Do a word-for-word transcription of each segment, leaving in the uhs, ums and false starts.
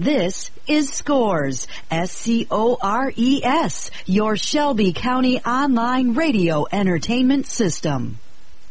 This is Scores, S C O R E S, your Shelby County online radio entertainment system.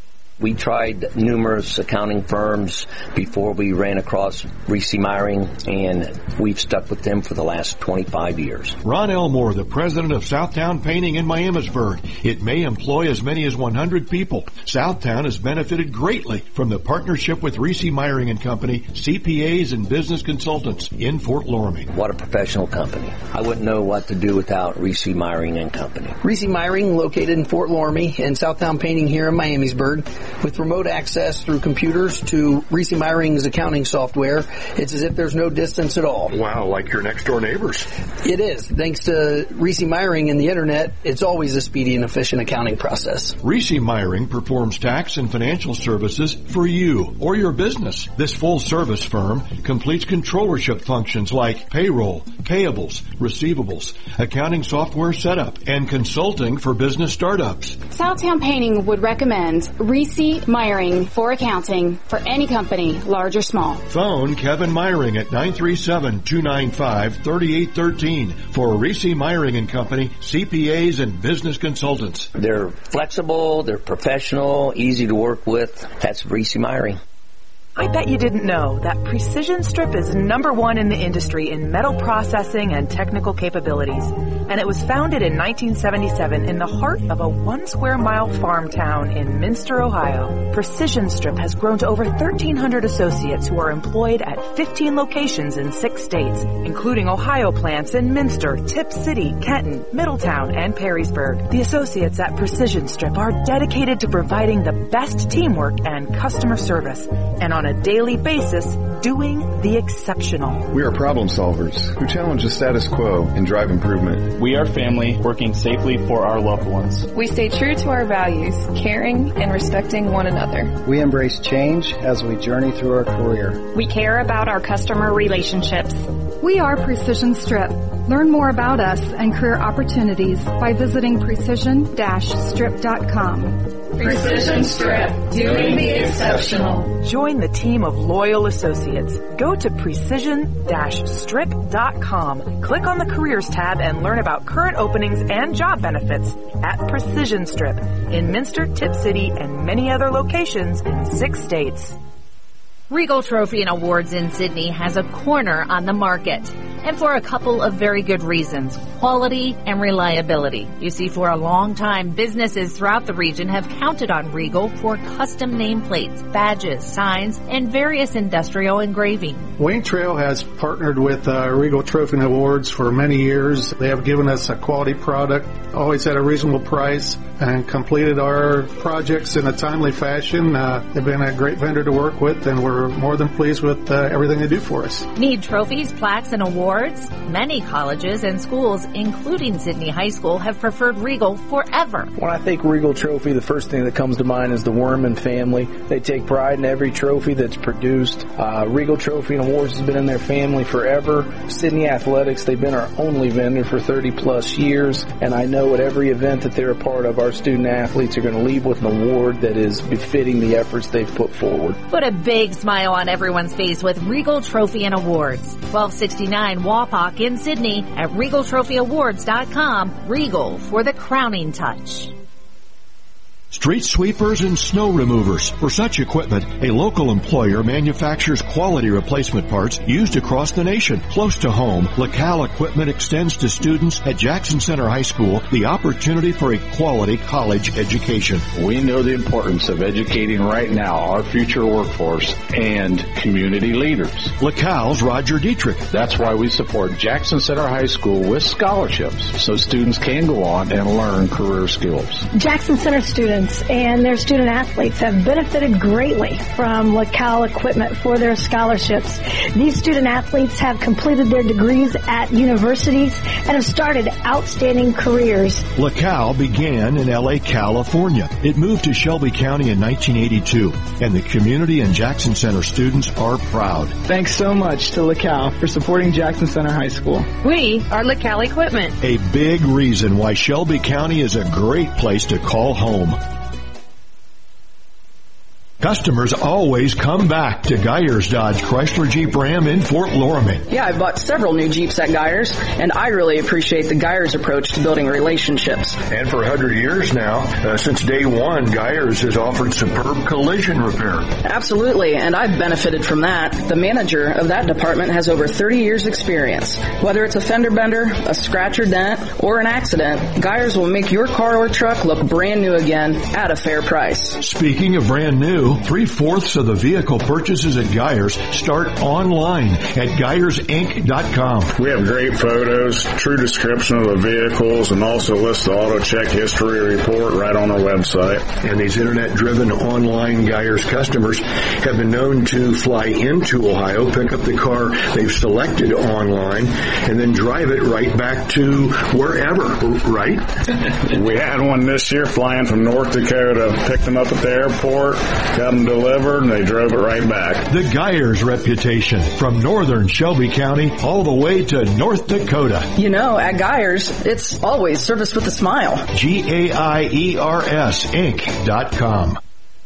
We tried numerous accounting firms before we ran across Reese Meyering, and we've stuck with them for the last twenty-five years. Ron Elmore, the president of Southtown Painting in Miamisburg. It may employ as many as one hundred people. Southtown has benefited greatly from the partnership with Reese Meyering and Company, C P As and business consultants in Fort Loramie. What a professional company. I wouldn't know what to do without Reese Meyering and Company. Reese Meyering, located in Fort Loramie, and Southtown Painting here in Miamisburg. With remote access through computers to Reese Meyering's accounting software, it's as if there's no distance at all. Wow, like your next-door neighbors. It is. Thanks to Reese Meyering and the Internet, it's always a speedy and efficient accounting process. Reese Meyering performs tax and financial services for you or your business. This full-service firm completes controllership functions like payroll, payables, receivables, accounting software setup, and consulting for business startups. Southtown Painting would recommend Reese Meyering for accounting for any company, large or small. Phone Kevin Meyering at nine three seven, two nine five, three eight one three for Reese Meyering and Company, C P As and business consultants. They're flexible, they're professional, easy to work with. That's Reese Meyering. I bet you didn't know that Precision Strip is number one in the industry in metal processing and technical capabilities. And it was founded in nineteen seventy-seven in the heart of a one square mile farm town in Minster, Ohio. Precision Strip has grown to over thirteen hundred associates who are employed at fifteen locations in six states, including Ohio plants in Minster, Tip City, Kenton, Middletown, and Perrysburg. The associates at Precision Strip are dedicated to providing the best teamwork and customer service, and on a daily basis, doing the exceptional. We are problem solvers who challenge the status quo and drive improvement. We are family working safely for our loved ones. We stay true to our values, caring and respecting one another. We embrace change as we journey through our career. We care about our customer relationships. We are Precision Strip. Learn more about us and career opportunities by visiting precision dash strip dot com. Precision Strip, doing the exceptional. Join the team of loyal associates. Go to precision dash strip dot com. Click on the Careers tab and learn about current openings and job benefits at Precision Strip in Minster, Tip City, and many other locations in six states. Regal Trophy and Awards in Sydney has a corner on the market, and for a couple of very good reasons: quality and reliability. You see, for a long time, businesses throughout the region have counted on Regal for custom nameplates, badges, signs, and various industrial engraving. Wayne Trail has partnered with uh, Regal Trophy and Awards for many years. They have given us a quality product, always at a reasonable price, and completed our projects in a timely fashion. Uh, they've been a great vendor to work with, and we're more than pleased with uh, everything they do for us. Need trophies, plaques, and awards? Many colleges and schools, including Sydney High School, have preferred Regal forever. When I think Regal Trophy, the first thing that comes to mind is the Worman family. They take pride in every trophy that's produced. Uh, Regal Trophy and Awards has been in their family forever. Sydney Athletics, they've been our only vendor for thirty plus years, and I know at every event that they're a part of, our student athletes are going to leave with an award that is befitting the efforts they've put forward. Put a big smile on everyone's face with Regal Trophy and Awards. twelve sixty-nine Wapak in Sydney at regal trophy awards dot com. Regal for the crowning touch. Street sweepers and snow removers. For such equipment, a local employer manufactures quality replacement parts used across the nation. Close to home, LaCal Equipment extends to students at Jackson Center High School the opportunity for a quality college education. We know the importance of educating right now our future workforce and community leaders. LaCal's Roger Dietrich. That's why we support Jackson Center High School with scholarships so students can go on and learn career skills. Jackson Center students and their student athletes have benefited greatly from LaCal Equipment for their scholarships. These student athletes have completed their degrees at universities and have started outstanding careers. LaCal began in L A, California. It moved to Shelby County in nineteen eighty-two, and the community and Jackson Center students are proud. Thanks so much to LaCal for supporting Jackson Center High School. We are LaCal Equipment. A big reason why Shelby County is a great place to call home. Customers always come back to Geyers Dodge Chrysler Jeep Ram in Fort Loramie. Yeah, I've bought several new Jeeps at Geyers, and I really appreciate the Geyers approach to building relationships. And for one hundred years now, uh, since day one, Geyers has offered superb collision repair. Absolutely, and I've benefited from that. The manager of that department has over thirty years experience. Whether it's a fender bender, a scratch or dent, or an accident, Geyers will make your car or truck look brand new again at a fair price. Speaking of brand new, three-fourths of the vehicle purchases at Geyers start online at Geyers Inc dot com. We have great photos, true description of the vehicles, and also list the auto check history report right on our website. And these internet-driven online Geyers customers have been known to fly into Ohio, pick up the car they've selected online, and then drive it right back to wherever, right? We had one this year flying from North Dakota, picked them up at the airport, got them delivered, and they drove it right back. The Geyers reputation, from northern Shelby County all the way to North Dakota. You know, at Geyers, it's always service with a smile. G A I E R S Inc dot com.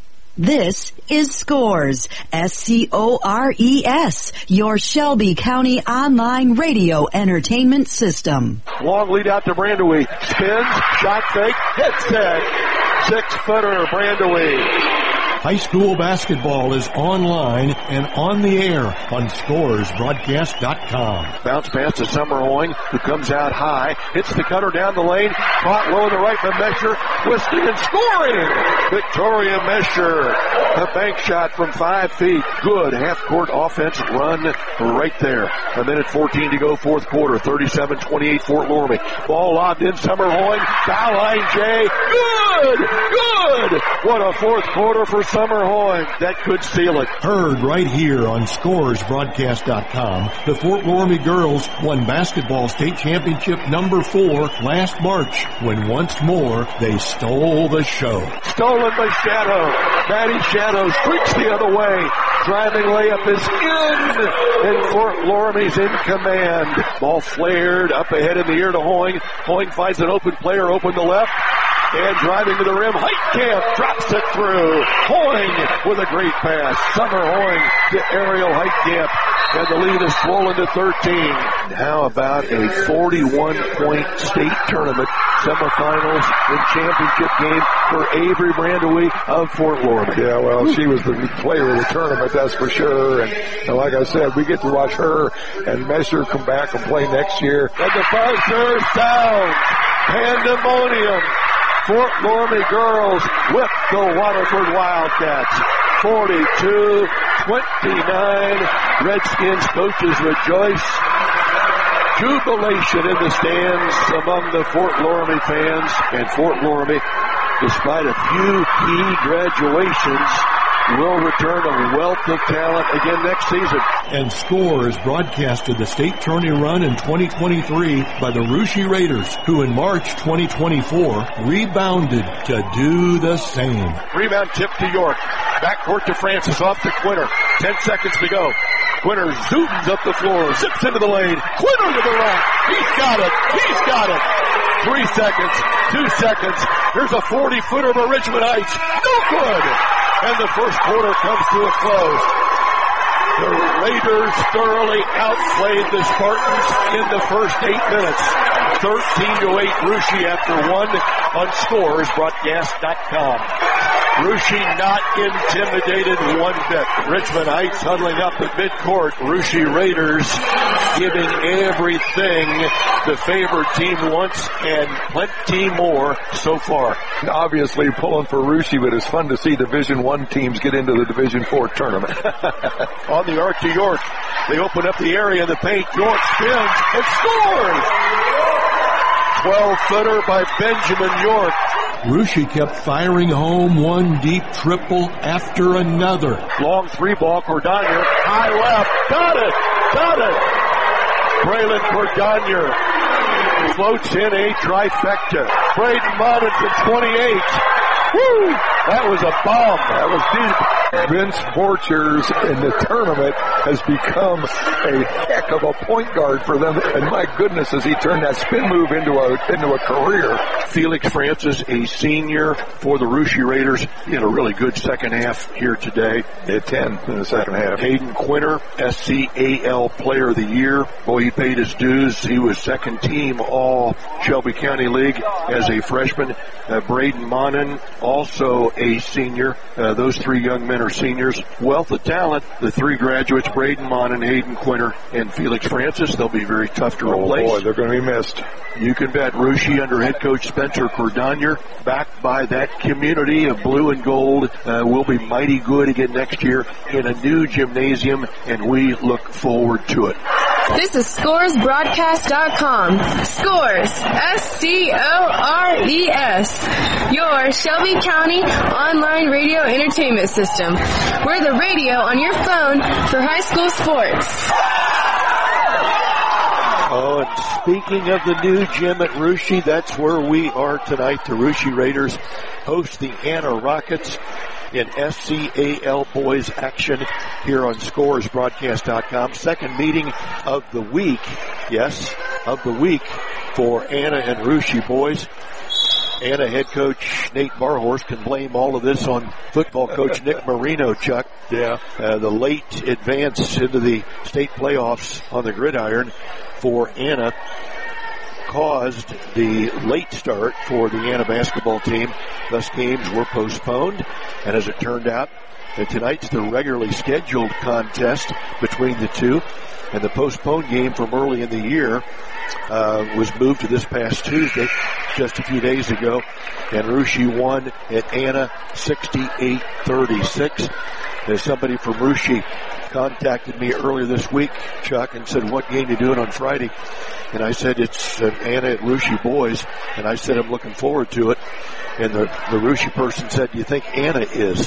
This is Scores, S C O R E S, your Shelby County online radio entertainment system. Long lead out to Brandewee. Spins, shot fake, head set. Six-footer, Brandewee. High school basketball is online and on the air on Scores Broadcast dot com. Bounce pass to Summerhoing, who comes out high, hits the cutter down the lane, caught low in the right by Mesher, twisting and scoring! Victoria Mesher, a bank shot from five feet. Good half-court offense run right there. A minute fourteen to go, fourth quarter, thirty-seven twenty-eight Fort Loramie. Ball lobbed in, Summerhoing, foul line Jay, good! Good! What a fourth quarter for Summerhoing. That could seal it. Heard right here on Scores Broadcast dot com. The Fort Loramie girls won basketball state championship number four last March when once more they stole the show. Stolen by Shadow. Maddie Shadow streaks the other way. Driving layup is in, and Fort Loramie's in command. Ball flared up ahead in the air to Hoing. Hoing finds an open player, open to left. And driving to the rim, Heitkamp drops it through. Hoing with a great pass. Summerhoing to Ariel Heitkamp. And the lead is swollen to thirteen. How about a forty-one point state tournament semifinals and championship game for Avery Brandewee of Fort Loramie? Yeah, well, she was the player of the tournament, that's for sure. And, and like I said, we get to watch her and Mesher come back and play next year. And the buzzer sounds. Pandemonium. Fort Loramie girls whip the Waterford Wildcats. forty-two twenty-nine. Redskins coaches rejoice. Jubilation in the stands among the Fort Loramie fans. And Fort Loramie, despite a few key graduations, will return a wealth of talent again next season. And Scores broadcasted the state tourney run in twenty twenty-three by the Russia Raiders, who in March twenty twenty-four rebounded to do the same. Rebound tip to York. Backcourt to Francis, off to Quinter. Ten seconds to go. Quinter zooms up the floor, zips into the lane. Quinter to the rack. He's got it. He's got it. Three seconds. Two seconds. Here's a forty-footer for Richmond Heights. No good. And the first quarter comes to a close. The Raiders thoroughly outplayed the Spartans in the first eight minutes. thirteen to eight Russia after one on Scores Broadcast dot com. Russia not intimidated one bit. Richmond Heights huddling up at midcourt. Russia Raiders giving everything the favored team wants and plenty more so far. Obviously pulling for Russia, but it's fun to see Division One teams get into the Division Four tournament. On the arc to York. They open up the area in the paint. York spins and scores! twelve-footer by Benjamin York. Russia kept firing home one deep triple after another. Long three ball, Cordonier, high left, got it, got it. Braylon Cordonier floats in a trifecta. Braden Modin from twenty-eight. Woo! That was a bomb. That was deep. Vince Borchers in the tournament has become a heck of a point guard for them. And my goodness, has he turned that spin move into a into a career. Felix Francis, a senior for the Russia Raiders, in a really good second half here today. At ten in the second half. Hayden Quinter, S C A L Player of the Year. Boy, he paid his dues. He was second team All Shelby County League as a freshman. Uh, Braden Monin, also a senior. Uh, those three young men are seniors. Wealth of talent. The three graduates, Braden Monin, Hayden Quinter, and Felix Francis. They'll be very tough to oh replace. Boy, they're going to be missed. You can bet Russia under head coach Spencer Cordonier, backed by that community of blue and gold, uh, will be mighty good again next year in a new gymnasium, and we look forward to it. This is Scores Broadcast dot com. Scores, S C O R E S. Your Shelby County online radio entertainment system. We're the radio on your phone for high school sports. Oh, and speaking of the new gym at Russia, that's where we are tonight. The Russia Raiders host the Anna Rockets in S C A L boys action here on Scores Broadcast dot com. Second meeting of the week, yes, of the week for Anna and Russia boys. Anna head coach Nate Barhorse can blame all of this on football coach Nick Marino, Chuck. Yeah. Uh, the late advance into the state playoffs on the gridiron for Anna caused the late start for the Anna basketball team. Thus games were postponed, and as it turned out, that tonight's the regularly scheduled contest between the two, and the postponed game from early in the year uh, was moved to this past Tuesday, just a few days ago, and Russia won at Anna sixty-eight thirty-six. As somebody from Russia contacted me earlier this week, Chuck, and said, what game are you doing on Friday? And I said, it's uh, Anna at Russia boys, and I said, I'm looking forward to it. And the, the Russia person said, do you think Anna is?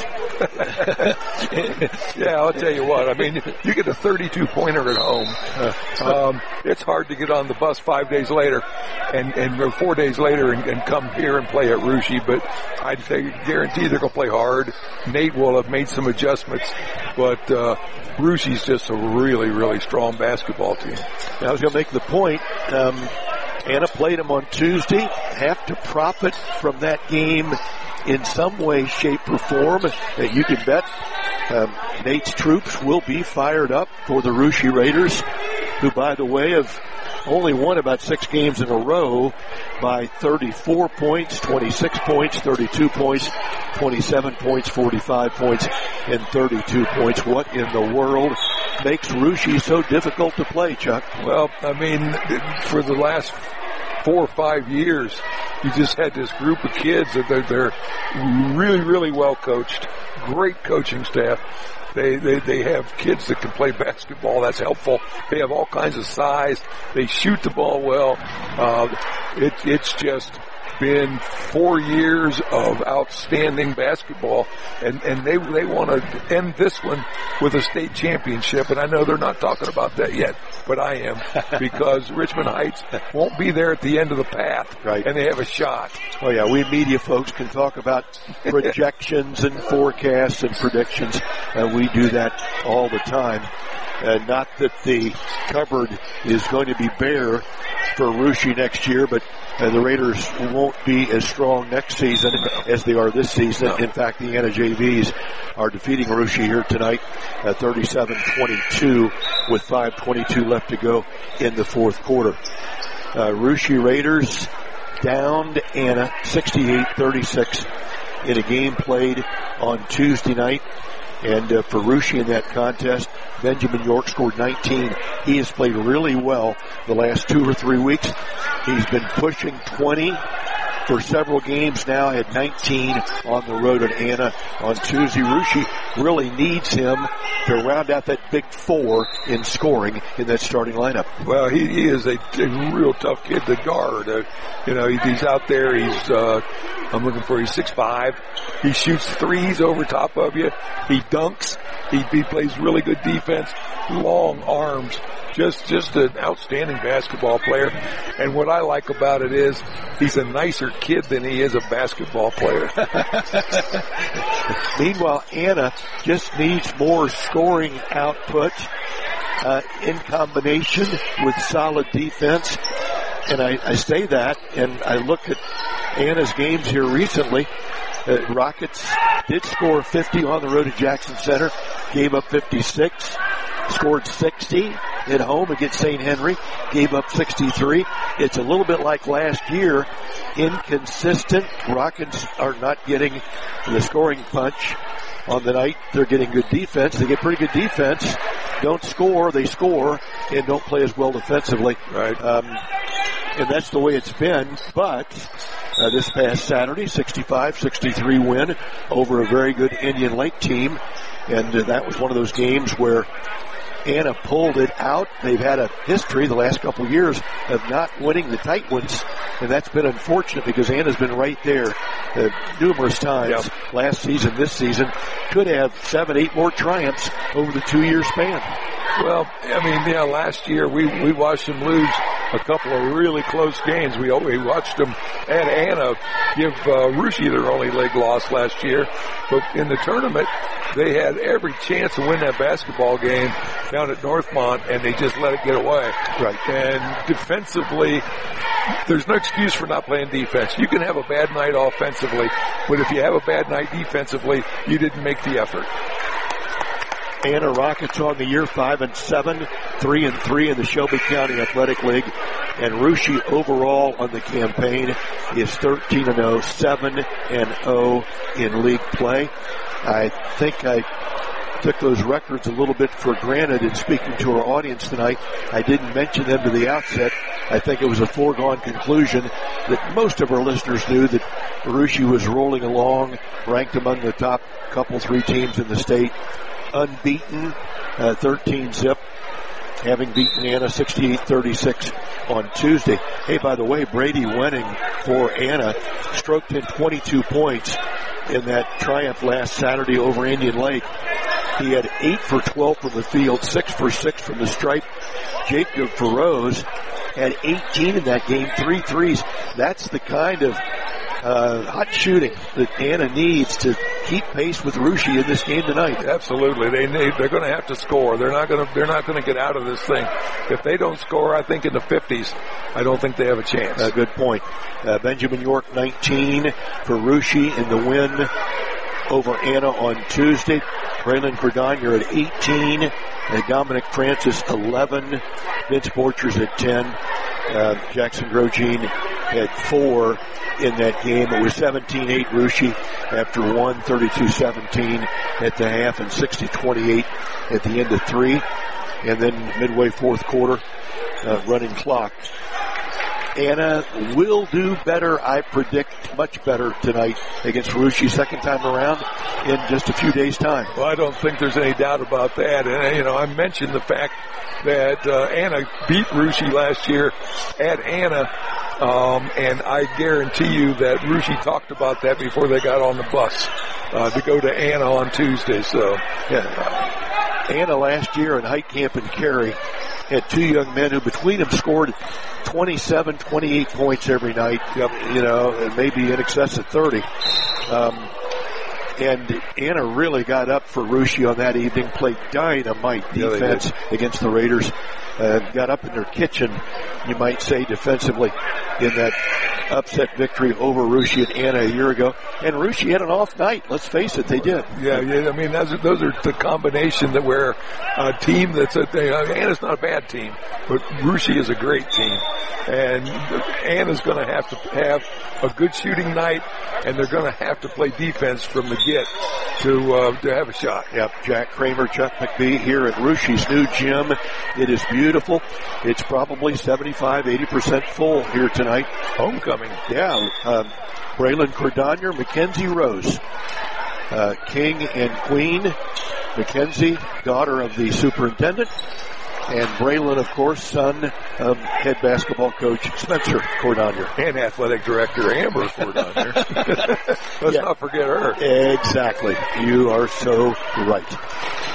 Yeah, I'll tell you what. I mean, you get a thirty-two pointer at home. Um, it's hard to get on the bus five days later and, and or four days later and, and come here and play at Russia. But I'd say, guarantee they're going to play hard. Nate will have made some adjustments, but uh, Russia's just a really, really strong basketball team. I was going to make the point. Um, Anna played them on Tuesday. Have to profit from that game in some way, shape, or form. That you can bet um, Nate's troops will be fired up for the Russia Raiders, who, by the way, have only won about six games in a row by thirty-four points, twenty-six points, thirty-two points, twenty-seven points, forty-five points, and thirty-two points. What in the world makes Russia so difficult to play, Chuck? Well, I mean, for the last four or five years, you just had this group of kids that they're, they're really, really well coached, great coaching staff. They, they, they have kids that can play basketball. That's helpful. They have all kinds of size. They shoot the ball well. Uh, it, it's just been four years of outstanding basketball, and, and they, they want to end this one with a state championship. And I know they're not talking about that yet, but I am, because Richmond Heights won't be there at the end of the path, right? And they have a shot. Oh yeah, we media folks can talk about projections and forecasts and predictions, and we do that all the time. Uh, not that the cupboard is going to be bare for Russia next year, but uh, the Raiders won't be as strong next season as they are this season. In fact, the Anna J Vs are defeating Russia here tonight at thirty-seven twenty-two with five twenty-two left to go in the fourth quarter. Uh, Russia Raiders downed Anna sixty-eight thirty-six in a game played on Tuesday night. And uh, for Russia in that contest, Benjamin York scored nineteen. He has played really well the last two or three weeks. He's been pushing twenty for several games now, had nineteen on the road at Anna on Tuesday. Russia really needs him to round out that big four in scoring in that starting lineup. Well, he, he is a, a real tough kid to guard. Uh, you know, he, he's out there. He's, uh, I'm looking for, he's six five. He shoots threes over top of you. He dunks. He, he plays really good defense, long arms. Just, just an outstanding basketball player. And what I like about it is he's a nicer kid than he is a basketball player. Meanwhile, Anna just needs more scoring output uh, in combination with solid defense. And I, I say that, and I look at Anna's games here recently. Uh, Rockets did score fifty on the road at Jackson Center, gave up fifty-six, scored sixty at home against Saint Henry, gave up sixty-three. It's a little bit like last year, inconsistent. Rockets are not getting the scoring punch on the night. They're getting good defense. They get pretty good defense. Don't score, they score, and don't play as well defensively. Right. Um, and that's the way it's been, but uh, this past Saturday, sixty-five sixty-three win over a very good Indian Lake team, and uh, that was one of those games where Anna pulled it out. They've had a history the last couple of years of not winning the tight ones, and that's been unfortunate because Anna's been right there uh, numerous times yep. last season, this season. Could have seven, eight more triumphs over the two-year span. Well, I mean, yeah, last year we, we watched them lose a couple of really close games. We we watched them and Anna give uh, Russia their only leg loss last year. But in the tournament, they had every chance to win that basketball game down at Northmont, and they just let it get away. Right. And defensively, there's no excuse for not playing defense. You can have a bad night offensively, but if you have a bad night defensively, you didn't make the effort. Anna Rockets on the year five and seven, three and three in the Shelby County Athletic League, and Russia overall on the campaign is thirteen and oh, seven and oh in league play. I think I took those records a little bit for granted in speaking to our audience tonight. I didn't mention them to the outset. I think it was a foregone conclusion that most of our listeners knew that Russia was rolling along, ranked among the top couple, three teams in the state. Unbeaten, uh, thirteen zip, having beaten Anna sixty-eight thirty-six on Tuesday. Hey, by the way, Brady Wenning for Anna stroked in twenty-two points in that triumph last Saturday over Indian Lake. He had eight for twelve from the field, six for six from the stripe. Jacob Feroz had eighteen in that game, three threes. That's the kind of Uh, hot shooting that Anna needs to keep pace with Russia in this game tonight. Absolutely, they need. They're going to have to score. They're not going to. They're not going to get out of this thing. If they don't score, I think in the fifties, I don't think they have a chance. Uh, good point. Uh, Benjamin York nineteen for Russia in the win over Anna on Tuesday. Braylon Cordonier at eighteen. And Dominic Francis eleven. Vince Borchers at ten. Uh, Jackson Grosjean had four in that game. It was seventeen eight Russia after one, thirty-two seventeen at the half, and sixty twenty-eight at the end of three. And then midway fourth quarter, uh, running clock. Anna will do better, I predict, much better tonight against Russia second time around in just a few days' time. Well, I don't think there's any doubt about that. And, you know, I mentioned the fact that uh, Anna beat Russia last year at Anna, um, and I guarantee you that Russia talked about that before they got on the bus uh, to go to Anna on Tuesday. So, yeah. Anna last year in Height Camp and Cary had two young men who between them scored twenty-seven, twenty-eight points every night, yep. you know, and maybe in excess of thirty. Um, and Anna really got up for Russia on that evening, played dynamite defense yeah, against the Raiders, uh, got up in their kitchen, you might say, defensively in that upset victory over Russia and Anna a year ago. And Russia had an off night. Let's face it, they did. Yeah, yeah. I mean, those are, those are the combination that where a team that's a, they, uh, Anna's not a bad team, but Russia is a great team. And Anna's going to have to have a good shooting night, and they're going to have to play defense from the get to uh, to have a shot. Yep, Jack Kramer, Chuck McBee here at Russia's new gym. It is beautiful. It's probably seventy-five, eighty percent full here tonight. Homecoming. Yeah, um, Braylon Cordonier, Mackenzie Rose, uh, king and queen. Mackenzie, daughter of the superintendent. And Braylon, of course, son of head basketball coach Spencer Cordonier. And athletic director Amber Cordonier. Let's yeah. not forget her. Exactly. You are so right.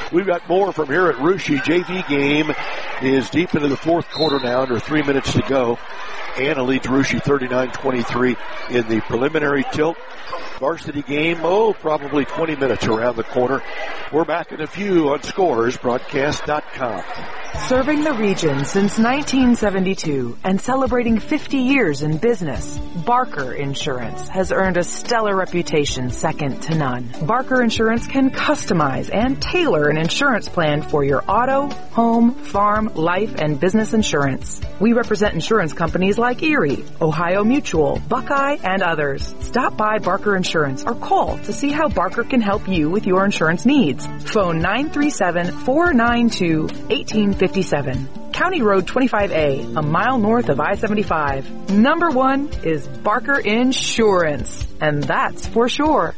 We've got more from here at Russia. J V game is deep into the fourth quarter now, under three minutes to go. Anna leads Russia thirty-nine twenty-three in the preliminary tilt. Varsity game, oh, probably twenty minutes around the corner. We're back in a few on Scores Broadcast dot com. Serving the region since nineteen seventy-two and celebrating fifty years in business, Barker Insurance has earned a stellar reputation second to none. Barker Insurance can customize and tailor an insurance plan for your auto, home, farm, life, and business insurance. We represent insurance companies like Erie, Ohio Mutual, Buckeye, and others. Stop by Barker Insurance or call to see how Barker can help you with your insurance needs. Phone nine three seven, four nine two, one eight five seven. County Road twenty-five A, a mile north of I seventy-five. Number one is Barker Insurance, and that's for sure.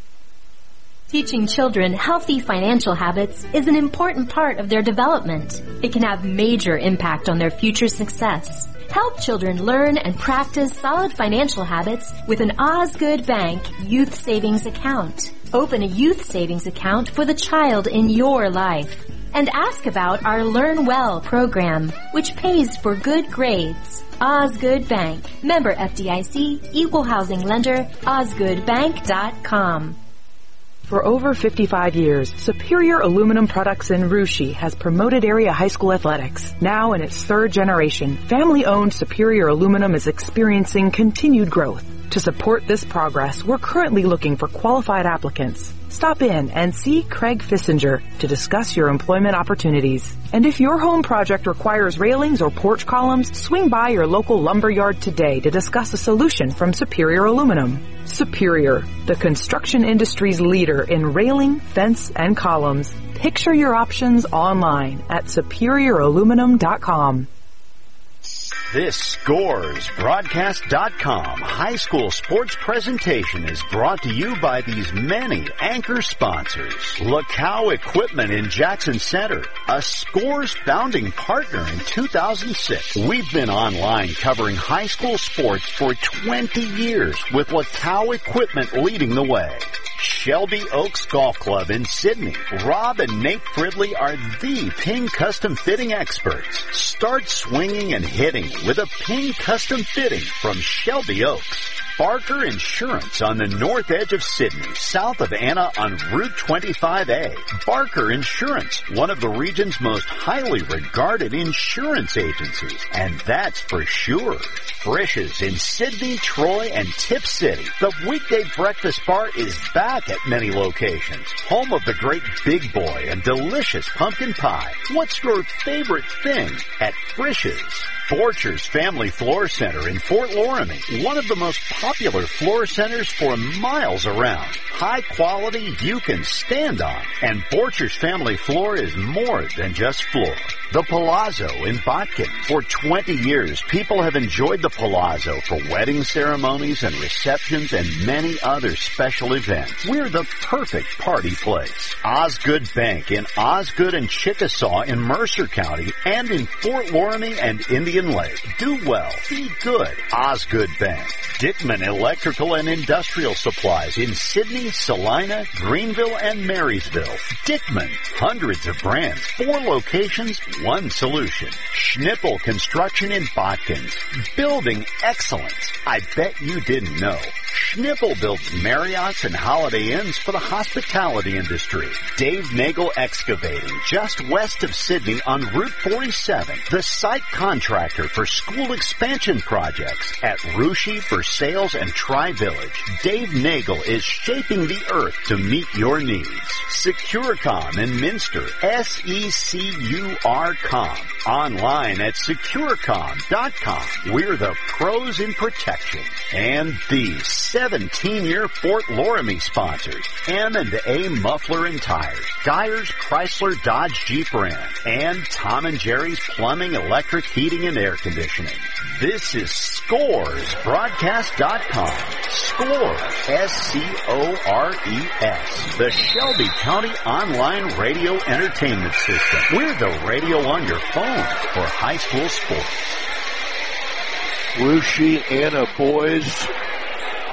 Teaching children healthy financial habits is an important part of their development. It can have major impact on their future success. Help children learn and practice solid financial habits with an Osgood Bank Youth Savings Account. Open a youth savings account for the child in your life. And ask about our Learn Well program, which pays for good grades. Osgood Bank. Member F D I C, Equal Housing Lender, osgood bank dot com. For over fifty-five years, Superior Aluminum Products in Russia has promoted area high school athletics. Now in its third generation, family-owned Superior Aluminum is experiencing continued growth. To support this progress, we're currently looking for qualified applicants. Stop in and see Craig Fissinger to discuss your employment opportunities. And if your home project requires railings or porch columns, swing by your local lumber yard today to discuss a solution from Superior Aluminum. Superior, the construction industry's leader in railing, fence, and columns. Picture your options online at superior aluminum dot com. This Scores Broadcast dot com high school sports presentation is brought to you by these many anchor sponsors. LaCow Equipment in Jackson Center, a Scores founding partner in two thousand six. We've been online covering high school sports for twenty years with LaCow Equipment leading the way. Shelby Oaks Golf Club in Sydney. Rob and Nate Fridley are the Ping Custom Fitting experts. Start swinging and hitting with a Ping Custom Fitting from Shelby Oaks. Barker Insurance on the north edge of Sydney, south of Anna on Route twenty-five A. Barker Insurance, one of the region's most highly regarded insurance agencies, and that's for sure. Frisch's in Sydney, Troy, and Tip City. The weekday breakfast bar is back at many locations. Home of the great Big Boy and delicious pumpkin pie. What's your favorite thing at Frisch's? Borchers Family Floor Center in Fort Loramie, one of the most popular floor centers for miles around. High quality you can stand on. And Borchers Family Floor is more than just floor. The Palazzo in Botkin. For twenty years, people have enjoyed the Palazzo for wedding ceremonies and receptions and many other special events. We're the perfect party place. Osgood Bank in Osgood and Chickasaw in Mercer County and in Fort Loramie and Indian Lake. Do well. Be good. Osgood Bank. Dickman Electrical and Industrial Supplies in Sydney, Salina, Greenville, and Marysville. Dickman. Hundreds of brands. Four locations. One solution. Schnippel Construction in Botkins. Building excellence. I bet you didn't know. Schnippel builds Marriotts and Holiday Inns for the hospitality industry. Dave Nagel Excavating, just west of Sydney on Route forty-seven. The site contractor for school expansion projects at Russia, Versailles, and Tri-Village. Dave Nagel is shaping the earth to meet your needs. Securicom in Minster, S E C U R com. Online at securicom dot com. We're the pros in protection. And these seventeen-year Fort Loramie sponsors, M and A Muffler and Tires, Dyer's Chrysler Dodge Jeep Ram, and Tom and Jerry's Plumbing, Electric, Heating, and Air Conditioning. This is Scores Broadcast dot com. Scores, S C O R E S, the Shelby County Online Radio Entertainment System. We're the radio on your phone for high school sports. Russia Anna boys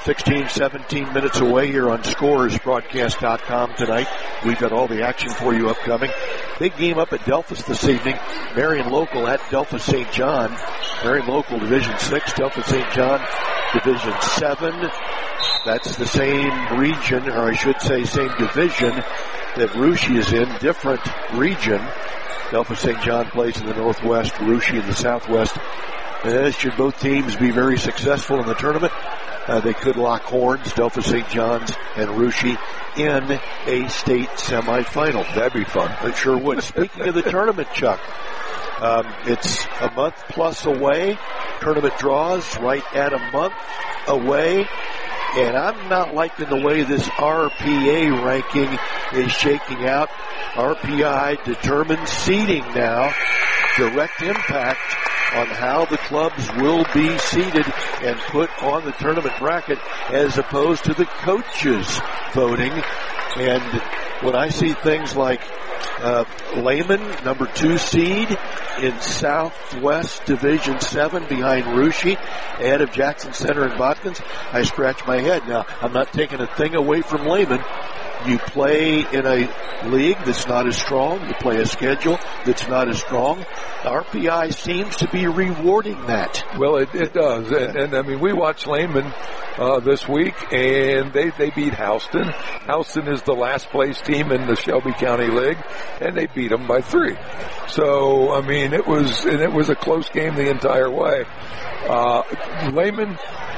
sixteen, seventeen minutes away here on Scores Broadcast dot com tonight. We've got all the action for you upcoming. Big game up at Delphus this evening. Marion Local at Delphus Saint John. Marion Local Division six, Delphus Saint John Division seven. That's the same region, or I should say same division that Russia is in, different region. Delphus Saint John plays in the northwest, Russia in the southwest. And should both teams be very successful in the tournament, uh, they could lock horns, Delphus Saint John's and Russia, in a state semifinal. That'd be fun. It sure would. Speaking of the tournament, Chuck, um, it's a month plus away. Tournament draws right at a month away. And I'm not liking the way this R P A ranking is shaking out. R P I determines seeding now. Direct impact on how the clubs will be seeded and put on the tournament bracket as opposed to the coaches voting. And when I see things like uh, Lehman, number two seed in Southwest Division seven behind Russia, ahead of Jackson Center and Botkins, I scratch my head. Now, I'm not taking a thing away from Lehman. You play in a league that's not as strong. You play a schedule that's not as strong. R P I seems to be rewarding that. Well, it, it does. And, and, I mean, we watched Lehman uh, this week, and they, they beat Houston. Houston is the last place team in the Shelby County League, and they beat them by three. So, I mean, it was, and it was a close game the entire way. Uh, Lehman,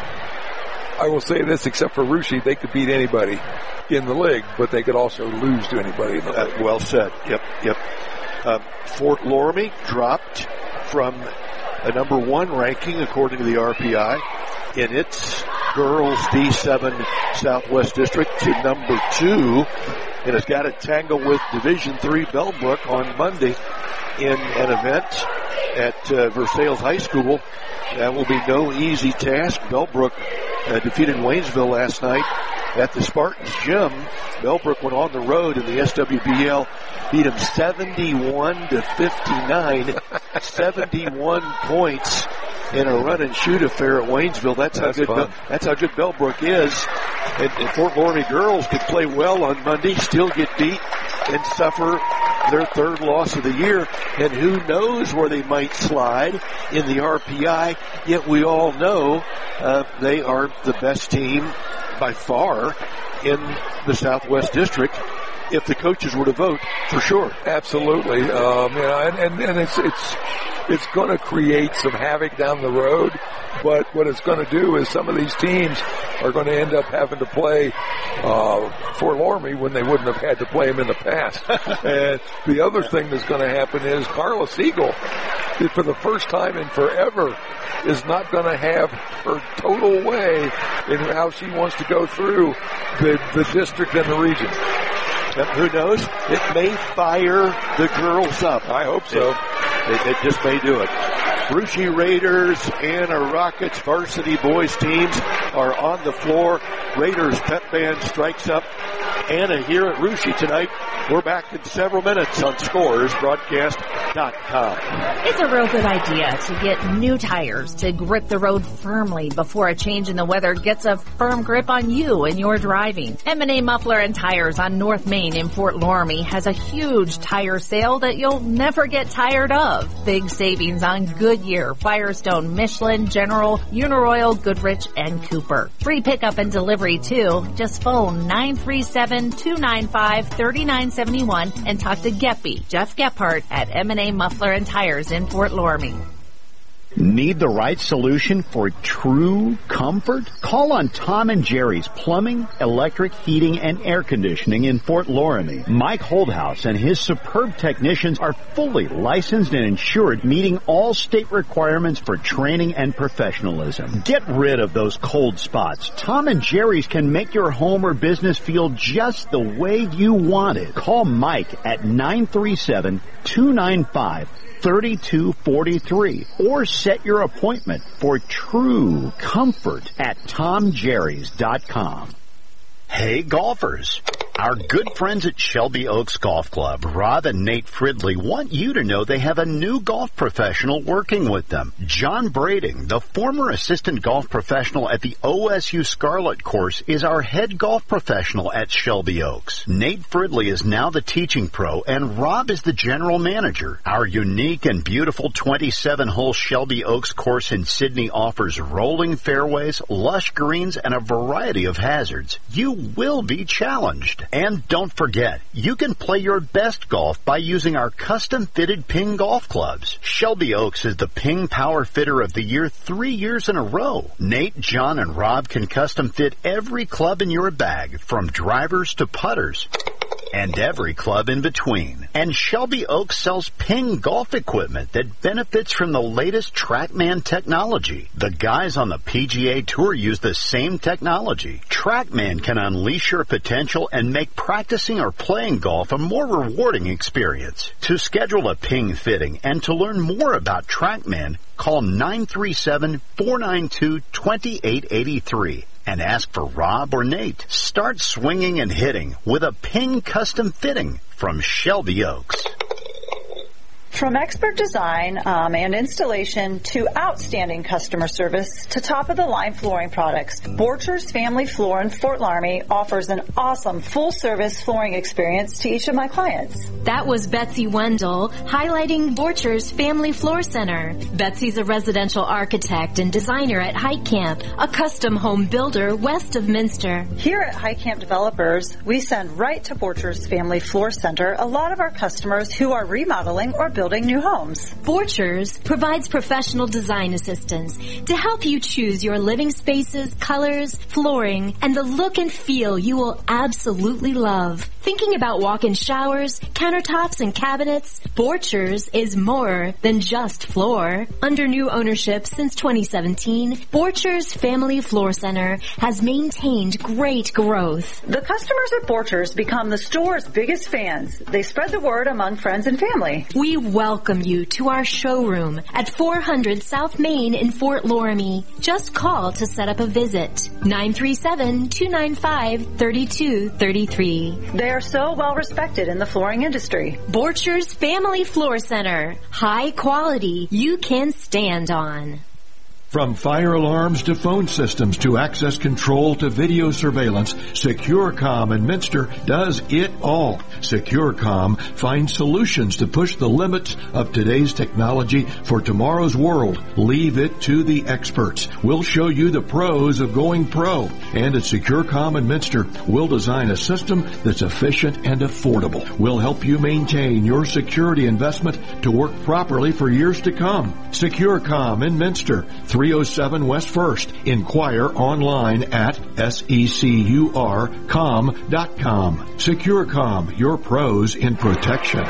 I will say this, except for Russia, they could beat anybody in the league, but they could also lose to anybody in the league. Uh, well said. Yep, yep. Uh, Fort Loramie dropped from a number one ranking according to the R P I in its girls D seven Southwest District to number two, and has got to tangle with Division three Bellbrook on Monday in an event at uh, Versailles High School. That will be no easy task. Bellbrook uh, defeated Waynesville last night at the Spartans Gym. Bellbrook went on the road in the S W B L, beat them seventy-one to fifty-nine, seventy-one points in a run and shoot affair at Waynesville. That's, that's how good. Bell, that's how good Bellbrook is. And, and Fort Loramie girls could play well on Monday, still get beat, and suffer their third loss of the year. And who knows where they might slide in the R P I? Yet we all know uh, they are the best team by far in the Southwest District, if the coaches were to vote, for sure. Absolutely. Um, you know, and, and, and it's, it's, it's going to create some havoc down the road, but what it's going to do is some of these teams are going to end up having to play, uh, Fort Loramie when they wouldn't have had to play them in the past. And the other thing that's going to happen is Carla Siegel, for the first time in forever, is not going to have her total way in how she wants to go through the, the district and the region. Yep, who knows? It may fire the girls up. I hope so. It, it, it just may do it. Russia Raiders and our Rockets varsity boys teams are on the floor. Raiders pep band strikes up. Anna here at Russia tonight. We're back in several minutes on Scores Broadcast dot com. It's a real good idea to get new tires to grip the road firmly before a change in the weather gets a firm grip on you and your driving. M and A Muffler and Tires on North Main in Fort Loramie has a huge tire sale that you'll never get tired of. Big savings on Goodyear, Firestone, Michelin, General, Uniroyal, Goodrich, and Cooper. Free pickup and delivery too. Just phone nine three seven, two nine five, three nine seven one and talk to Geppy, Jeff Gephardt at M and A Muffler and Tires in Fort Loramie. Need the right solution for true comfort? Call on Tom and Jerry's Plumbing, Electric, Heating, and Air Conditioning in Fort Loramie. Mike Holdhouse and his superb technicians are fully licensed and insured, meeting all state requirements for training and professionalism. Get rid of those cold spots. Tom and Jerry's can make your home or business feel just the way you want it. Call Mike at nine three seven, two nine five, thirty-two forty-three or set your appointment for true comfort at tom jerrys dot com. Hey golfers, Our good friends at Shelby Oaks Golf Club, Rob and Nate Fridley, want you to know they have a new golf professional working with them. John Brading, the former assistant golf professional at the O S U Scarlet course, is our head golf professional at Shelby Oaks. Nate Fridley is now the teaching pro, and Rob is the general manager. Our unique and beautiful twenty-seven hole Shelby Oaks course in Sydney offers rolling fairways, lush greens, and a variety of hazards. You will be challenged. And don't forget, you can play your best golf by using our custom-fitted Ping golf clubs. Shelby Oaks is the Ping Power Fitter of the Year three years in a row. Nate, John, and Rob can custom-fit every club in your bag, from drivers to putters, and every club in between. And Shelby Oaks sells Ping golf equipment that benefits from the latest TrackMan technology. The guys on the P G A Tour use the same technology. TrackMan can unleash your potential and make practicing or playing golf a more rewarding experience. To schedule a Ping fitting and to learn more about TrackMan, call nine three seven, four nine two, two eight eight three. And ask for Rob or Nate. Start swinging and hitting with a Ping custom fitting from Shelby Oaks. From expert design um, and installation to outstanding customer service to top-of-the-line flooring products, Borchers Family Floor in Fort Laramie offers an awesome full-service flooring experience to each of my clients. That was Betsy Wendell highlighting Borchers Family Floor Center. Betsy's a residential architect and designer at Hike Camp, a custom home builder west of Minster. Here at Hike Camp Developers, we send right to Borchers Family Floor Center a lot of our customers who are remodeling or building building new homes. Borchers provides professional design assistance to help you choose your living spaces, colors, flooring, and the look and feel you will absolutely love. Thinking about walk-in showers, countertops, and cabinets? Borchers is more than just floor. Under new ownership since twenty seventeen, Borchers Family Floor Center has maintained great growth. The customers at Borchers become the store's biggest fans. They spread the word among friends and family. We welcome you to our showroom at four hundred South Main in Fort Laramie. Just call to set up a visit. nine three seven, two nine five, three two three three. They are so well respected in the flooring industry. Borchers Family Floor Center. High quality you can stand on. From fire alarms to phone systems to access control to video surveillance, SecureCom in Minster does it all. SecureCom finds solutions to push the limits of today's technology for tomorrow's world. Leave it to the experts. We'll show you the pros of going pro. And at SecureCom in Minster, we'll design a system that's efficient and affordable. We'll help you maintain your security investment to work properly for years to come. SecureCom in Minster, three oh seven West First. Inquire online at secur com dot com. SecureCom, your pros in protection.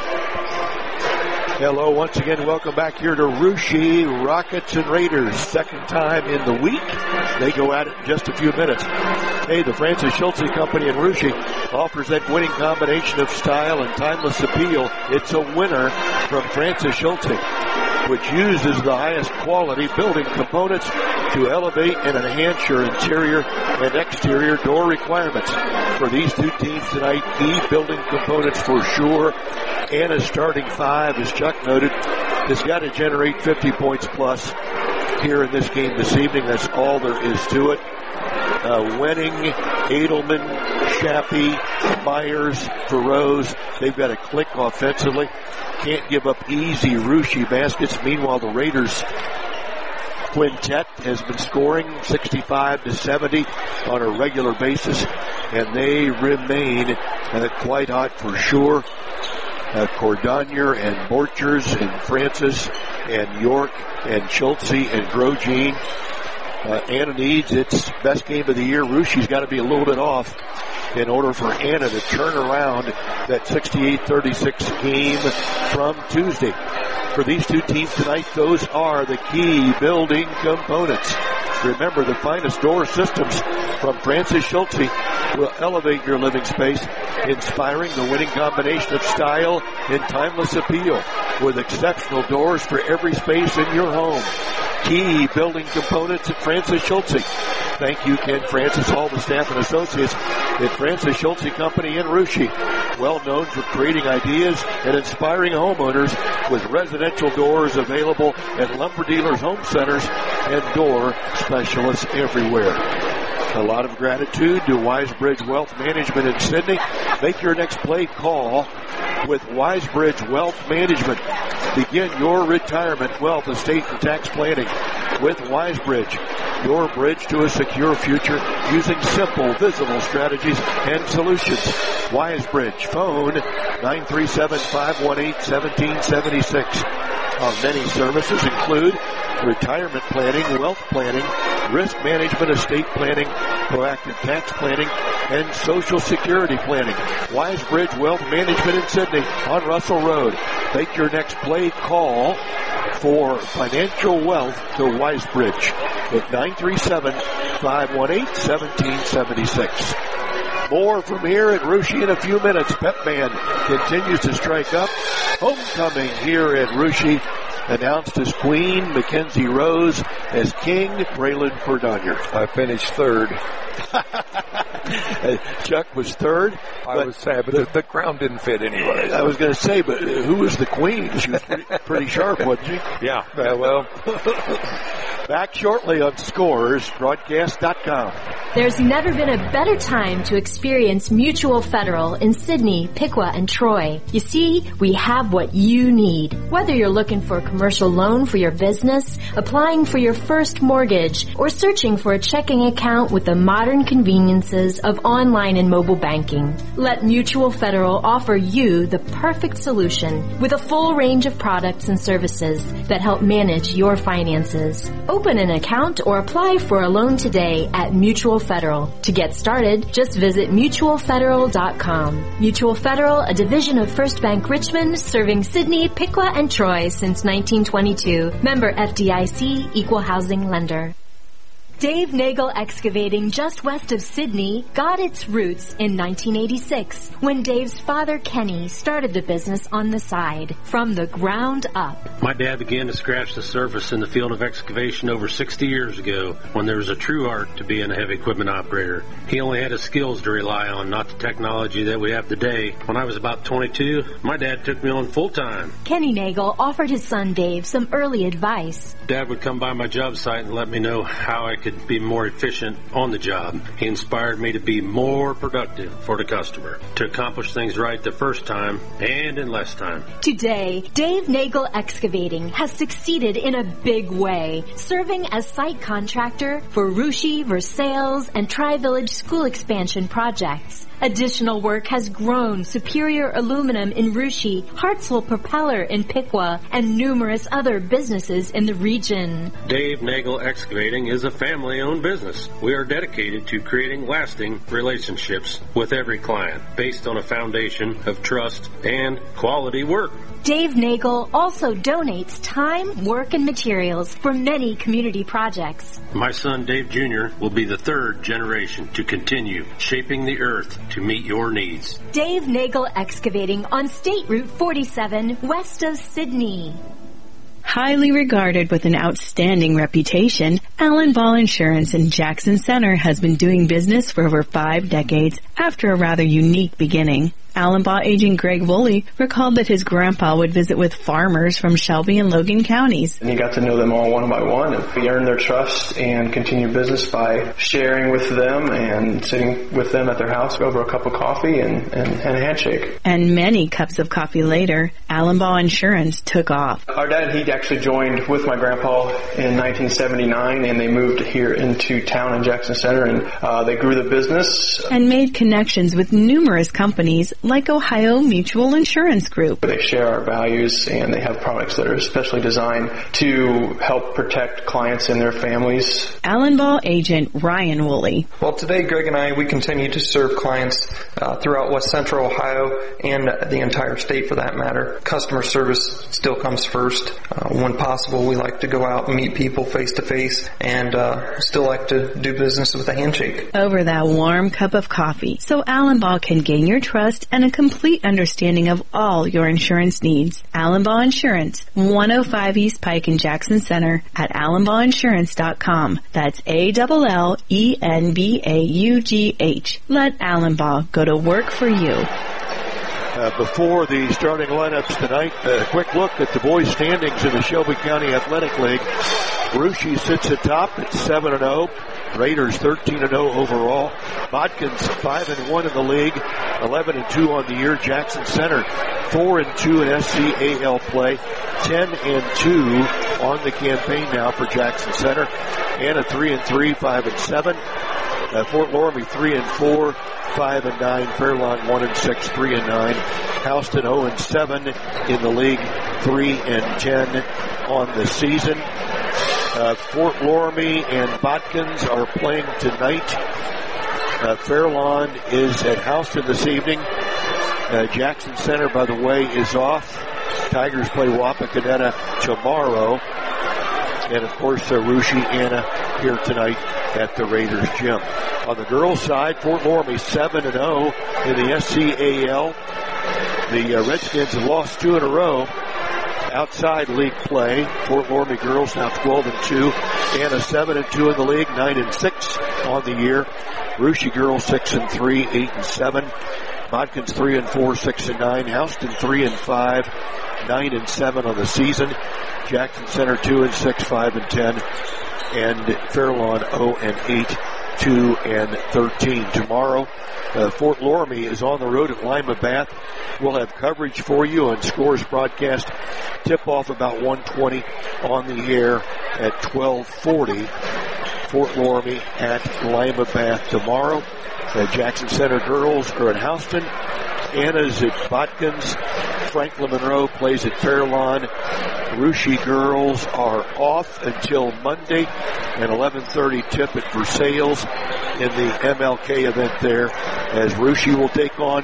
Hello, once again, welcome back here to Russia, Rockets and Raiders. Second time in the week. They go at it in just a few minutes. Hey, the Francis Schultze Company in Russia offers that winning combination of style and timeless appeal. It's a winner from Francis Schultze, which uses the highest quality building components to elevate and enhance your interior and exterior door requirements. For these two teams tonight, key building components for sure, and a starting five, as Chuck noted, has got to generate fifty points plus here in this game this evening. That's all there is to it. Uh, Wenning, Edelman, Shappy, Myers, Feroz, they've got to click offensively. Can't give up easy Russia baskets. Meanwhile, the Raiders quintet has been scoring sixty-five to seventy on a regular basis, and they remain uh, quite hot for sure. Uh, Cordonier and Borchers and Francis and York and Schultze and Grosjean. Uh, Anna needs its best game of the year. Russia's got to be a little bit off in order for Anna to turn around that sixty-eight thirty-six game from Tuesday. For these two teams tonight, those are the key building components. Remember, the finest door systems from Francis Schultze will elevate your living space, inspiring the winning combination of style and timeless appeal with exceptional doors for every space in your home. Key building components at Francis Schultze. thank you, Ken Francis, all the staff and associates at Francis Schultz Company in Russia. Well known for creating ideas and inspiring homeowners with residential doors available at lumber dealers, home centers, and door specialists everywhere. A lot of gratitude to Wisebridge Wealth Management in Sydney. Make your next play call with Wisebridge Wealth Management. Begin your retirement, wealth, estate, and tax planning with Wisebridge. Your bridge to a secure future using simple, visible strategies and solutions. Wisebridge. Phone nine three seven, five one eight, one seven seven six. Our many services include retirement planning, wealth planning, risk management, estate planning, proactive tax planning, and social security planning. Wisebridge Wealth Management in Sydney on Russell Road. Make your next play call for financial wealth to Wisebridge at nine three seven, five one eight, one seven seven six. More from here at Russia in a few minutes. Pep Band continues to strike up. Homecoming here at Russia, announced as Queen, Mackenzie Rose as King, Braylon Ferdonier. I finished third. Chuck was third. I was sad, but the, the crown didn't fit anyway. I was going to say, but who was the Queen? She was pretty, pretty sharp, wasn't she? Yeah, yeah well. Back shortly on Scores Broadcast dot com. There's never been a better time to experience Mutual Federal in Sydney, Piqua, and Troy. You see, we have what you need. Whether you're looking for a commercial loan for your business, applying for your first mortgage, or searching for a checking account with the modern conveniences of online and mobile banking, let Mutual Federal offer you the perfect solution with a full range of products and services that help manage your finances. Open an account or apply for a loan today at Mutual Federal. To get started, just visit mutual federal dot com. Mutual Federal, a division of First Bank Richmond, serving Sydney, Piqua, and Troy since nineteen twenty-two. Member F D I C, Equal Housing Lender. Dave Nagel Excavating, just west of Sydney, got its roots in nineteen eighty-six when Dave's father, Kenny, started the business on the side, from the ground up. My dad began to scratch the surface in the field of excavation over sixty years ago when there was a true art to being a heavy equipment operator. He only had his skills to rely on, not the technology that we have today. When I was about twenty-two, my dad took me on full-time. Kenny Nagel offered his son Dave some early advice. Dad would come by my job site and let me know how I could be more efficient on the job. He inspired me to be more productive for the customer, to accomplish things right the first time and in less time. Today, Dave Nagel Excavating has succeeded in a big way, serving as site contractor for Russia, Versailles, and Tri-Village school expansion projects. Additional work has grown Superior Aluminum in Russia, Hartsville Propeller in Piqua, and numerous other businesses in the region. Dave Nagel Excavating is a family-owned business. We are dedicated to creating lasting relationships with every client based on a foundation of trust and quality work. Dave Nagel also donates time, work, and materials for many community projects. My son Dave Junior will be the third generation to continue shaping the earth to meet your needs. Dave Nagel Excavating on State Route forty-seven, west of Sydney. Highly regarded with an outstanding reputation, Allen Ball Insurance in Jackson Center has been doing business for over five decades after a rather unique beginning. Allen Ball agent Greg Woolley recalled that his grandpa would visit with farmers from Shelby and Logan counties. And he got to know them all one by one, and we earned their trust and continued business by sharing with them and sitting with them at their house over a cup of coffee and, and, and a handshake. And many cups of coffee later, Allen Ball Insurance took off. Our dad, he actually joined with my grandpa in nineteen seventy-nine, and they moved here into town in Jackson Center, and uh, they grew the business. And made connections with numerous companies like Ohio Mutual Insurance Group. They share our values, and they have products that are especially designed to help protect clients and their families. Allen Ball agent Ryan Woolley. Well, today Greg and I, we continue to serve clients uh, throughout West Central Ohio and the entire state for that matter. Customer service still comes first. Uh, when possible, we like to go out and meet people face to face, and uh, still like to do business with a handshake. Over that warm cup of coffee, so Allen Ball can gain your trust and a complete understanding of all your insurance needs. Allenbaugh Insurance, one oh five East Pike in Jackson Center at allenbaugh insurance dot com. That's A L L E N B A U G H. Let Allenbaugh go to work for you. Uh, before the starting lineups tonight, a quick look at the boys' standings in the Shelby County Athletic League. Russia sits atop at seven and oh. Raiders thirteen and oh overall. Bodkins five and one in the league, eleven and two on the year. Jackson Center four and two in S C A L play, ten and two on the campaign now for Jackson Center. Anna three and three, five and seven. Uh, Fort Loramie three and four, five and nine. Fairlawn one and six, three and nine. Houston oh and seven in the league, three and ten on the season. Uh, Fort Loramie and Bodkins are playing tonight. Uh, Fairlawn is at Houston this evening. Uh, Jackson Center, by the way, is off. Tigers play Wapakoneta tomorrow. And, of course, uh, Russia Anna here tonight at the Raiders gym. On the girls' side, Fort Loramie seven and oh in the S C A L. The uh, Redskins have lost two in a row. Outside league play, Fort Loramie girls now twelve and two. Anna seven and two in the league, nine and six on the year. Russia girls six and three, eight and seven. Bodkins three and four, six and nine. Houston three and five, nine and seven on the season. Jackson Center two and six, five and ten. And Fairlawn oh and eight, two and thirteen. Tomorrow, uh, Fort Loramie is on the road at Lima Bath. We'll have coverage for you on Scores broadcast. Tip-off about one twenty on the air at twelve forty. Fort Loramie at Lima Bath tomorrow. The Jackson Center girls are at Houston. Anna's at Bodkins. Franklin Monroe plays at Fairlawn. Russia girls are off until Monday. An eleven thirty tip at Versailles in the M L K event there, as Russia will take on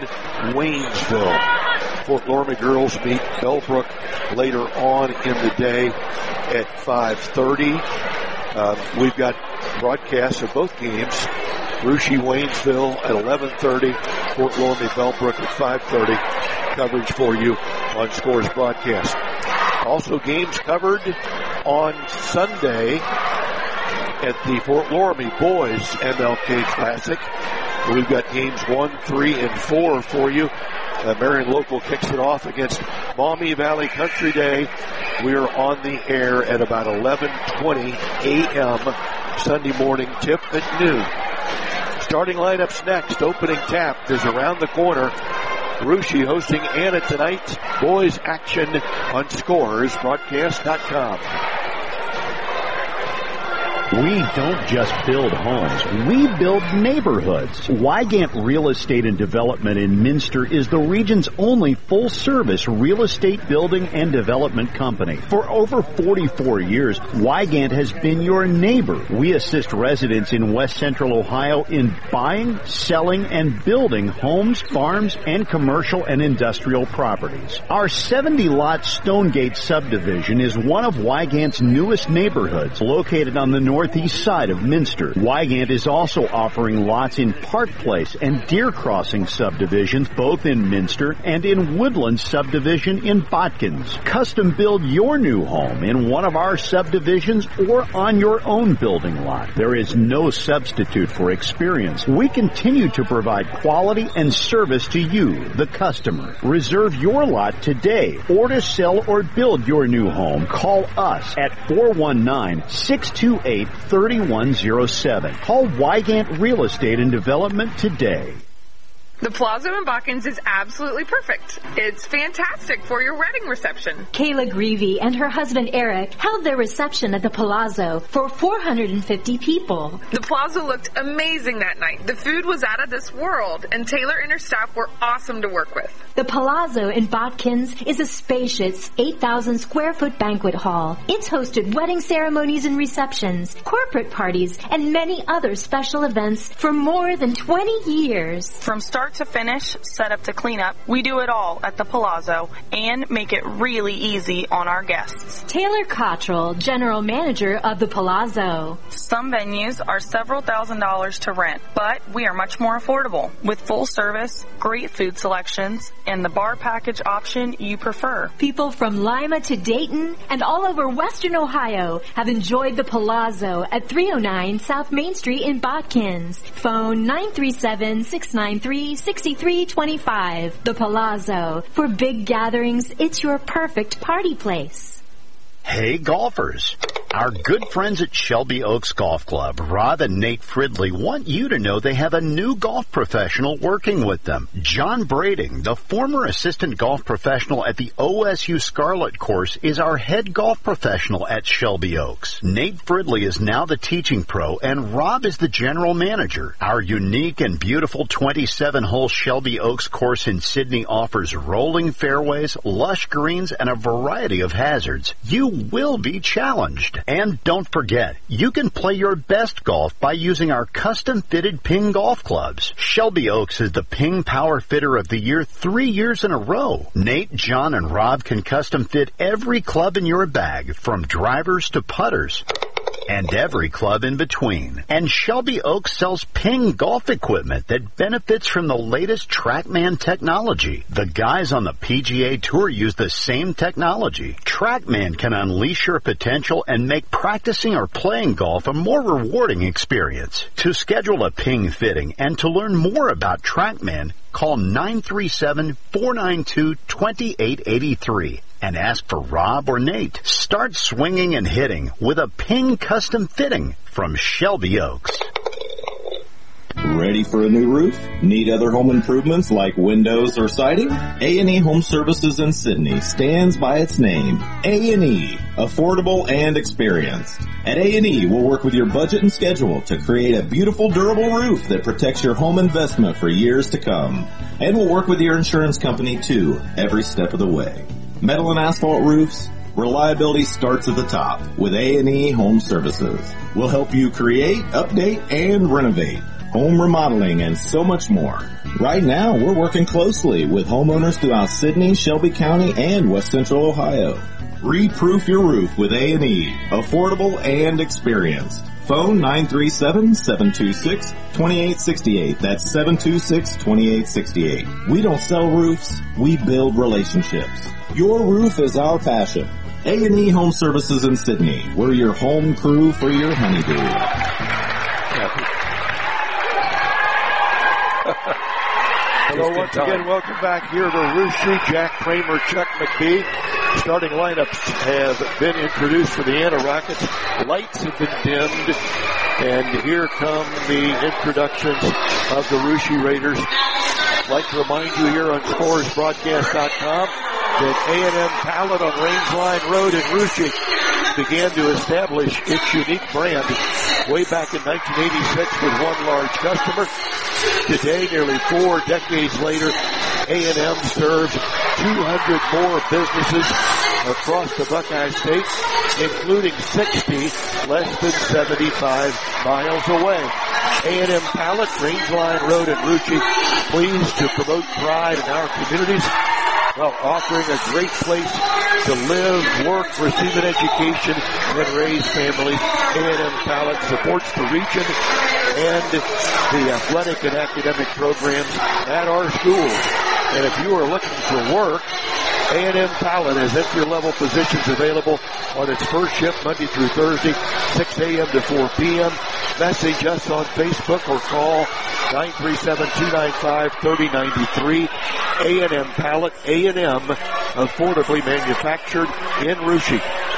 Waynesville. Fort Loramie girls meet Bellbrook later on in the day at five thirty. Uh, we've got broadcasts of both games. Russia Waynesville at eleven thirty. Fort Loramie Bellbrook at five thirty. Coverage for you on Scores broadcast. Also games covered on Sunday at the Fort Loramie Boys M L K Classic. We've got games one, three, and four for you. Uh, Marion Local kicks it off against Maumee Valley Country Day. We are on the air at about eleven twenty a.m. Sunday morning, tip at noon. Starting lineups next. Opening tap is around the corner. Russia hosting Anna tonight. Boys action on Scores broadcast dot com. We don't just build homes, we build neighborhoods. Wygant Real Estate and Development in Minster is the region's only full-service real estate building and development company. For over forty-four years, Wygant has been your neighbor. We assist residents in West Central Ohio in buying, selling, and building homes, farms, and commercial and industrial properties. Our seventy-lot Stonegate subdivision is one of Wygant's newest neighborhoods, located on the north northeast side of Minster. Wygant is also offering lots in Park Place and Deer Crossing subdivisions, both in Minster, and in Woodland subdivision in Bodkins. Custom build your new home in one of our subdivisions or on your own building lot. There is no substitute for experience. We continue to provide quality and service to you, the customer. Reserve your lot today, or to sell or build your new home, call us at four one nine, six two eight, three one zero seven. Call Wygant Real Estate and Development today. The Palazzo in Bodkins is absolutely perfect. It's fantastic for your wedding reception. Kayla Greavy and her husband Eric held their reception at the Palazzo for four hundred fifty people. The Palazzo looked amazing that night. The food was out of this world, and Taylor and her staff were awesome to work with. The Palazzo in Bodkins is a spacious eight thousand square foot banquet hall. It's hosted wedding ceremonies and receptions, corporate parties, and many other special events for more than twenty years. From start start to finish, setup to cleanup, we do it all at the Palazzo and make it really easy on our guests. Taylor Cottrell, General Manager of the Palazzo. Some venues are several thousand dollars to rent, but we are much more affordable with full service, great food selections, and the bar package option you prefer. People from Lima to Dayton and all over Western Ohio have enjoyed the Palazzo at three oh nine South Main Street in Botkins. Phone nine three seven, six nine three, six three two five. The Palazzo. For big gatherings, it's your perfect party place. Hey golfers, our good friends at Shelby Oaks Golf Club, Rob and Nate Fridley, want you to know they have a new golf professional working with them. John Brading, the former assistant golf professional at the O S U Scarlet course, is our head golf professional at Shelby Oaks. Nate Fridley is now the teaching pro, and Rob is the general manager. Our unique and beautiful twenty-seven hole Shelby Oaks course in Sydney offers rolling fairways, lush greens, and a variety of hazards. You will be challenged. And don't forget, you can play your best golf by using our custom-fitted Ping golf clubs. Shelby Oaks is the Ping Power Fitter of the Year three years in a row. Nate, John, and Rob can custom-fit every club in your bag, from drivers to putters, and every club in between. And Shelby Oaks sells Ping golf equipment that benefits from the latest TrackMan technology. The guys on the P G A Tour use the same technology. TrackMan can unleash your potential and make practicing or playing golf a more rewarding experience. To schedule a Ping fitting and to learn more about TrackMan, call nine three seven, four nine two, two eight eight three and ask for Rob or Nate. Start swinging and hitting with a Ping custom fitting from Shelby Oaks. Ready for a new roof? Need other home improvements like windows or siding? A and E Home Services in Sydney stands by its name. A and E. Affordable and experienced. At A and E, we'll work with your budget and schedule to create a beautiful, durable roof that protects your home investment for years to come. And we'll work with your insurance company, too, every step of the way. Metal and asphalt roofs? Reliability starts at the top with A and E Home Services. We'll help you create, update, and renovate. Home remodeling, and so much more. Right now, we're working closely with homeowners throughout Sydney, Shelby County, and West Central Ohio. Re-proof your roof with A and E. Affordable and experienced. Phone nine three seven, seven two six, two eight six eight. That's seven two six, two eight six eight. We don't sell roofs, we build relationships. Your roof is our passion. A and E Home Services in Sydney. We're your home crew for your honeydew. Hello, once again, welcome back here to Russia. Jack Kramer, Chuck McKee. Starting lineups have been introduced for the Anna Rockets. Lights have been dimmed. And here come the introductions of the Russia Raiders. I'd like to remind you here on Scores Broadcast dot com that A and M Pallet on Rangeline Road in Russia began to establish its unique brand way back in nineteen eighty-six with one large customer. Today, nearly four decades later, A and M serves two hundred more businesses across the Buckeye State, including sixty less than seventy-five miles away. A and M Pallet, Rangeline Road in Russia, pleased to promote pride in our communities while offering a great place to live, work, receive an education, and raise families. A and M Pallet supports the region and the athletic and academic programs at our schools. And if you are looking for work, A and M Pallet has entry-level positions available on its first shift Monday through Thursday, six a.m. to four p.m. Message us on Facebook or call nine three seven, two nine five, three oh nine three. A and M Pallet, A and M, affordably manufactured in Russia.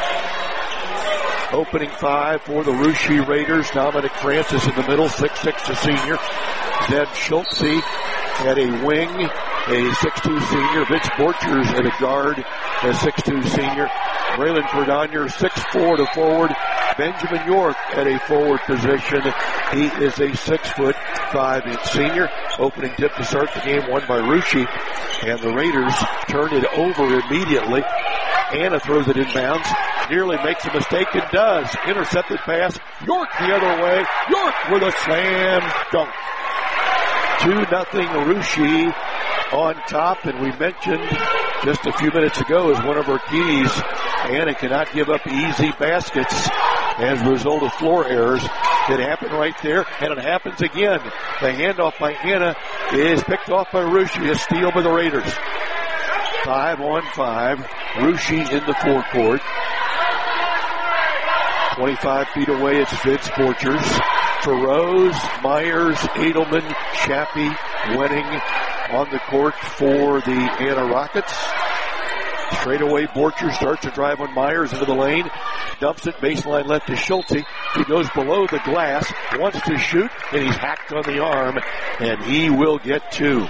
Opening five for the Russia Raiders. Dominic Francis in the middle, six six, a senior. Zed Schultze at a wing, a six two senior. Vince Borchers at a guard, a six two senior. Braylon Cordonier, six four to forward. Benjamin York at a forward position. He is a six foot five inch senior. Opening tip to start the game, won by Russia. And the Raiders turn it over immediately. Anna throws it inbounds. Nearly makes a mistake and does. Intercepted pass. York the other way. York with a slam dunk. two nothing Russia on top, and we mentioned just a few minutes ago as one of our keys, Anna cannot give up easy baskets as a result of floor errors. It happened right there, and it happens again. The handoff by Anna is picked off by Russia. A steal by the Raiders. Five on five. Russia in the forecourt. twenty-five feet away, it's Vince Borchers. Feroz, Myers, Edelman, Shappy, Wenning on the court for the Anna Rockets. Straight away, Borchers starts to drive on Myers into the lane. Dumps it baseline left to Schulte. He goes below the glass, wants to shoot, and he's hacked on the arm, and he will get two.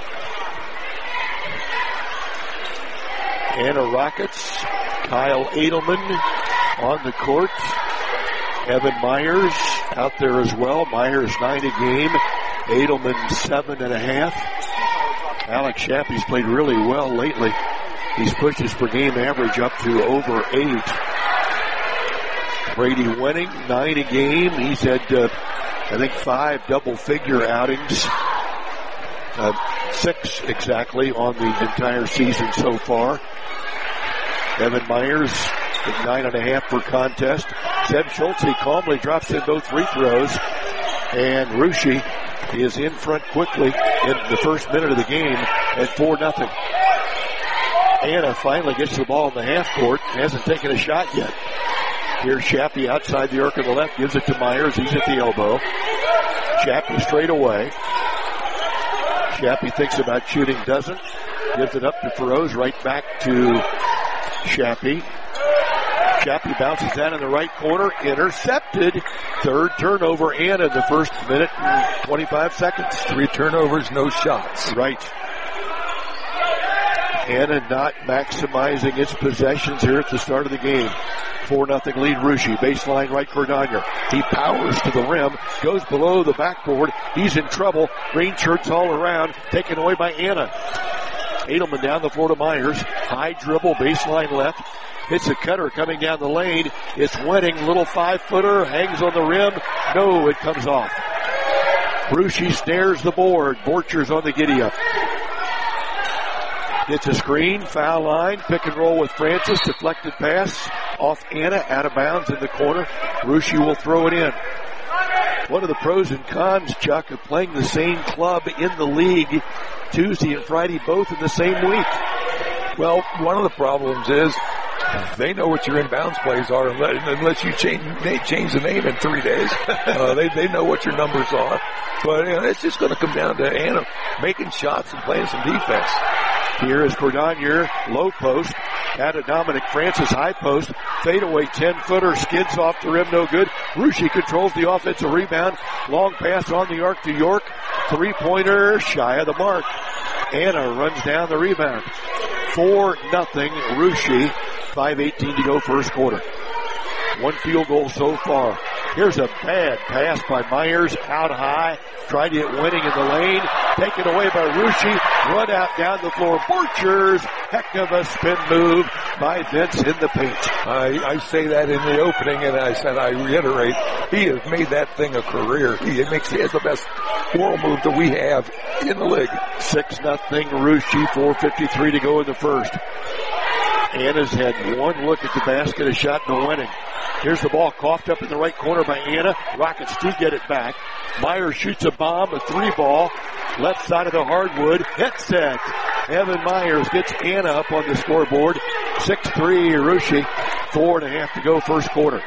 Anna Rockets, Kyle Edelman on the court. Evan Myers out there as well. Myers nine a game. Edelman seven and a half. Alex Shappy's played really well lately. He's pushed his per game average up to over eight. Brady Wenning, nine a game. He's had, uh, I think, five double-figure outings. Uh, six exactly on the entire season so far. Evan Myers at nine and a half per contest. Seb Schulte calmly drops in both free throws. And Russia is in front quickly in the first minute of the game at four nothing. Anna finally gets the ball in the half court. Hasn't taken a shot yet. Here's Shappy outside the arc on the left. Gives it to Myers. He's at the elbow. Shappy straight away. Shappy thinks about shooting. Doesn't. Gives it up to Feroz. Right back to Shappy. Shappy bounces that in the right corner. Intercepted. Third turnover. Anna in the first minute and twenty-five seconds. Three turnovers, no shots. Right. Anna not maximizing its possessions here at the start of the game. four nothing lead Russia. Baseline right Cordogna. He powers to the rim. Goes below the backboard. He's in trouble. Green shirts all around. Taken away by Anna. Edelman down the floor to Myers. High dribble. Baseline left. Hits a cutter coming down the lane. It's Wenning. Little five-footer. Hangs on the rim. No, it comes off. Russia snares the board. Borchers on the giddy-up. Gets a screen, foul line, pick and roll with Francis, deflected pass off Anna, out of bounds in the corner. Russia will throw it in. One of the pros and cons, Chuck, of playing the same club in the league Tuesday and Friday, both in the same week. Well, one of the problems is they know what your inbounds plays are unless you change, change the name in three days. uh, they, they know what your numbers are. But you know, it's just going to come down to Anna making shots and playing some defense. Here is Cordogna, low post. Out of Dominic Francis, high post. Fadeaway ten-footer, skids off the rim, no good. Russia controls the offensive rebound. Long pass on the arc to York. Three-pointer, shy of the mark. Anna runs down the rebound. four nothing Russia. five eighteen to go first quarter. One field goal so far. Here's a bad pass by Myers, out high. Tried to get Wenning in the lane. Taken away by Russia. Run out down the floor. Borchers. Heck of a spin move by Vince in the paint. I, I say that in the opening, and I said I reiterate, he has made that thing a career. He makes he has the best wall move that we have in the league. six nothing Russia. four fifty-three to go in the first. Anna's had one look at the basket, a shot to Wenning. Here's the ball coughed up in the right corner by Anna. Rockets do get it back. Myers shoots a bomb, a three ball. Left side of the hardwood. Hit set. Evan Myers gets Anna up on the scoreboard. six three Russia. Four and a half to go first quarter.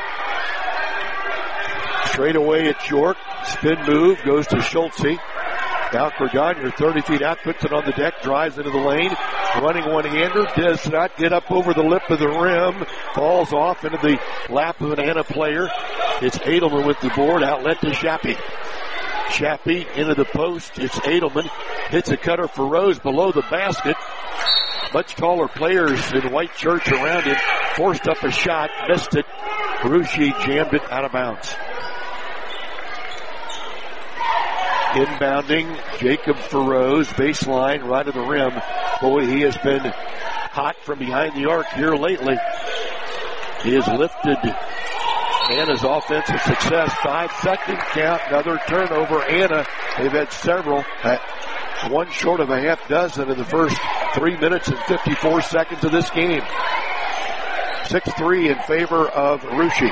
Straight away at York. Spin move goes to Schulte. Now Cordogna, thirty feet out, puts it on the deck, drives into the lane. Running one-hander, does not get up over the lip of the rim. Falls off into the lap of an Anna player. It's Edelman with the board, outlet to Shappy. Shappy into the post. It's Edelman. Hits a cutter for Rose below the basket. Much taller players in white shirts around him. Forced up a shot, missed it. Russia jammed it out of bounds. Inbounding, Jacob Feroz, baseline, right of the rim. Boy, he has been hot from behind the arc here lately. He has lifted Anna's offensive success, five second count, another turnover. Anna, they've had several, at one short of a half dozen in the first three minutes and fifty-four seconds of this game. six three in favor of Russia.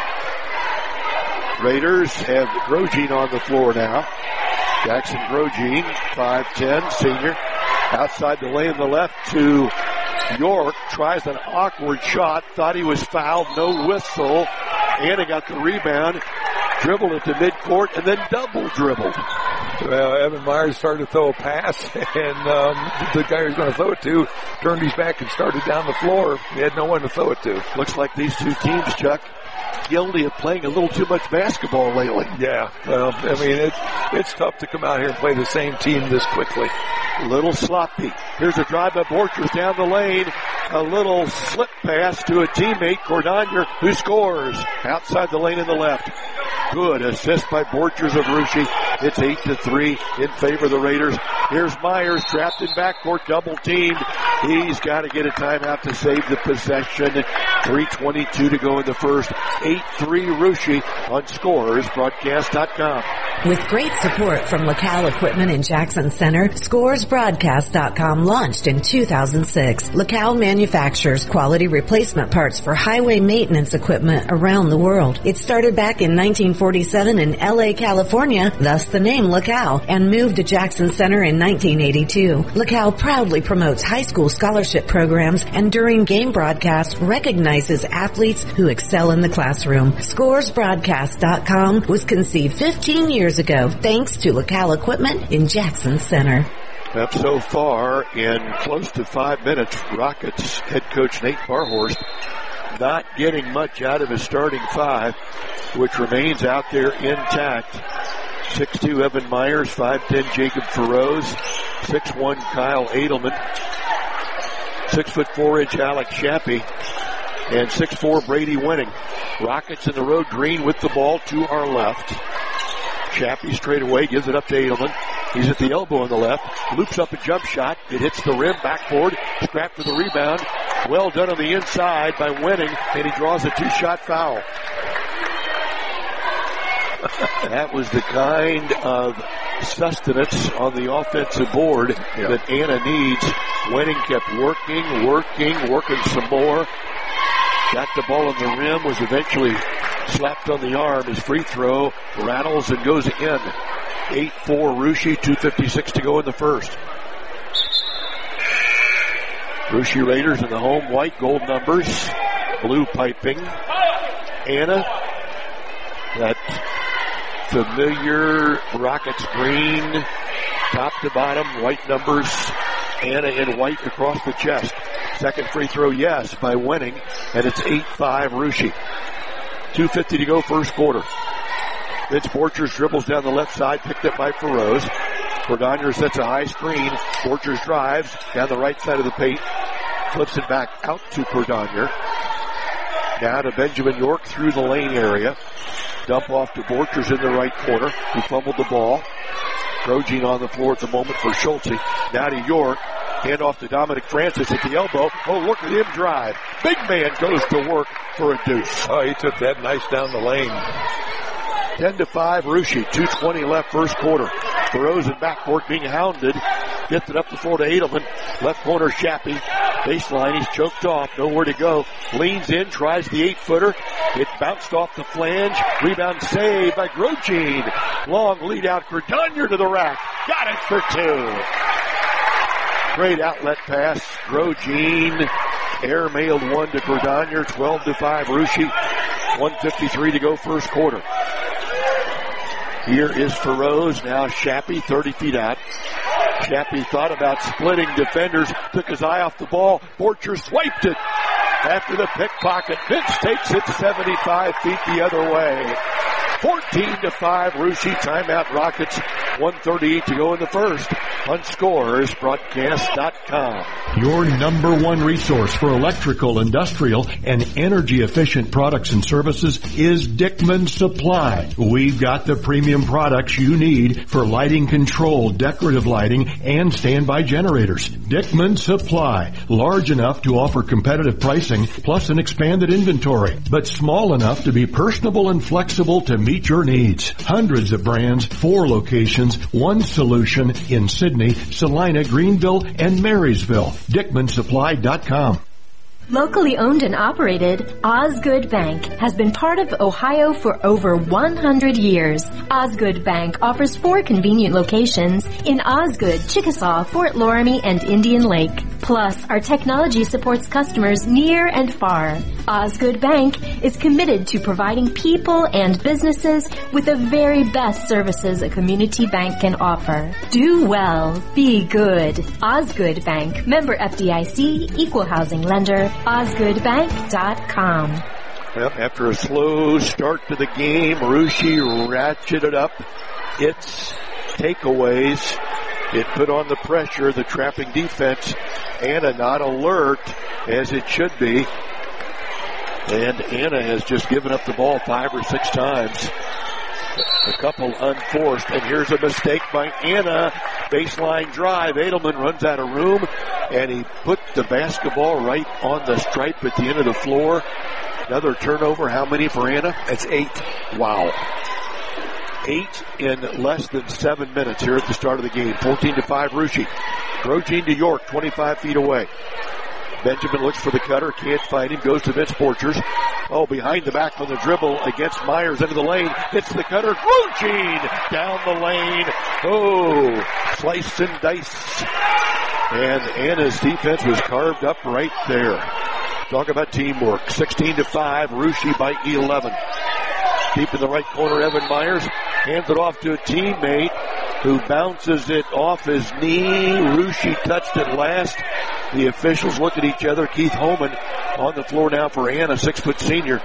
Raiders have Grosjean on the floor now. Jackson Grosjean, five ten, senior. Outside the lane on the left to York. Tries an awkward shot. Thought he was fouled. No whistle. Anna got the rebound. Dribbled it to midcourt and then double dribbled. Well, Evan Myers started to throw a pass, and um, the guy he was going to throw it to turned his back and started down the floor. He had no one to throw it to. Looks like these two teams, Chuck, guilty of playing a little too much basketball lately. Yeah, well, I mean, it, it's tough to come out here and play the same team this quickly. A little sloppy. Here's a drive by Borchers down the lane. A little slip pass to a teammate, Cordonier, who scores outside the lane in the left. Good assist by Borchers of Russia. It's eight to three in favor of the Raiders. Here's Myers trapped in backcourt, double teamed. He's got to get a timeout to save the possession. three twenty-two to go in the first. eight three Russia on Scores Broadcast dot com. With great support from LaCal Equipment in Jackson Center, Scores Broadcast dot com launched in two thousand six. LaCal manufactures quality replacement parts for highway maintenance equipment around the world. It started back in nineteen forty-seven in L A, California, thus the name LaCal, and moved to Jackson Center in nineteen eighty-two. LaCal proudly promotes high school scholarship programs and during game broadcasts recognizes athletes who excel in the classroom. Scores Broadcast dot com was conceived fifteen years ago thanks to LaCal Equipment in Jackson Center. Up so far in close to five minutes, Rockets head coach Nate Barhorst not getting much out of his starting five, which remains out there intact. six two Evan Myers, five ten Jacob Feroz, six one Kyle Edelman, six foot four inch Alex Shappy, and six four Brady Winning. Rockets in the road, Green with the ball to our left. Shappy straight away gives it up to Edelman. He's at the elbow on the left. Loops up a jump shot. It hits the rim, backboard. Scrap for the rebound. Well done on the inside by Winning, and he draws a two-shot foul. That was the kind of sustenance on the offensive board yeah. that Anna needs. Winning kept working, working, working some more. Got the ball on the rim, was eventually slapped on the arm. His free throw rattles and goes in. eight four Russia, two fifty-six to go in the first. Russia Raiders in the home white, gold numbers, blue piping. Anna, that familiar Rockets green, top to bottom, white numbers. Anna in white across the chest. Second free throw, yes, by Winning, and it's eight five Russia. two fifty to go first quarter. Vince Borchers dribbles down the left side, picked up by Feroz. Cordonier sets a high screen. Borchers drives down the right side of the paint. Flips it back out to Cordonier. Now to Benjamin York through the lane area. Dump off to Borchers in the right corner, who fumbled the ball. Grosjean on the floor at the moment for Schulte. Now to York. Hand off to Dominic Francis at the elbow. Oh, look at him drive. Big man goes to work for a deuce. Oh, he took that nice down the lane. ten to five, Russia. two twenty left first quarter. Feroz in backcourt being hounded. Gets it up the floor to Edelman. Left corner, Shappy. Baseline, he's choked off. Nowhere to go. Leans in, tries the eight-footer. It bounced off the flange. Rebound saved by Grosjean. Long lead out. Cordonier to the rack. Got it for two. Great outlet pass. Grosjean air mailed one to Cordonier. twelve to five, Russia. one fifty-three to go first quarter. Here is Feroz. Now Shappy, thirty feet out. Shappy thought about splitting defenders. Took his eye off the ball. Borchers swiped it. After the pickpocket, Vince takes it seventy-five feet the other way. fourteen to five, Russia. Timeout Rockets. one thirty-eight to go in the first on Scores Broadcast dot com. Your number one resource for electrical, industrial, and energy-efficient products and services is Dickman Supply. We've got the premium products you need for lighting control, decorative lighting, and standby generators. Dickman Supply, large enough to offer competitive pricing plus an expanded inventory, but small enough to be personable and flexible to meet your needs. Hundreds of brands, four locations, one solution in Sydney, Salina, Greenville, and Marysville. Dickman Supply dot com. Locally owned and operated, Osgood Bank has been part of Ohio for over one hundred years. Osgood Bank offers four convenient locations in Osgood, Chickasaw, Fort Loramie, and Indian Lake. Plus, our technology supports customers near and far. Osgood Bank is committed to providing people and businesses with the very best services a community bank can offer. Do well. Be good. Osgood Bank. Member F D I C. Equal housing lender. Osgood Bank dot com. Well, after a slow start to the game, Russia ratcheted up its takeaways. It put on the pressure, the trapping defense. Anna not alert as it should be. And Anna has just given up the ball five or six times. A couple unforced, and here's a mistake by Anna. Baseline drive. Edelman runs out of room, and he put the basketball right on the stripe at the end of the floor. Another turnover. How many for Anna? That's eight. Wow. Eight in less than seven minutes here at the start of the game. fourteen to five, Russia. Grogine to York, twenty-five feet away. Benjamin looks for the cutter, can't find him, goes to Vince Borchers. Oh, behind the back on the dribble against Myers into the lane. Hits the cutter, Grogine down the lane. Oh, slice and dice. And Anna's defense was carved up right there. Talk about teamwork. sixteen to five, Russia by eleven. Deep in the right corner, Evan Myers hands it off to a teammate who bounces it off his knee. Russia touched it last. The officials look at each other. Keith Holman on the floor now for Anna, six-foot senior.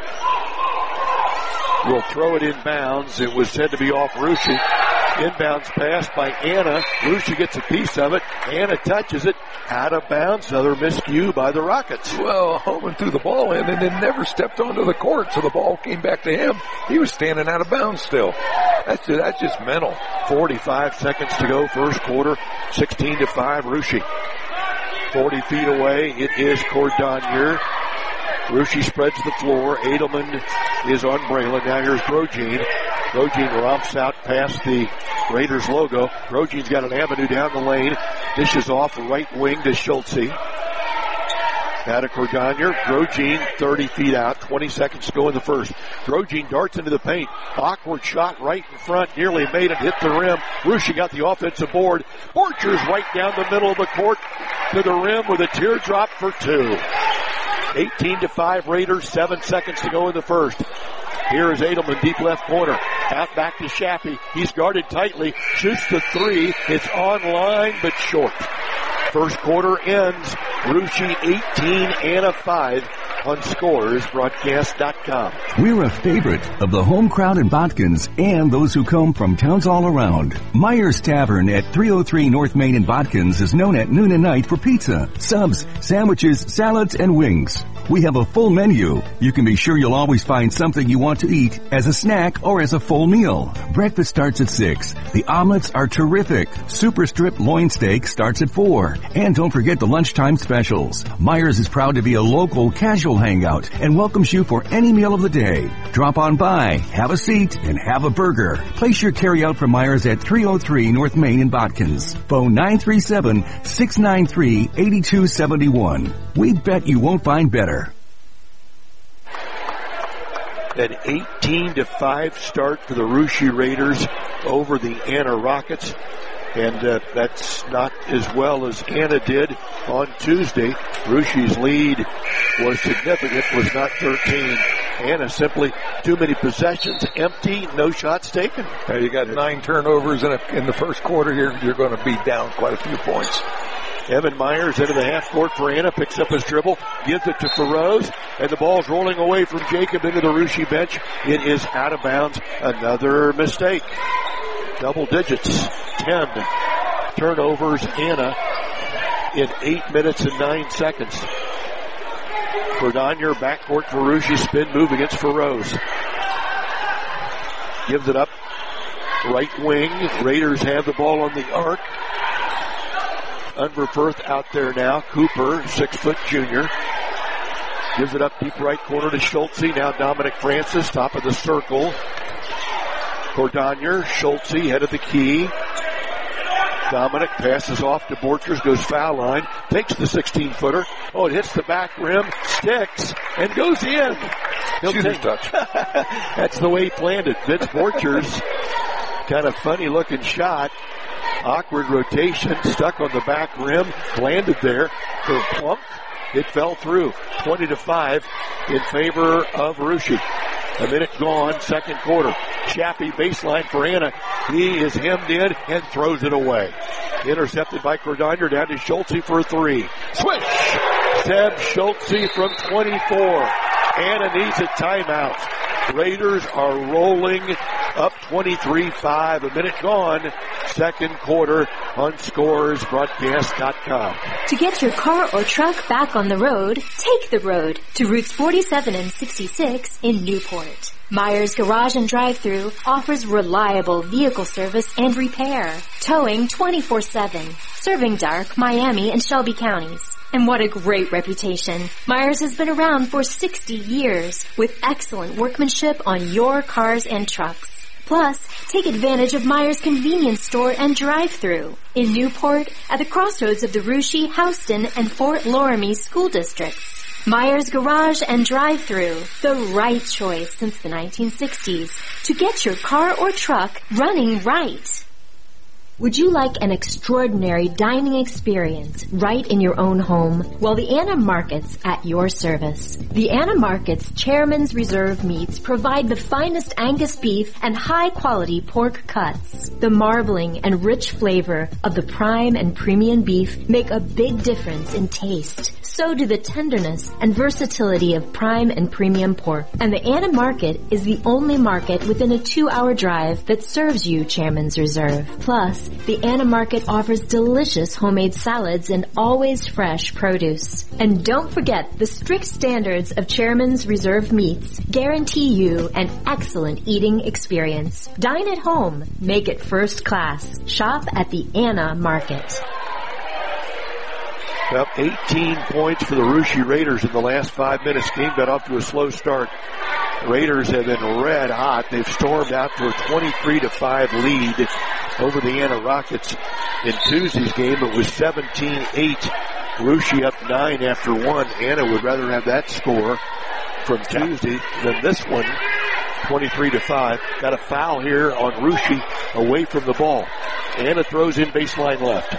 Will throw it inbounds. It was said to be off Russia. Inbounds pass by Anna. Russia gets a piece of it. Anna touches it. Out of bounds. Another miscue by the Rockets. Well, Holman threw the ball in and then never stepped onto the court, so the ball came back to him. He was standing out of bounds still. That's just, that's just mental. forty-five seconds to go, first quarter. sixteen to five, Russia. forty feet away, it is Cordonier. Russia spreads the floor. Edelman is on Braylon. Now here's Grogine. Grogine romps out past the Raiders logo. Grogine's got an avenue down the lane. Dishes off right wing to Schultze. Out of Cordonier. Grogine thirty feet out. twenty seconds to go in the first. Grogine darts into the paint. Awkward shot right in front. Nearly made it. Hit the rim. Russia got the offensive board. Borchers right down the middle of the court to the rim with a teardrop for two. eighteen to five Raiders. Seven seconds to go in the first. Here is Edelman, deep left corner. Out back to Shappy. He's guarded tightly. Shoots the three. It's online, but short. First quarter ends. Russia eighteen, Anna five on Scores Broadcast dot com. We're a favorite of the home crowd in Botkins and those who come from towns all around. Myers Tavern at three oh three North Main in Botkins is known at noon and night for pizza, subs, sandwiches, salads, and wings. We have a full menu. You can be sure you'll always find something you want to eat as a snack or as a full meal. Breakfast starts at six. The omelets are terrific. Super strip loin steak starts at four. And don't forget the lunchtime specials. Myers is proud to be a local casual hangout and welcomes you for any meal of the day. Drop on by, have a seat, and have a burger. Place your carryout from Myers at three oh three North Main in Botkins. Phone nine three seven, six nine three, eight two seven one. We bet you won't find better. An eighteen to five start for the Russia Raiders over the Anna Rockets. And uh, that's not as well as Anna did on Tuesday. Russia's lead was significant, was not thirteen. Anna simply too many possessions, empty, no shots taken. Now you got nine turnovers in, a, in the first quarter. You're, you're going to be down quite a few points. Evan Myers into the half court for Anna, picks up his dribble, gives it to Feroz, and the ball's rolling away from Jacob into the Russia bench. It is out of bounds. Another mistake. Double digits. Ten turnovers, Anna, in eight minutes and nine seconds. Cordonier, backcourt for Russia, spin move against Feroz. Gives it up. Right wing. Raiders have the ball on the arc. Unverperth out there now. Cooper, six foot junior. Gives it up deep right corner to Schultze. Now Dominic Francis, top of the circle. Cordonier, Schultze, head of the key. Dominic passes off to Borchers, goes foul line, takes the sixteen-footer. Oh, it hits the back rim, sticks, and goes in. He'll Shooter's take touch. That's the way he planned it. Vince Borchers, kind of funny-looking shot. Awkward rotation, stuck on the back rim, landed there for plump. It fell through. twenty to five in favor of Russia. A minute gone, second quarter. Chappie baseline for Anna. He is hemmed in and throws it away. Intercepted by Cordonier, down to Schultze for a three. Swish! Seb Schultze from twenty-four. Anna needs a timeout. Raiders are rolling up twenty-three five. A minute gone. Second quarter on scores broadcast dot com. To get your car or truck back on the road, take the road to routes forty-seven and sixty-six in Newport. Myers Garage and Drive-Thru offers reliable vehicle service and repair, towing twenty-four seven, serving Dark, Miami, and Shelby counties. And what a great reputation. Myers has been around for sixty years with excellent workmanship on your cars and trucks. Plus, take advantage of Myers Convenience Store and Drive-Thru in Newport at the crossroads of the Russia, Houston, and Fort Loramie school districts. Myers Garage and Drive-Thru, the right choice since the nineteen sixties to get your car or truck running right. Would you like an extraordinary dining experience right in your own home? Well, the Anna Markets at your service. The Anna Markets Chairman's Reserve meats provide the finest Angus beef and high-quality pork cuts. The marbling and rich flavor of the prime and premium beef make a big difference in taste. So do the tenderness and versatility of prime and premium pork. And the Anna Market is the only market within a two-hour drive that serves you Chairman's Reserve. Plus, the Anna Market offers delicious homemade salads and always fresh produce. And don't forget, the strict standards of Chairman's Reserve meats guarantee you an excellent eating experience. Dine at home. Make it first class. Shop at the Anna Market. Up eighteen points for the Russia Raiders in the last five minutes. Game got off to a slow start. Raiders have been red hot. They've stormed out to a twenty-three to five lead over the Anna Rockets. In Tuesday's game, it was seventeen eight. Russia up nine after one. Anna would rather have that score from Tuesday than this one. twenty-three to five. Got a foul here on Russia away from the ball. Anna throws in baseline left.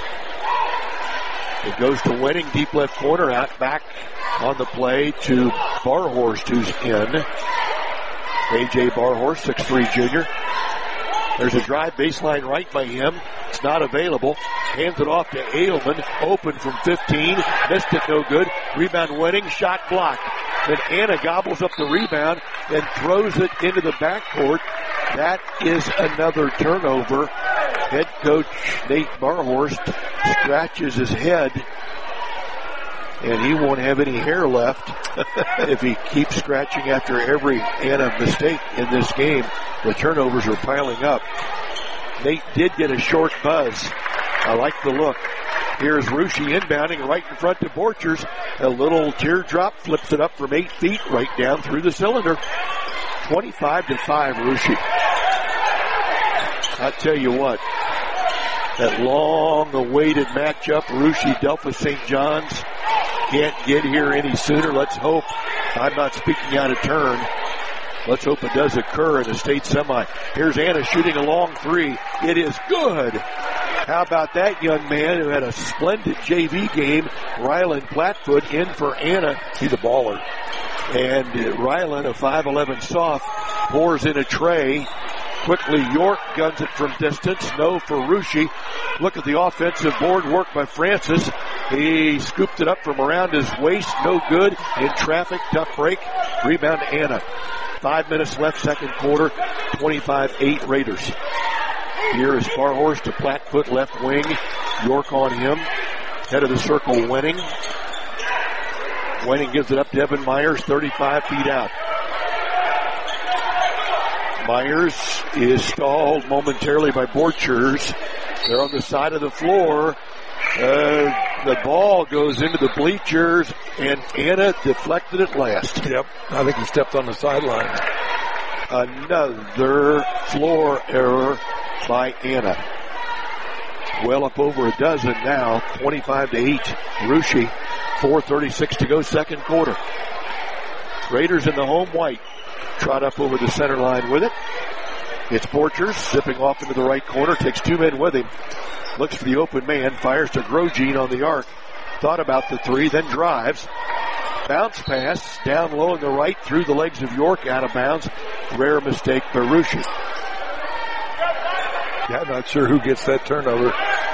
It goes to Wenning, deep left corner, out back on the play to Barhorst, who's in. A J Barhorst, six three junior. There's a drive baseline right by him. It's not available. Hands it off to Ailman. Open from fifteen. Missed it, no good. Rebound Wenning, shot blocked. Then Anna gobbles up the rebound and throws it into the backcourt. That is another turnover. Head coach Nate Barhorst scratches his head, and he won't have any hair left if he keeps scratching after every Anna mistake in this game. The turnovers are piling up. Nate did get a short buzz. I like the look. Here's Russia inbounding right in front to Borchers. A little teardrop, flips it up from eight feet right down through the cylinder. twenty-five to five, Russia. I'll tell you what, that long-awaited matchup, Russia Delphos Saint John's, can't get here any sooner. Let's hope, I'm not speaking out of turn, let's hope it does occur in the state semi. Here's Anna shooting a long three. It is good. How about that young man who had a splendid J V game, Rylan Plattfoot, in for Anna. He's a baller. And uh, Rylan, a five eleven soft, pours in a tray. Quickly, York guns it from distance. No for Russia. Look at the offensive board work by Francis. He scooped it up from around his waist. No good. In traffic, tough break. Rebound to Anna. Five minutes left, second quarter. twenty-five eight Raiders. Here is Barhorst to Plattfoot, left wing. York on him. Head of the circle, Wenning. Wenning gives it up to Evan Myers, thirty-five feet out. Myers is stalled momentarily by Borchers. They're on the side of the floor. Uh, the ball goes into the bleachers, and Anna deflected it last. Yep, I think he stepped on the sideline. Another floor error by Anna. Well up over a dozen now, twenty-five to eight. Russia, four thirty-six to go, second quarter. Raiders in the home white. Trot up over the center line with it. It's Borchers zipping off into the right corner. Takes two men with him. Looks for the open man. Fires to Grosjean on the arc. Thought about the three, then drives. Bounce pass down low in the right through the legs of York, out of bounds. Rare mistake by Russia. Yeah, not sure who gets that turnover.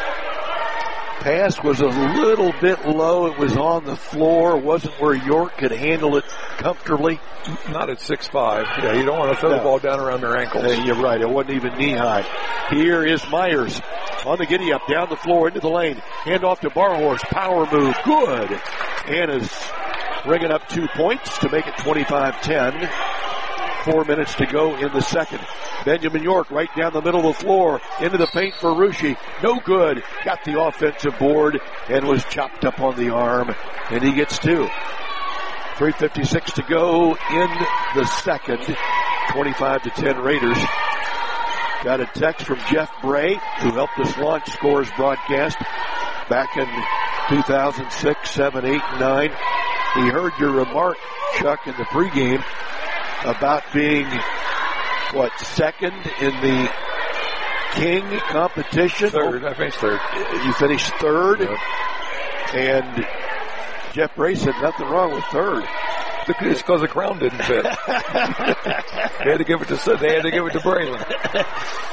Pass was a little bit low. It was on the floor. Wasn't where York could handle it comfortably. Not at six five. Yeah, you don't want to throw no. the ball down around their ankles. Hey, you're right. It wasn't even knee high. Here is Myers on the giddy up, down the floor, into the lane. Hand off to Barhorst. Power move. Good. Anna's bringing up two points to make it twenty-five ten. Four minutes to go in the second. Benjamin York right down the middle of the floor. Into the paint for Russia. No good. Got the offensive board and was chopped up on the arm. And he gets two. three fifty-six to go in the second. twenty-five to ten Raiders. Got a text from Jeff Bray, who helped us launch Scores broadcast back in two thousand six, seven, eight, and nine. He heard your remark, Chuck, in the pregame about being, what, second in the King competition? Third. I finished third. You finished third? Yep. And Jeff Bray said nothing wrong with third. It's because the crown didn't fit. They had to give it to they had to give it to Braylon.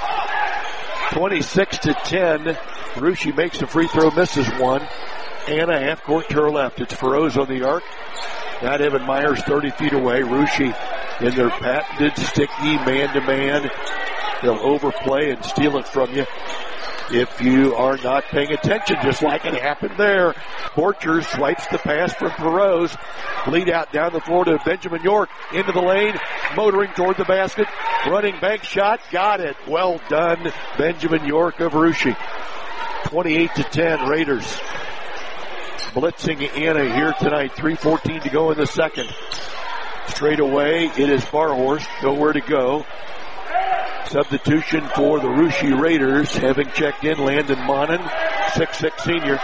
twenty-six to ten. Russia makes a free throw, misses one. Anna half court to her left. It's Feroz on the arc. Not Evan Myers thirty feet away. Russia in their patented sticky man-to-man. They'll overplay and steal it from you if you are not paying attention, just like it happened there. Borchers swipes the pass from Feroz. Lead out down the floor to Benjamin York. Into the lane, motoring toward the basket. Running bank shot, got it. Well done, Benjamin York of Russia. twenty-eight to ten, Raiders. Blitzing Anna here tonight. three fourteen to go in the second. Straight away, it is Barhorst. Nowhere to go. Substitution for the Russia Raiders, having checked in Landon Monin, six six senior.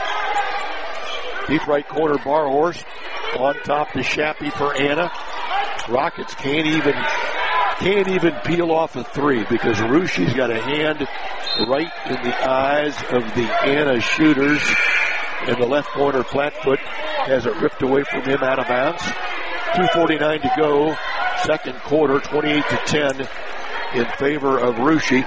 Deep right corner, Barhorst. On top to Shappy for Anna. Rockets can't even can't even peel off a three because Russia's got a hand right in the eyes of the Anna shooters. And the left corner, Plattfoot, has it ripped away from him out of bounds. two forty-nine to go. Second quarter, twenty-eight to ten in favor of Russia.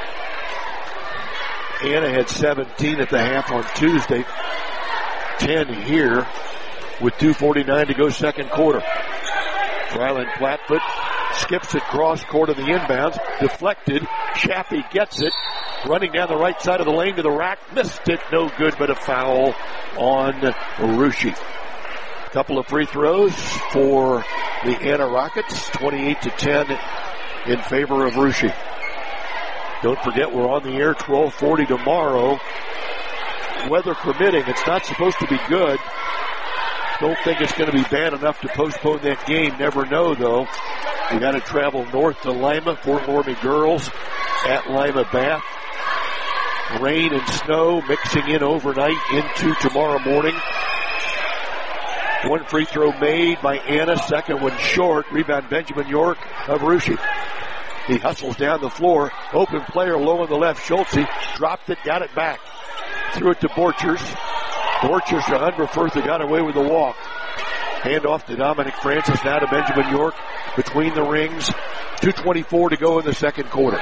Anna had seventeen at the half on Tuesday. ten here with two forty-nine to go, second quarter. Ryland Plattfoot skips it cross court of the inbounds. Deflected. Shappy gets it. Running down the right side of the lane to the rack. Missed it. No good, but a foul on Russia. Couple of free throws for the Anna Rockets. twenty-eight to ten in favor of Russia. Don't forget, we're on the air twelve forty tomorrow. Weather permitting, it's not supposed to be good. Don't think it's going to be bad enough to postpone that game. Never know, though. We got to travel north to Lima, Fort Laramie girls at Lima Bath. Rain and snow mixing in overnight into tomorrow morning. One free throw made by Anna, second one short. Rebound Benjamin York of Russia. He hustles down the floor. Open player low on the left. Schultze dropped it, got it back. Threw it to Borchers. Borchers to Unverfurth, got away with the walk. Hand off to Dominic Francis, now to Benjamin York between the rings. two twenty-four to go in the second quarter.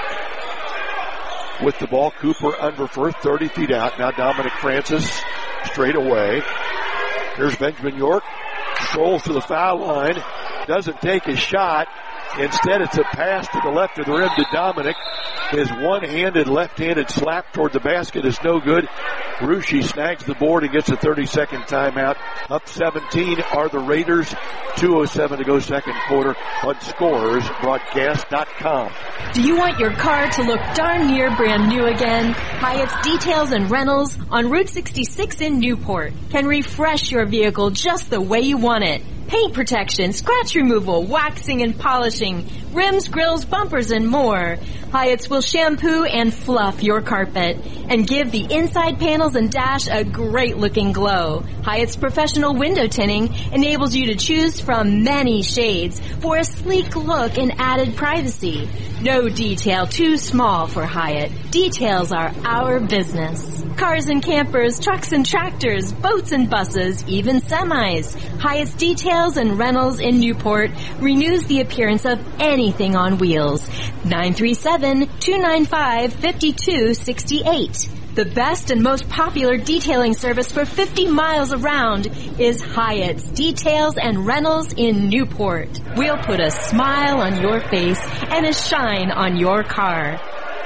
With the ball, Cooper Unverferth, thirty feet out. Now Dominic Francis straight away. Here's Benjamin York. Strolls to the foul line. Doesn't take his shot. Instead, it's a pass to the left of the rim to Dominic. His one-handed, left-handed slap toward the basket is no good. Russia snags the board and gets a thirty-second timeout. Up seventeen are the Raiders. two oh seven to go second quarter on Scores Broadcast dot com. Do you want your car to look darn near brand new again? Hyatt's Details and Rentals on Route sixty-six in Newport can refresh your vehicle just the way you want it. Paint protection, scratch removal, waxing and polishing, rims, grills, bumpers, and more. Hyatt's will shampoo and fluff your carpet and give the inside panels and dash a great-looking glow. Hyatt's professional window tinting enables you to choose from many shades for a sleek look and added privacy. No detail too small for Hyatt. Details are our business. Cars and campers, trucks and tractors, boats and buses, even semis. Hyatt's Details and Rentals in Newport renews the appearance of anything on wheels. nine three seven, two nine five, five two six eight. The best and most popular detailing service for fifty miles around is Hyatt's Details and Rentals in Newport. We'll put a smile on your face and a shine on your car.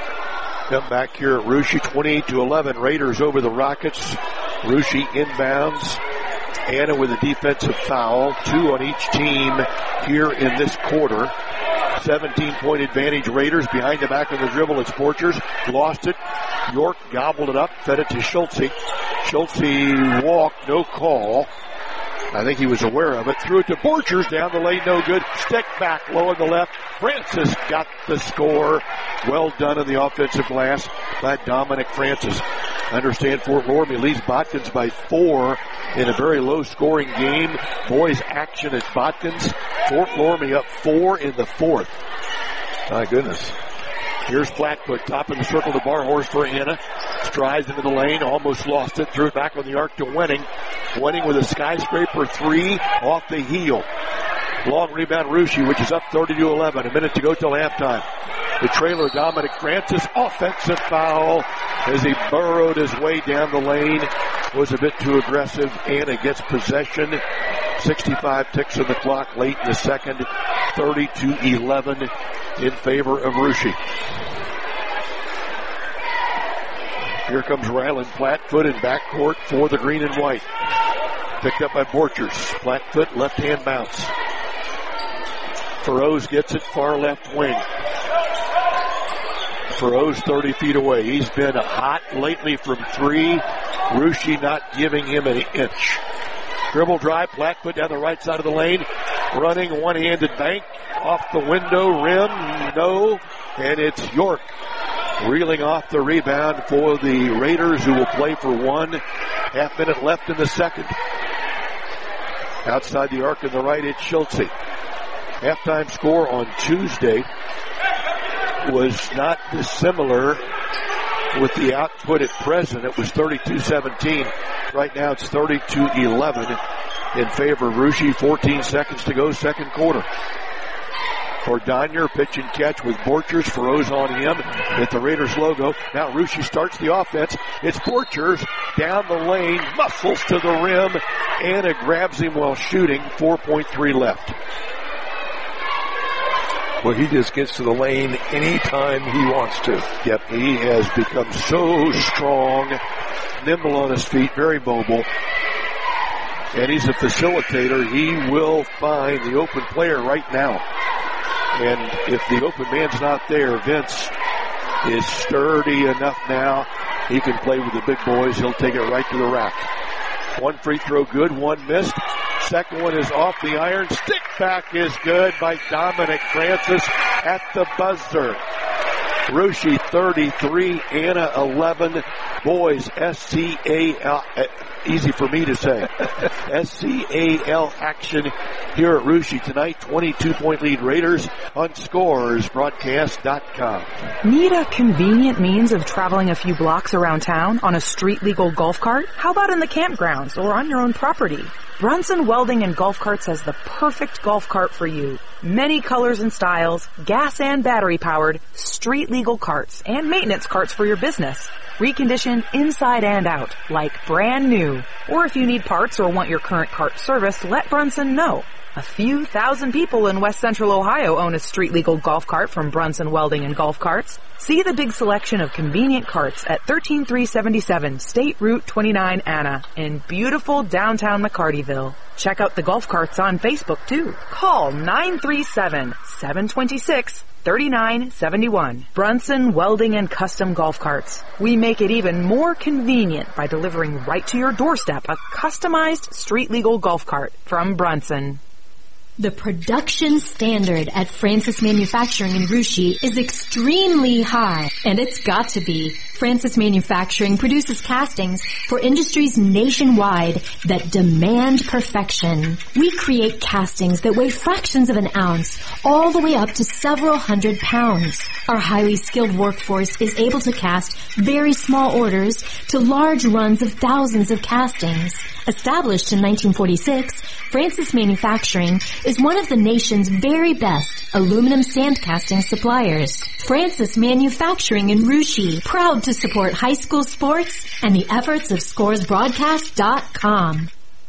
Come back here at Russia, twenty-eight to eleven. Raiders over the Rockets. Russia inbounds. Anna with a defensive foul. Two on each team here in this quarter. seventeen-point advantage Raiders. Behind the back of the dribble, it's Borchers. Lost it. York gobbled it up, fed it to Schultze. Schultze walked, no call. I think he was aware of it. Threw it to Borchers, down the lane, no good. Stick back, low on the left. Francis got the score. Well done in the offensive glass by Dominic Francis. Understand Fort Loramie leads Botkins by four in a very low-scoring game. Boys action at Botkins. Fort Loramie up four in the fourth. My goodness. Here's Flatfoot, top of the circle to Barhorse for Anna. Strides into the lane, almost lost it. Threw it back on the arc to Wenning. Wenning with a skyscraper three off the heel. Long rebound Russia, which is up thirty to eleven. A minute to go till halftime. The trailer, Dominic Francis, offensive foul as he burrowed his way down the lane. Was a bit too aggressive. Anna gets possession. sixty-five ticks on the clock late in the second. thirty to eleven in favor of Russia. Here comes Ryland Flatfoot in backcourt for the green and white. Picked up by Borchers. Flatfoot, left-hand bounce. Feroz gets it far left wing. Feroz thirty feet away. He's been hot lately from three. Russia not giving him an inch. Dribble drive, Flatfoot down the right side of the lane. Running one-handed bank. Off the window, rim, no. And it's York reeling off the rebound for the Raiders, who will play for one. Half minute left in the second. Outside the arc on the right, it's Schultze. Halftime score on Tuesday was not dissimilar with the output at present. It was thirty-two seventeen. Right now it's thirty-two eleven in favor of Russia. fourteen seconds to go, second quarter. For Donner, pitch and catch with Borchers. Feroz on him with the Raiders logo. Now Russia starts the offense. It's Borchers down the lane, muscles to the rim. Anna grabs him while shooting. four point three left. Well, he just gets to the lane anytime he wants to. Yep, he has become so strong, nimble on his feet, very mobile. And he's a facilitator. He will find the open player right now. And if the open man's not there, Vince is sturdy enough now. He can play with the big boys. He'll take it right to the rack. One free throw good, one missed. Second one is off the iron. Stick back is good by Dominic Francis at the buzzer. Russia thirty-three, Anna eleven. Boys S C A L, uh, easy for me to say, S C A L action here at Russia tonight. twenty-two point lead Raiders on scores broadcast dot com. Need a convenient means of traveling a few blocks around town on a street-legal golf cart? How about in the campgrounds or on your own property? Brunson Welding and Golf Carts has the perfect golf cart for you. Many colors and styles, gas and battery powered, street-legal carts, and maintenance carts for your business. Reconditioned inside and out, like brand new. Or if you need parts or want your current cart serviced, let Brunson know. A few thousand people in West Central Ohio own a street-legal golf cart from Brunson Welding and Golf Carts. See the big selection of convenient carts at one three three seven seven State Route twenty-nine Anna in beautiful downtown McCartyville. Check out the golf carts on Facebook, too. Call nine three seven, seven two six, three nine seven one. Brunson Welding and Custom Golf Carts. We make it even more convenient by delivering right to your doorstep a customized street-legal golf cart from Brunson. The production standard at Francis Manufacturing in Russia is extremely high, and it's got to be. Francis Manufacturing produces castings for industries nationwide that demand perfection. We create castings that weigh fractions of an ounce, all the way up to several hundred pounds. Our highly skilled workforce is able to cast very small orders to large runs of thousands of castings. Established in nineteen forty-six, Francis Manufacturing is one of the nation's very best aluminum sand casting suppliers. Francis Manufacturing in Russia, proud to support high school sports and the efforts of scores broadcast dot com.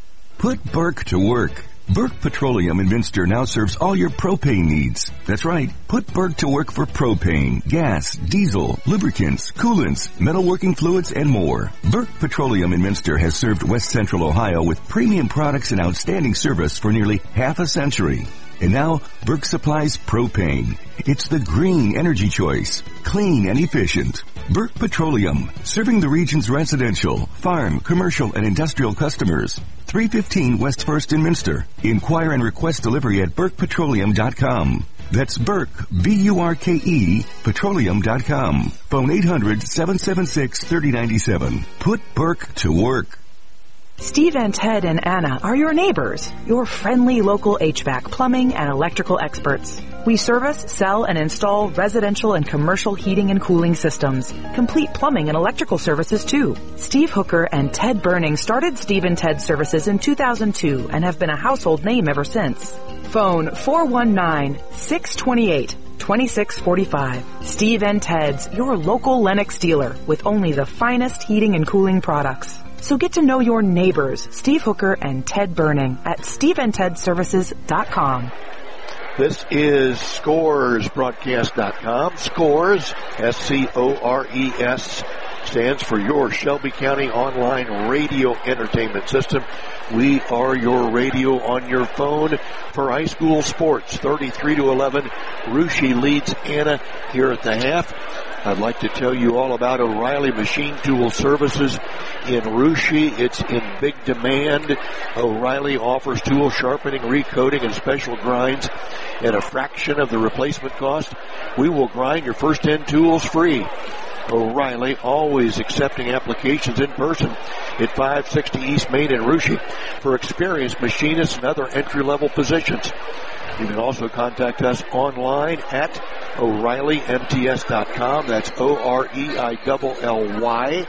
Put Burke to work. Burke Petroleum in Minster now serves all your propane needs. That's right. Put Burke to work for propane, gas, diesel, lubricants, coolants, metalworking fluids, and more. Burke Petroleum in Minster has served West Central Ohio with premium products and outstanding service for nearly half a century. And now, Burke supplies propane. It's the green energy choice, clean and efficient. Burke Petroleum, serving the region's residential, farm, commercial, and industrial customers. three fifteen West First in Minster. Inquire and request delivery at burke petroleum dot com. That's Burke, B U R K E, petroleum dot com. Phone eight hundred, seven seven six, three oh nine seven. Put Burke to work. Steve and Ted and Anna are your neighbors, your friendly local H V A C, plumbing, and electrical experts. We service, sell, and install residential and commercial heating and cooling systems. Complete plumbing and electrical services, too. Steve Hooker and Ted Burning started Steve and Ted Services in two thousand two and have been a household name ever since. Phone four one nine, six two eight, two six four five. Steve and Ted's, your local Lennox dealer with only the finest heating and cooling products. So get to know your neighbors, Steve Hooker and Ted Burning, at steve and ted services dot com. This is scores broadcast dot com. Scores, S C O R E S, stands for your Shelby County online radio entertainment system. We are your radio on your phone for high school sports. thirty-three to eleven. Russia leads Anna here at the half. I'd like to tell you all about O'Reilly Machine Tool Services in Russia. It's in big demand. O'Reilly offers tool sharpening, recoating, and special grinds at a fraction of the replacement cost. We will grind your first ten tools free. O'Reilly, always accepting applications in person at five sixty East Main in Russia for experienced machinists and other entry-level positions. You can also contact us online at O'Reilly M T S dot com. That's O R E I L L Y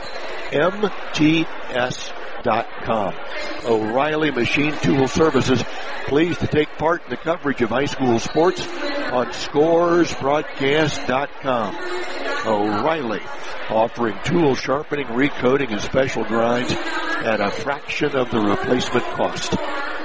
M T S dot com. O'Reilly Machine Tool Services, pleased to take part in the coverage of high school sports on scores broadcast dot com. O'Reilly, offering tool sharpening, recoating, and special grinds at a fraction of the replacement cost.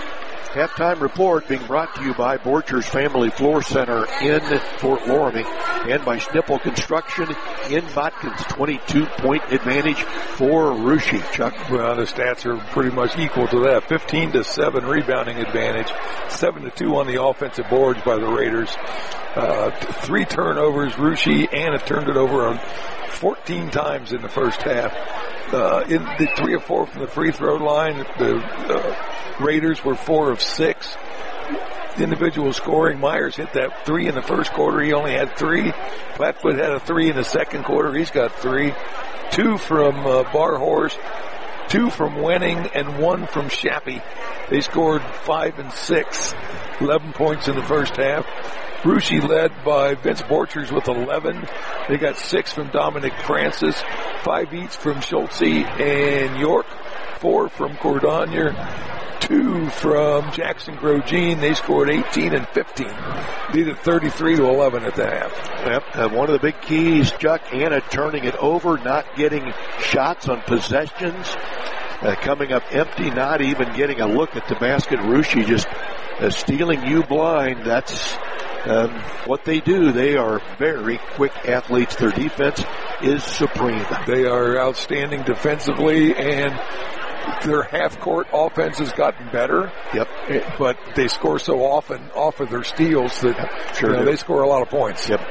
Halftime report being brought to you by Borchers Family Floor Center in Fort Loramie and by Schnipple Construction in Botkins. twenty-two point advantage for Russia. Chuck? Well, the stats are pretty much equal to that. fifteen to seven rebounding advantage. seven to two on the offensive boards by the Raiders. Uh, three turnovers. Russia, Anna turned it over on fourteen times in the first half. Uh, in the three or four from the free throw line. The uh, Raiders were four of six. individual scoring. Myers hit that three in the first quarter. He only had three. Flatfoot had a three in the second quarter. He's got three. Two from uh, Barhorse, two from Wenning, and one from Shappy. They scored five and six, eleven points in the first half. Russia led by Vince Borchers with eleven. They got six from Dominic Francis, five each from Schultze and York, four from Cordonier, two from Jackson Grogene. They scored eighteen and fifteen. Lead thirty-three to eleven at the half. Yep. Uh, one of the big keys, Chuck, Anna turning it over, not getting shots on possessions, uh, coming up empty, not even getting a look at the basket. Russia just uh, stealing you blind. That's um, what they do. They are very quick athletes. Their defense is supreme. They are outstanding defensively, and their half-court offense has gotten better. Yep. But they score so often off of their steals that yep, sure you know, they score a lot of points. Yep.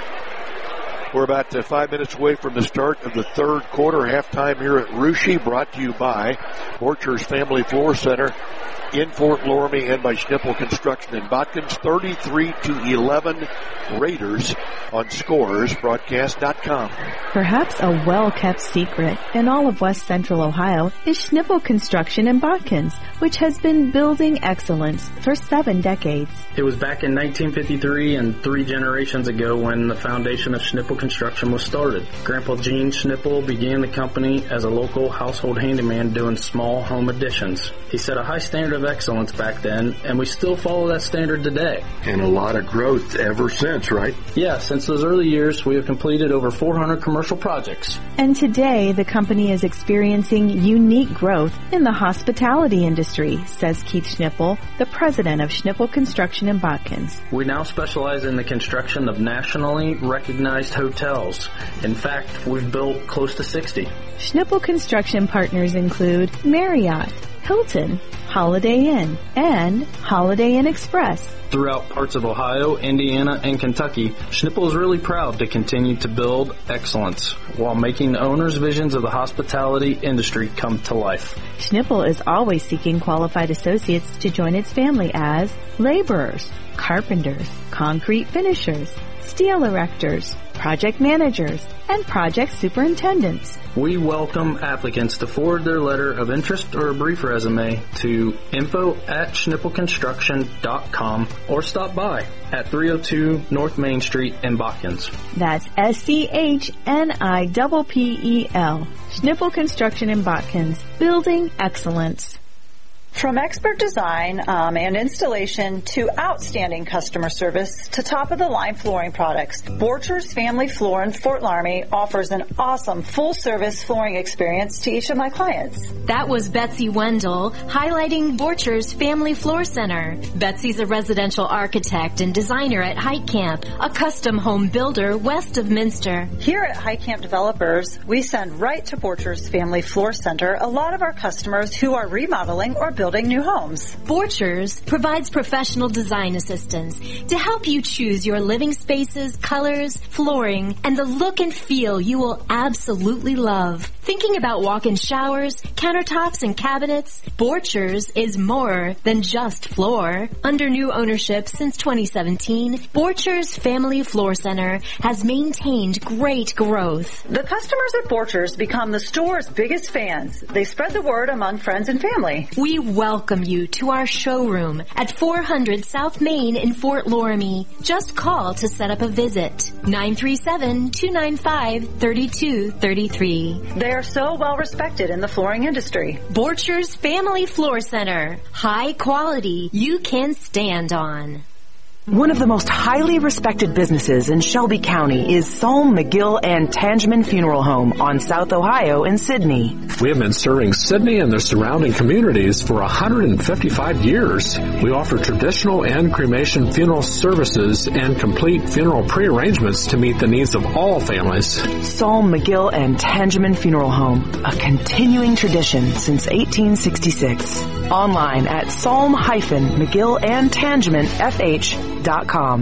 We're about uh, five minutes away from the start of the third quarter. Halftime here at Russia, brought to you by Borchers Family Floor Center in Fort Loramie and by Schnippel Construction in Botkins. thirty-three to eleven Raiders on Scores Broadcast dot com. Perhaps a well-kept secret in all of West Central Ohio is Schnippel Construction in Botkins, which has been building excellence for seven decades. It was back in nineteen fifty-three and three generations ago when the foundation of Schnippel Construction was started. Grandpa Gene Schnippel began the company as a local household handyman doing small home additions. He set a high standard of excellence back then, and we still follow that standard today. And a lot of growth ever since, right? Yeah, since those early years, we have completed over four hundred commercial projects. And today, the company is experiencing unique growth in the hospitality industry, says Keith Schnippel, the president of Schnippel Construction in Botkins. We now specialize in the construction of nationally recognized hotels. In fact, we've built close to sixty. Schnippel Construction partners include Marriott, Hilton, Holiday Inn, and Holiday Inn Express. Throughout parts of Ohio, Indiana, and Kentucky, Schnippel is really proud to continue to build excellence while making the owners' visions of the hospitality industry come to life. Schnippel is always seeking qualified associates to join its family as laborers, carpenters, concrete finishers, steel erectors, project managers, and project superintendents. We welcome applicants to forward their letter of interest or a brief resume to info at schnippel construction dot com or stop by at three oh two North Main Street in Botkins. That's S C H N I P P E L. Schnippel Construction in Botkins. Building excellence. From expert design um, and installation to outstanding customer service to top-of-the-line flooring products, Borchers Family Floor in Fort Loramie offers an awesome full-service flooring experience to each of my clients. That was Betsy Wendell highlighting Borchers Family Floor Center. Betsy's a residential architect and designer at Heitkamp, a custom home builder west of Minster. Here at Heitkamp Developers, we send right to Borchers Family Floor Center a lot of our customers who are remodeling or building new homes. Borchers provides professional design assistance to help you choose your living spaces, colors, flooring, and the look and feel you will absolutely love. Thinking about walk-in showers, countertops, and cabinets? Borchers is more than just floor. Under new ownership since twenty seventeen, Borchers Family Floor Center has maintained great growth. The customers at Borchers become the store's biggest fans. They spread the word among friends and family. We welcome you to our showroom at four hundred South Main in Fort Loramie. Just call to set up a visit. nine three seven, two nine five, three two three three. They are so well respected in the flooring industry. Borchers Family Floor Center. High quality you can stand on. One of the most highly respected businesses in Shelby County is Solm, McGill, and Tangeman Funeral Home on South Ohio in Sidney. We have been serving Sidney and the surrounding communities for one hundred fifty-five years. We offer traditional and cremation funeral services and complete funeral pre-arrangements to meet the needs of all families. Solm, McGill, and Tangeman Funeral Home, a continuing tradition since eighteen sixty-six. Online at solm mcgill and tangeman f h dot com.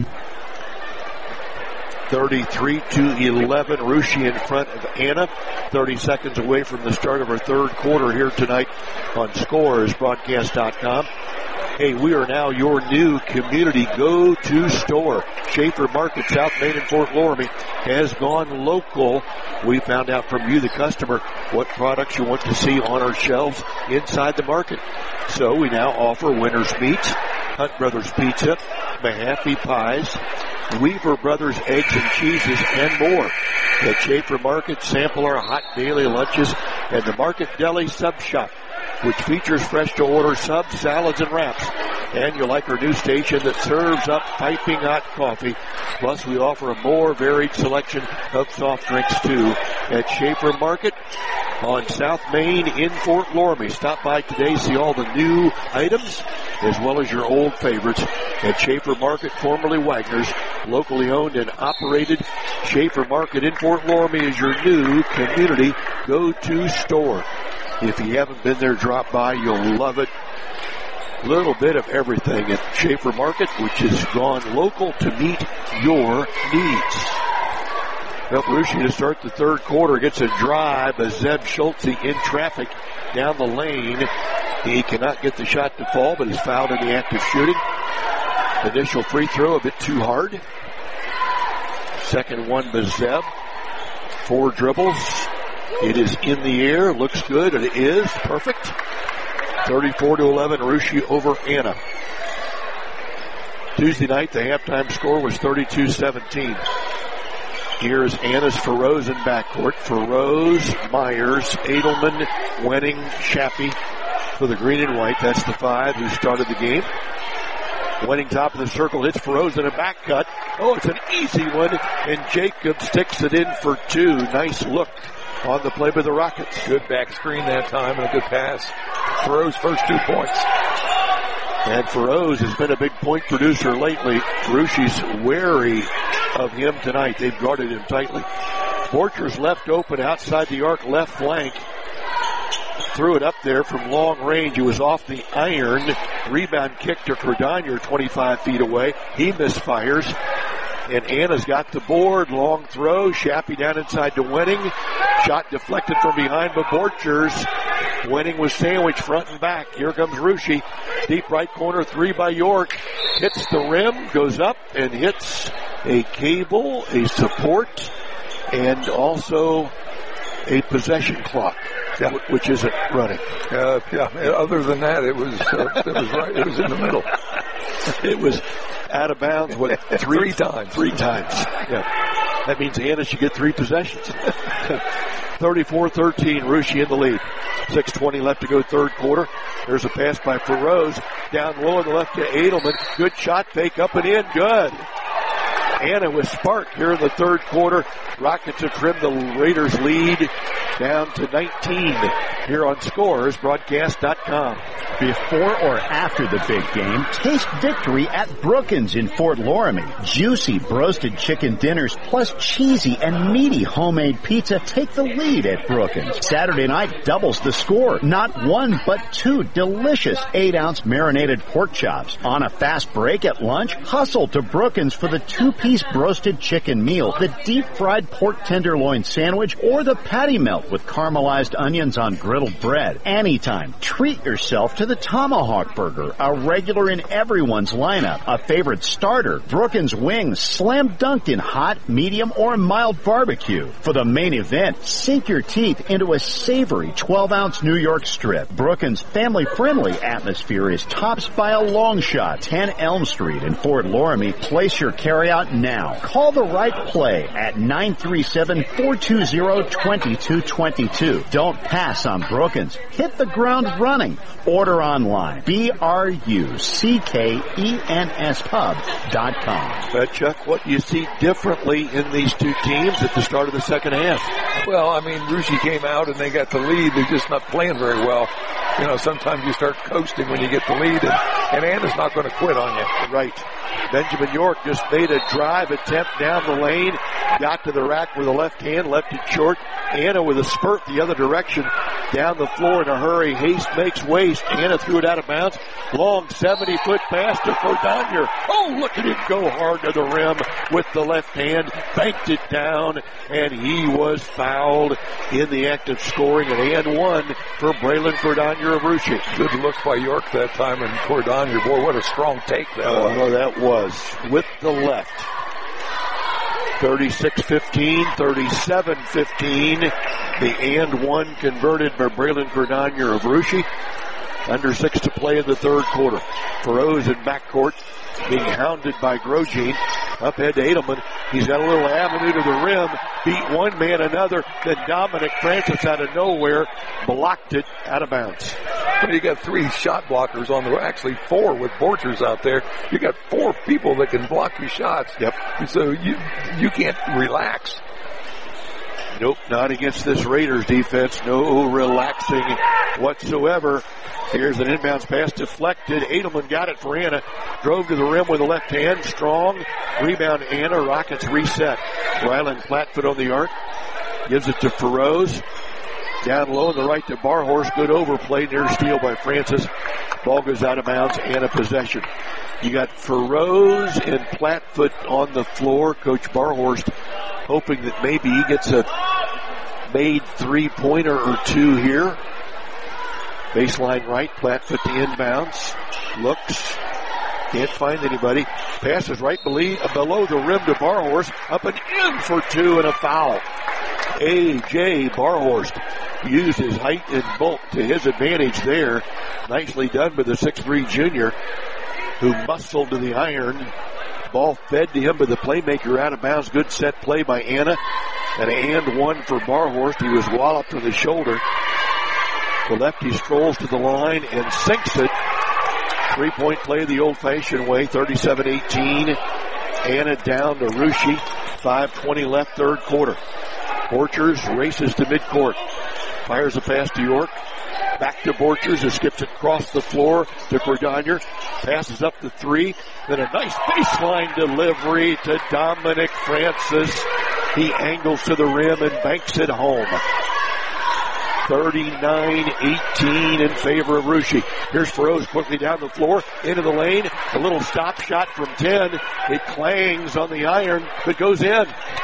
thirty-three to eleven, Russia in front of Anna. thirty seconds away from the start of our third quarter here tonight on Scores Broadcast dot com. Hey, we are now your new community go-to store. Schaefer Market, South Main and Fort Loramie, has gone local. We found out from you, the customer, what products you want to see on our shelves inside the market. So we now offer Winners Meats, Hunt Brothers Pizza, Mahaffey Pies, Weaver Brothers Eggs and Cheeses, and more. At Schaefer Market, sample our hot daily lunches and the Market Deli Sub Shop, which features fresh-to-order subs, salads, and wraps. And you'll like our new station that serves up piping hot coffee. Plus, we offer a more varied selection of soft drinks, too, at Schaefer Market on South Main in Fort Loramie. Stop by today, see all the new items, as well as your old favorites at Schaefer Market, formerly Wagner's, locally owned and operated. Schaefer Market in Fort Loramie is your new community go-to store. If you haven't been there, drop by. You'll love it. A little bit of everything at Schaefer Market, which has gone local to meet your needs. Well, Russia to start the third quarter gets a drive as Zeb Schultze in traffic down the lane. He cannot get the shot to fall, but is fouled in the act of shooting. Initial free throw a bit too hard. Second one by Zeb. Four dribbles. It is in the air. Looks good. It is perfect. thirty-four to eleven, Russia over Anna. Tuesday night, the halftime score was thirty-two seventeen. Here's Anna's Feroz in backcourt. Feroz, Myers, Edelman, Wenning, Shappy for the green and white. That's the five who started the game. Wenning top of the circle, hits Feroz in a back cut. Oh, it's an easy one, and Jacob sticks it in for two. Nice look on the play by the Rockets. Good back screen that time and a good pass. Feroz first two points. And Feroz has been a big point producer lately. Russia's wary of him tonight. They've guarded him tightly. Borchers left open outside the arc left flank. Threw it up there from long range. It was off the iron. Rebound kick to Cordonier twenty-five feet away. He misfires. And Anna's got the board. Long throw. Shappy down inside to Wenning. Shot deflected from behind by Borchers. Wenning was sandwiched front and back. Here comes Russia. Deep right corner three by York. Hits the rim. Goes up and hits a cable, a support, and also a possession clock, yeah. which isn't running. Uh, yeah. Other than that, it was uh, it was right. It was in the middle. It was out of bounds. What three, three times? Three times. Yeah. That means Anna should get three possessions. thirty-four thirteen, Russia in the lead. six twenty left to go third quarter. There's a pass by Feroz. Down low on the left to Edelman. Good shot, fake up and in. Good. Anna with spark here in the third quarter. Rockets have trimmed the Raiders lead down to nineteen here on Scores Broadcast dot com. Before or after the big game, taste victory at Brookins in Fort Loramie. Juicy broasted chicken dinners plus cheesy and meaty homemade pizza take the lead at Brookins. Saturday night doubles the score. Not one, but two delicious eight ounce marinated pork chops. On a fast break at lunch, hustle to Brookins for the two-piece broasted chicken meal, the deep-fried pork tenderloin sandwich, or the patty melt with caramelized onions on griddled bread. Anytime, treat yourself to the Tomahawk Burger, a regular in everyone's lineup, a favorite starter. Brookins wings, slam dunked in hot, medium, or mild barbecue. For the main event, sink your teeth into a savory twelve ounce New York strip. Brookins' family-friendly atmosphere is topped by a long shot, ten Elm Street in Fort Loramie. Place your carryout now. Call the right play at nine three seven, four two zero, two two two two. Don't pass on Brookins. Hit the ground running. Order online. B R U C K E N S pub dot com. But Chuck, what do you see differently in these two teams at the start of the second half? Well, I mean, Russia came out and they got the lead. They're just not playing very well. You know, sometimes you start coasting when you get the lead, and, and Anna's not going to quit on you. Right. Benjamin York just made a drive attempt down the lane, got to the rack with a left hand, left it short. Anna with a spurt the other direction, down the floor in a hurry. Haste makes waste. Anna threw it out of bounds. Long seventy-foot pass to Cordonier. Oh, look at him go hard to the rim with the left hand. Banked it down, and he was fouled in the act of scoring. An and one for Braylon Cordonier of Russia. Good look by York that time, and Cordonier, boy, what a strong take that oh, was. Oh, that was with the left. thirty-six fifteen, thirty-seven fifteen. The and one converted by Braylon Cordonier of Russia. Under six to play in the third quarter. Feroz in backcourt being hounded by Grosjean. Up head to Edelman. He's got a little avenue to the rim. Beat one man another. Then Dominic Francis out of nowhere blocked it out of bounds. When you got three shot blockers on the, actually four with Borchers out there. You got four people that can block your shots. Yep. So you you can't relax. Nope, not against this Raiders defense. No relaxing whatsoever. Here's an inbounds pass deflected. Edelman got it for Anna. Drove to the rim with the left hand. Strong. Rebound Anna. Rockets reset. Ryland Flatfoot on the arc. Gives it to Feroz. Down low on the right to Barhorse. Good overplay. Near steal by Francis. Ball goes out of bounds. Anna possession. You got Feroz and Flatfoot on the floor. Coach Barhorst hoping that maybe he gets a made three-pointer or two here. Baseline right, Flatfoot to inbounds. Looks. Can't find anybody. Passes right below the rim to Barhorst. Up and in for two and a foul. A J. Barhorst used his height and bulk to his advantage there. Nicely done by the six three junior who muscled to the iron. Ball fed to him by the playmaker out of bounds. Good set play by Anna. An and one for Barhorst. He was walloped on the shoulder. The lefty strolls to the line and sinks it. Three-point play the old-fashioned way, thirty-seven eighteen. Anna down to Russia. five twenty left, third quarter. Borchers races to midcourt. Fires a pass to York. Back to Borchers, who skips it across the floor to Cordonier. Passes up to three. Then a nice baseline delivery to Dominic Francis. He angles to the rim and banks it home. thirty-nine eighteen in favor of Russia. Here's Feroz quickly down the floor, into the lane. A little stop shot from ten. It clangs on the iron, but goes in.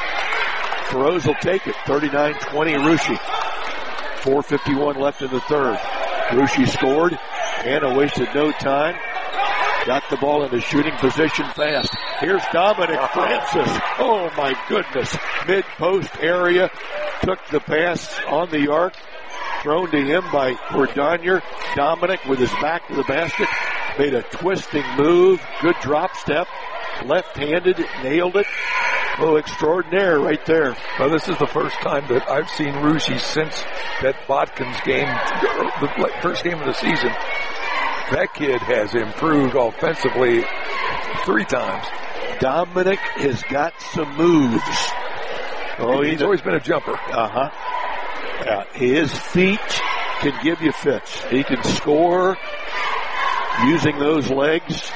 Feroz will take it. thirty-nine twenty Russia. four fifty-one left in the third. Russia scored. Anna wasted no time. Got the ball in the shooting position fast. Here's Dominic Francis. Oh my goodness. Mid-post area. Took the pass on the arc. Thrown to him by Cordonier. Dominic with his back to the basket. Made a twisting move. Good drop step. Left-handed. Nailed it. Oh, extraordinaire right there. Well, this is the first time that I've seen Russia since that Botkins game, the first game of the season. That kid has improved offensively three times. Dominic has got some moves. Oh, he's, he's always been a jumper. Uh-huh. Uh, his feet can give you fits. He can score using those legs.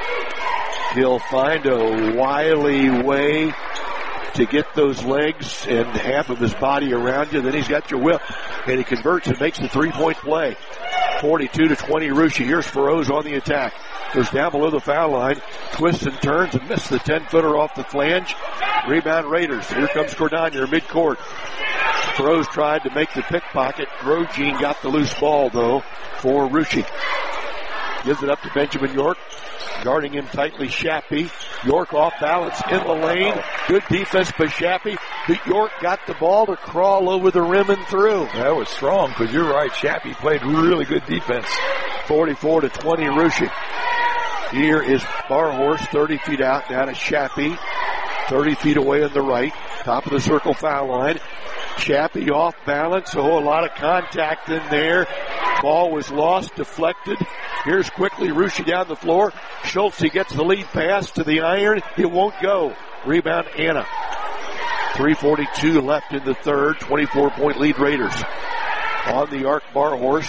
He'll find a wily way to get those legs and half of his body around you. Then he's got your whip, and he converts and makes the three-point play. forty-two to twenty Russia. Here's Feroz on the attack. Goes down below the foul line, twists and turns and misses the ten-footer off the flange. Rebound Raiders. Here comes Cordonier midcourt. Feroz tried to make the pickpocket. Grosjean got the loose ball, though, for Russia. Gives it up to Benjamin York. Guarding him tightly, Shappy. York off balance in the lane. Good defense by Shappy. But York got the ball to crawl over the rim and through. That was strong, because you're right. Shappy played really good defense. forty-four to twenty Russia. Here is Barhorst, thirty feet out, down to Shappy. thirty feet away on the right. Top of the circle foul line. Shappy off balance. Oh, a lot of contact in there. Ball was lost, deflected. Here's quickly Russia down the floor. Schultz, he gets the lead pass to the iron. It won't go. Rebound Anna. three forty-two left in the third. twenty-four point lead Raiders. On the arc, Barhorst.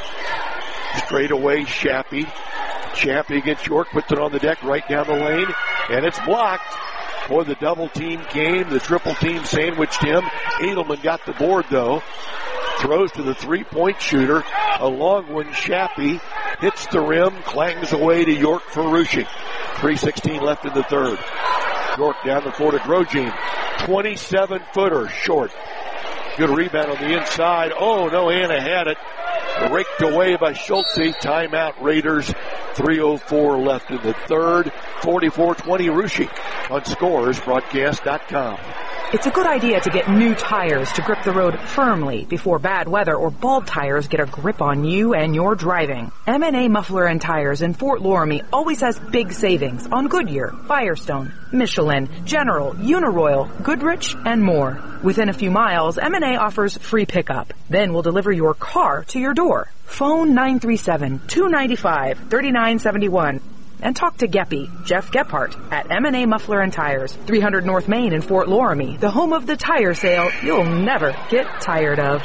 Straight away, Shappy. Shappy against York, puts it on the deck right down the lane. And it's blocked. Boy, the double team came. The triple team sandwiched him. Edelman got the board, though. throws to the three-point shooter. A long one, Shappy, hits the rim, clangs away to York for Russia. three sixteen left in the third. York down the floor to Grosjean. twenty-seven footer, short. Good rebound on the inside. Oh, no, Anna had it. Raked away by Schultze. Timeout Raiders. three oh four left in the third. forty-four twenty Russia on scores broadcast dot com. It's a good idea to get new tires to grip the road firmly before bad weather or bald tires get a grip on you and your driving. M and A Muffler and Tires in Fort Loramie always has big savings on Goodyear, Firestone, Michelin, General, Uniroyal, Goodrich, and more. Within a few miles, M and A offers free pickup. Then we'll deliver your car to your door. Phone nine three seven, two nine five, three nine seven one. And talk to Geppy, Jeff Gephardt, at M and A Muffler and Tires, three hundred North Main in Fort Loramie, the home of the tire sale you'll never get tired of.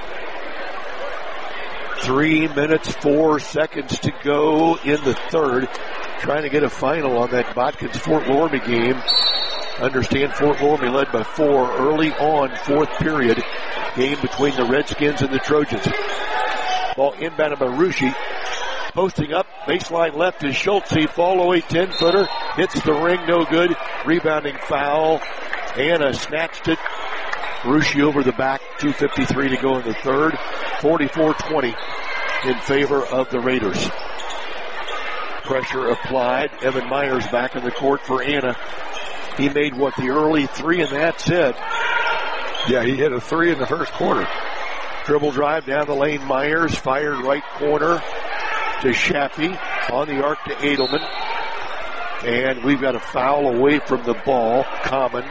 Three minutes, four seconds to go in the third. Trying to get a final on that Botkins-Fort Loramie game. Understand Fort Loramie led by four early on, fourth period. Game between the Redskins and the Trojans. Ball inbounded by Russia. Posting up, baseline left is Schultze. Fall away ten-footer. Hits the ring, no good. Rebounding foul. Anna snatched it. Russia over the back. two fifty-three to go in the third. forty-four twenty in favor of the Raiders. Pressure applied. Evan Myers back in the court for Anna. He made what the early three, and that's it. Yeah, he hit a three in the first quarter. Dribble drive down the lane. Myers fired right corner to Shappy, on the arc to Edelman. And we've got a foul away from the ball, common.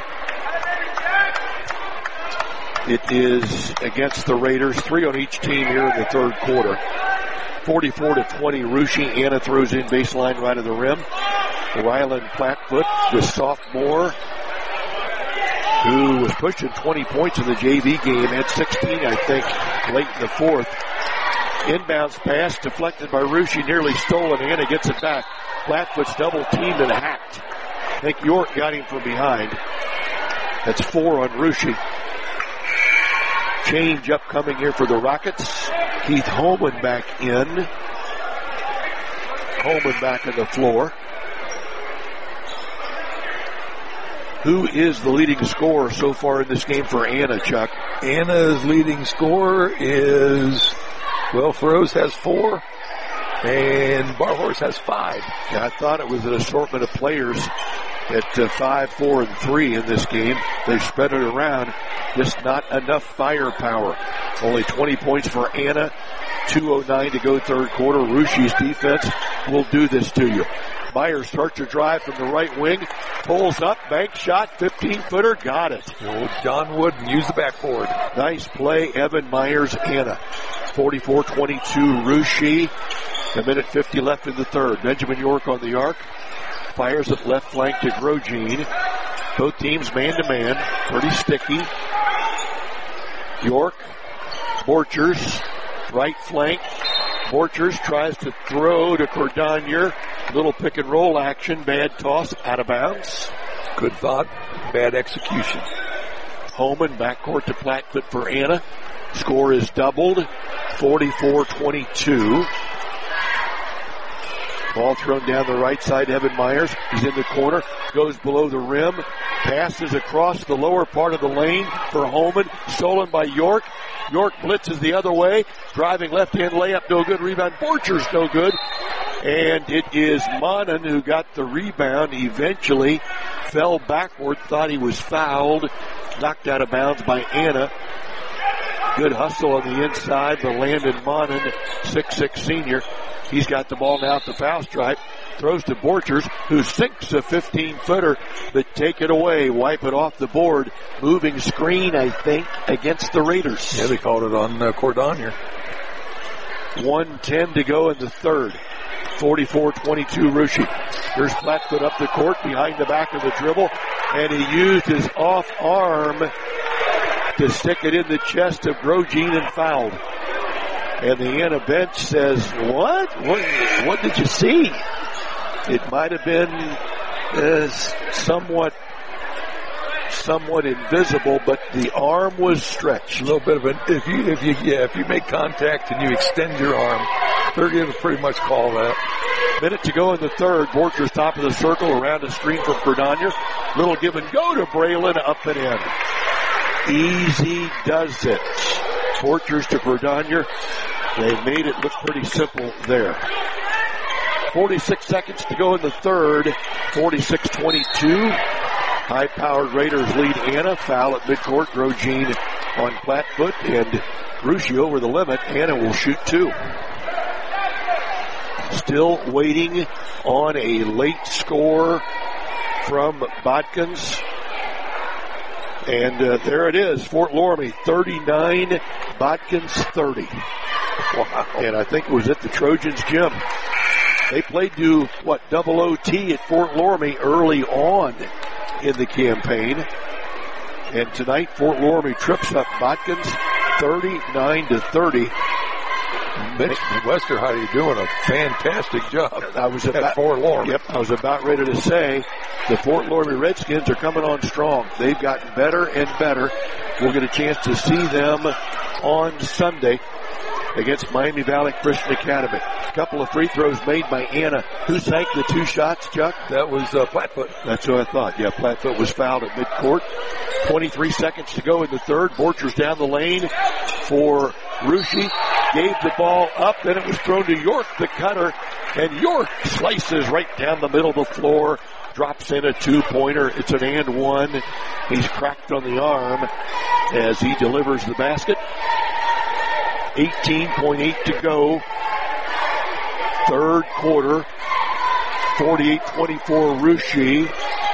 It is against the Raiders, three on each team here in the third quarter. forty-four to twenty, Russia. Anna throws in baseline right of the rim. Ryland Flatfoot, the sophomore, who was pushing twenty points in the J V game, had sixteen, I think, late in the fourth. Inbounds pass deflected by Russia, nearly stolen. Anna gets it back. Flatfoot's double teamed and hacked. I think York got him from behind. That's four on Russia. Change up coming here for the Rockets. Keith Holman back in. Holman back on the floor. Who is the leading scorer so far in this game for Anna, Chuck? Anna's leading scorer is, well, Feroz has four, and Barhorse has five. Yeah, I thought it was an assortment of players at uh, five, four, and three in this game. They've spread it around. Just not enough firepower. Only twenty points for Anna. two oh nine to go third quarter. Russia's defense will do this to you. Myers starts to drive from the right wing. Pulls up, bank shot, fifteen-footer, got it. Old John Wooden, use the backboard. Nice play, Evan Myers, Anna. forty-four twenty-two, Russia. A minute fifty left in the third. Benjamin York on the arc. Fires at left flank to Grosjean. Both teams man-to-man. Pretty sticky. York. Borchers. Right flank. Borchers tries to throw to Cordonier. Little pick and roll action. Bad toss. Out of bounds. Good thought. Bad execution. Holman backcourt to Plattfoot for Anna. Score is doubled. forty-four twenty-two. Ball thrown down the right side. Evan Myers. He's in the corner. Goes below the rim. Passes across the lower part of the lane for Holman. Stolen by York. York blitzes the other way. Driving left-hand layup. No good. Rebound. Borchers no good. And it is Monin who got the rebound. Eventually fell backward. Thought he was fouled. Knocked out of bounds by Anna. Good hustle on the inside for Landon Monin, six six senior. He's got the ball now at the foul stripe. Throws to Borchers, who sinks a fifteen-footer, but take it away. Wipe it off the board. Moving screen, I think, against the Raiders. Yeah, they called it on uh, Cordonier. one ten to go in the third. forty-four twenty-two Russia. Here's Plattfoot up the court behind the back of the dribble, and he used his off arm to stick it in the chest of Grosjean and fouled. And the Anna bench says, what? What, what did you see? It might have been uh, somewhat somewhat invisible, but the arm was stretched. A little bit of an, if you, if you, yeah, if you make contact and you extend your arm, they're going to pretty much call that. Minute to go in the third. Borchers top of the circle around a screen from Cordonier. Little give and go to Braylon, up and in. Easy does it. Borchers to Cordonier. They made it look pretty simple there. forty-six seconds to go in the third. forty-six twenty-two. High-powered Raiders lead Anna. Foul at midcourt. Grosjean on flat foot, and Russia over the limit. Anna will shoot two. Still waiting on a late score from Botkins. And uh, there it is. Fort Loramie thirty-nine, Botkins thirty. Wow. And I think it was at the Trojans gym. They played to, what, double O T at Fort Loramie early on in the campaign. And tonight, Fort Loramie trips up Botkins thirty-nine to thirty. Mitch Westerheide doing a fantastic job. I was about, at Fort Loramie. Yep, I was about ready to say the Fort Loramie Redskins are coming on strong. They've gotten better and better. We'll get a chance to see them on Sunday against Miami Valley Christian Academy. A couple of free throws made by Anna. Who sank the two shots, Chuck? That was uh, Plattfoot. That's what I thought. Yeah, Plattfoot was fouled at midcourt. twenty-three seconds to go in the third. Borchers down the lane for Russia. Gave the ball up, then it was thrown to York, the cutter, and York slices right down the middle of the floor, drops in a two-pointer. It's an and one. He's cracked on the arm as he delivers the basket. eighteen point eight to go. Third quarter. forty-eight twenty-four Russia.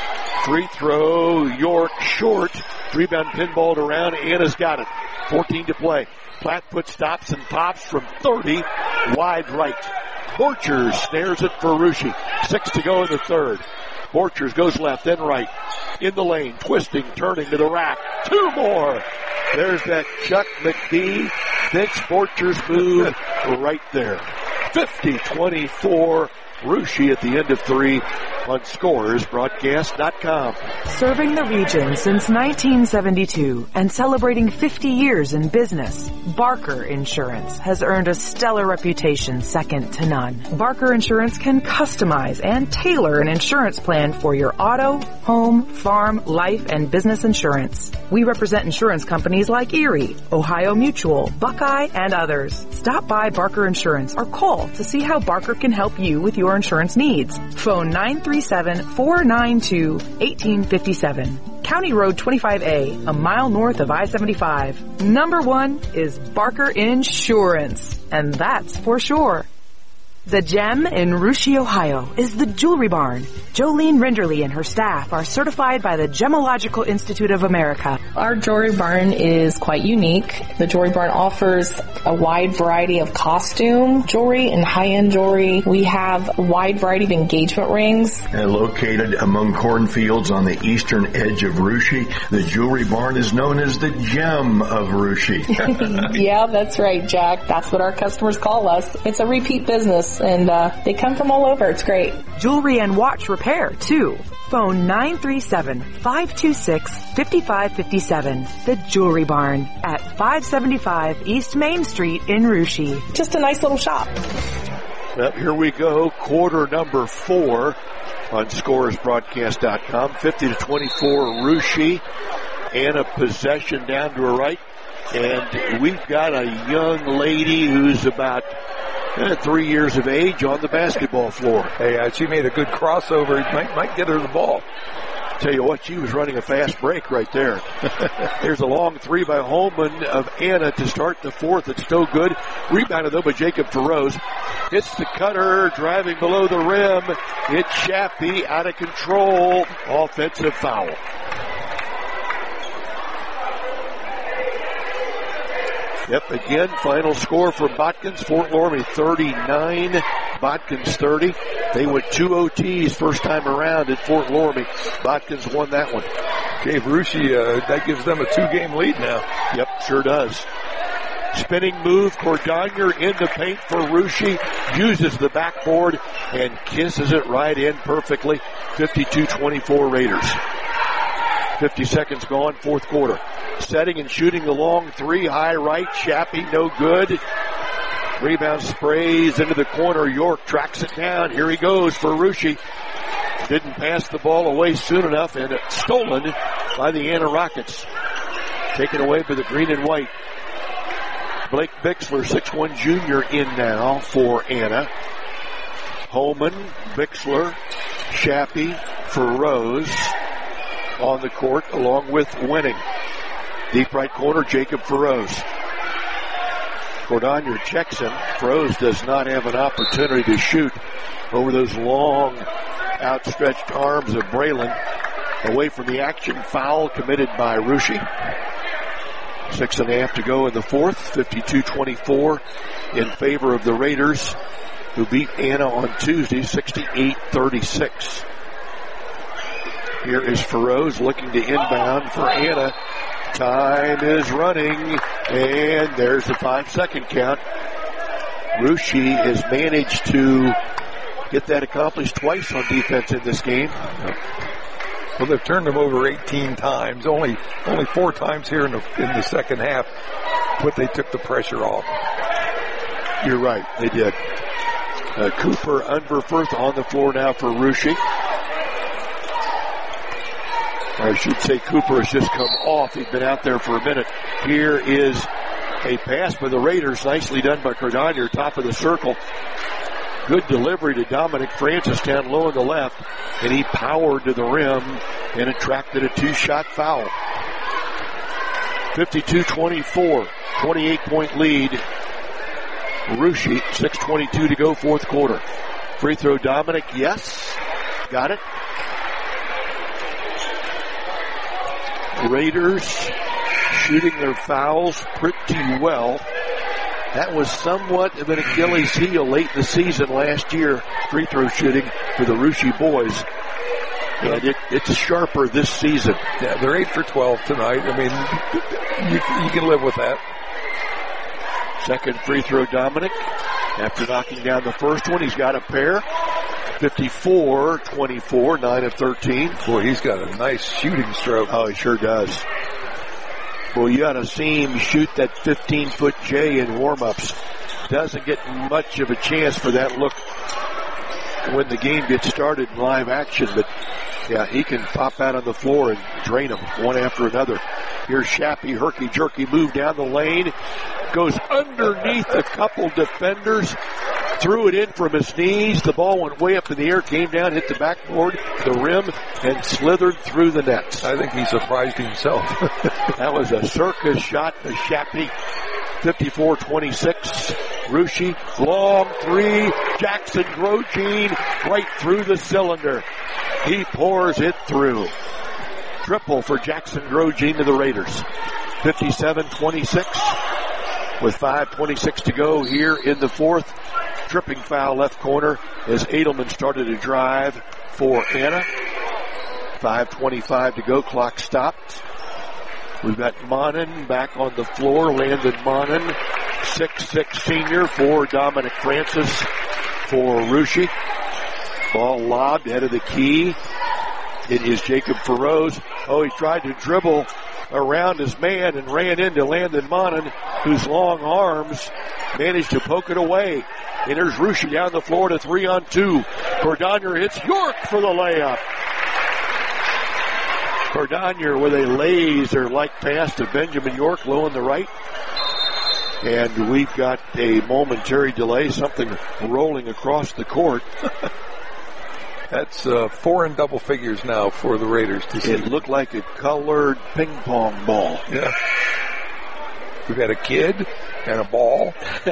Free throw, York short. Rebound pinballed around. Anna's got it. fourteen to play. Plattfoot stops and pops from thirty. Wide right. Borchers snares it for Russia. Six to go in the third. Borchers goes left, then right. In the lane, twisting, turning to the rack. Two more. There's that Chuck McBee. Thinks Borchers move right there. fifty twenty-four. Russia at the end of three on Scores Broadcast dot com. Serving the region since nineteen seventy-two and celebrating fifty years in business, Barker Insurance has earned a stellar reputation second to none. Barker Insurance can customize and tailor an insurance plan for your auto, home, farm, life, and business insurance. We represent insurance companies like Erie, Ohio Mutual, Buckeye, and others. Stop by Barker Insurance or call to see how Barker can help you with your insurance needs. Phone nine three seven, four nine two, one eight five seven. County Road twenty-five A, a mile north of I seventy-five. Number one is Barker Insurance, and that's for sure. The Gem in Russia, Ohio is the Jewelry Barn. Jolene Renderly and her staff are certified by the Gemological Institute of America. Our Jewelry Barn is quite unique. The Jewelry Barn offers a wide variety of costume jewelry and high-end jewelry. We have a wide variety of engagement rings. And located among cornfields on the eastern edge of Russia, the Jewelry Barn is known as the Gem of Russia. Yeah, that's right, Jack. That's what our customers call us. It's a repeat business. And uh, they come from all over. It's great. Jewelry and watch repair, too. Phone nine three seven, five two six, five five five seven. The Jewelry Barn at five seventy-five East Main Street in Russia. Just a nice little shop. Well, here we go. Quarter number four on Scores Broadcast dot com. fifty to twenty-four Russia. And a possession down to her right. And we've got a young lady who's about Uh, three years of age on the basketball floor. Hey, uh, she made a good crossover. Might, might get her the ball. Tell you what, she was running a fast break right there. There's a long three by Holman of Anna to start the fourth. It's still good. Rebounded, though, by Jacob Feroz. Hits the cutter, driving below the rim. It's Shappy, out of control. Offensive foul. Yep, again, final score for Botkins. Fort Loramie thirty-nine, Botkins thirty. They went two O Ts first time around at Fort Loramie. Botkins won that one. Gave Russia, uh, that gives them a two-game lead now. Yep, sure does. Spinning move, Cordonier in the paint for Russia. Uses the backboard and kisses it right in perfectly. fifty-two twenty-four Raiders. fifty seconds gone, fourth quarter. Setting and shooting the long three, high right, Shappy, no good. Rebound sprays into the corner. York tracks it down. Here he goes for Russia. Didn't pass the ball away soon enough, and it's stolen by the Anna Rockets. Taken away by the green and white. Blake Bixler, six one junior, in now for Anna. Holman, Bixler, Shappy, Feroz on the court along with Winning. Deep right corner, Jacob Feroz. Cordonier checks him. Feroz does not have an opportunity to shoot over those long outstretched arms of Braylon. Away from the action, foul committed by Russia. Six and a half to go in the fourth, fifty-two twenty-four in favor of the Raiders, who beat Anna on Tuesday, sixty-eight thirty-six. Here is Feroz looking to inbound for Anna. Time is running, and there's the five-second count. Russia has managed to get that accomplished twice on defense in this game. Well, they've turned them over eighteen times. Only only four times here in the in the second half, but they took the pressure off. You're right, they did. Uh, Cooper Unverfurth on the floor now for Russia. I should say Cooper has just come off. He's been out there for a minute. Here is a pass by the Raiders. Nicely done by Cordonier, top of the circle. Good delivery to Dominic Francis down low on the left, and he powered to the rim and attracted a two-shot foul. fifty-two twenty-four, twenty-eight point lead. Russia, six twenty-two to go, fourth quarter. Free throw, Dominic, yes. Got it. Raiders shooting their fouls pretty well. That was somewhat of an Achilles heel late in the season last year, free throw shooting for the Russia boys. And it, it's sharper this season. Yeah, they're eight for twelve tonight. I mean, you, you can live with that. Second free throw, Dominic. After knocking down the first one, he's got a pair. fifty-four twenty-four, nine of thirteen. Boy, he's got a nice shooting stroke. Oh, he sure does. Well, you ought to see him shoot that fifteen-foot J in warm-ups. Doesn't get much of a chance for that look when the game gets started in live action, but yeah, he can pop out on the floor and drain them one after another. Here's Shappy, herky-jerky move down the lane. Goes underneath a couple defenders. Threw it in from his knees. The ball went way up in the air, came down, hit the backboard, the rim, and slithered through the nets. I think he surprised himself. That was a circus shot to Shappy. fifty-four twenty-six. Russia, long three. Jackson Grosjean right through the cylinder. He pours it through. Triple for Jackson Grosjean to the Raiders. fifty-seven twenty-six with five twenty-six to go here in the fourth. Tripping foul left corner as Edelman started to drive for Anna. five twenty-five to go. Clock stopped. We've got Monin back on the floor. Landon Monin, six six senior for Dominic Francis for Russia. Ball lobbed ahead of the key. It is Jacob Feroz. Oh, he tried to dribble around his man and ran into Landon Monin, whose long arms managed to poke it away. And there's Russia down the floor to three on two. Cordonier hits York for the layup. Cordonier with a laser-like pass to Benjamin York, low on the right. And we've got a momentary delay, something rolling across the court. That's uh, four in double figures now for the Raiders to see. It looked like a colored ping pong ball. Yeah. We've got a kid and a ball.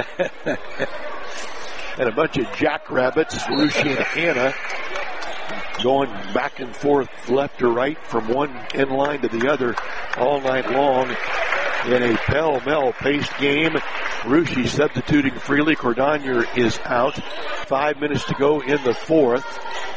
And a bunch of jackrabbits, Russia and Anna, going back and forth left to right from one end line to the other all night long in a pell-mell paced game. Russia substituting freely. Cordonier is out. Five minutes to go in the fourth.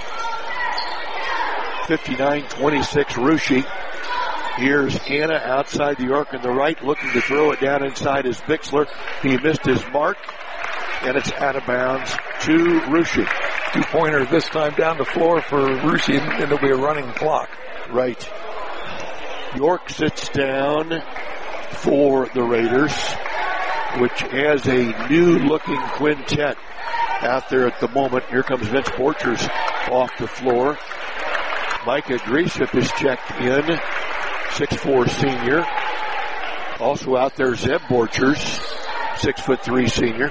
fifty-nine twenty-six Russia. Here's Anna outside the arc on the right, looking to throw it down inside his Bixler. He missed his mark, and it's out of bounds to Russia. Two-pointer this time down the floor for Russia, and it'll be a running clock. Right. York sits down for the Raiders, which has a new-looking quintet out there at the moment. Here comes Vince Borchers off the floor. Micah Gresham is checked in, six foot four senior. Also out there, Zeb Borchers, six foot three senior.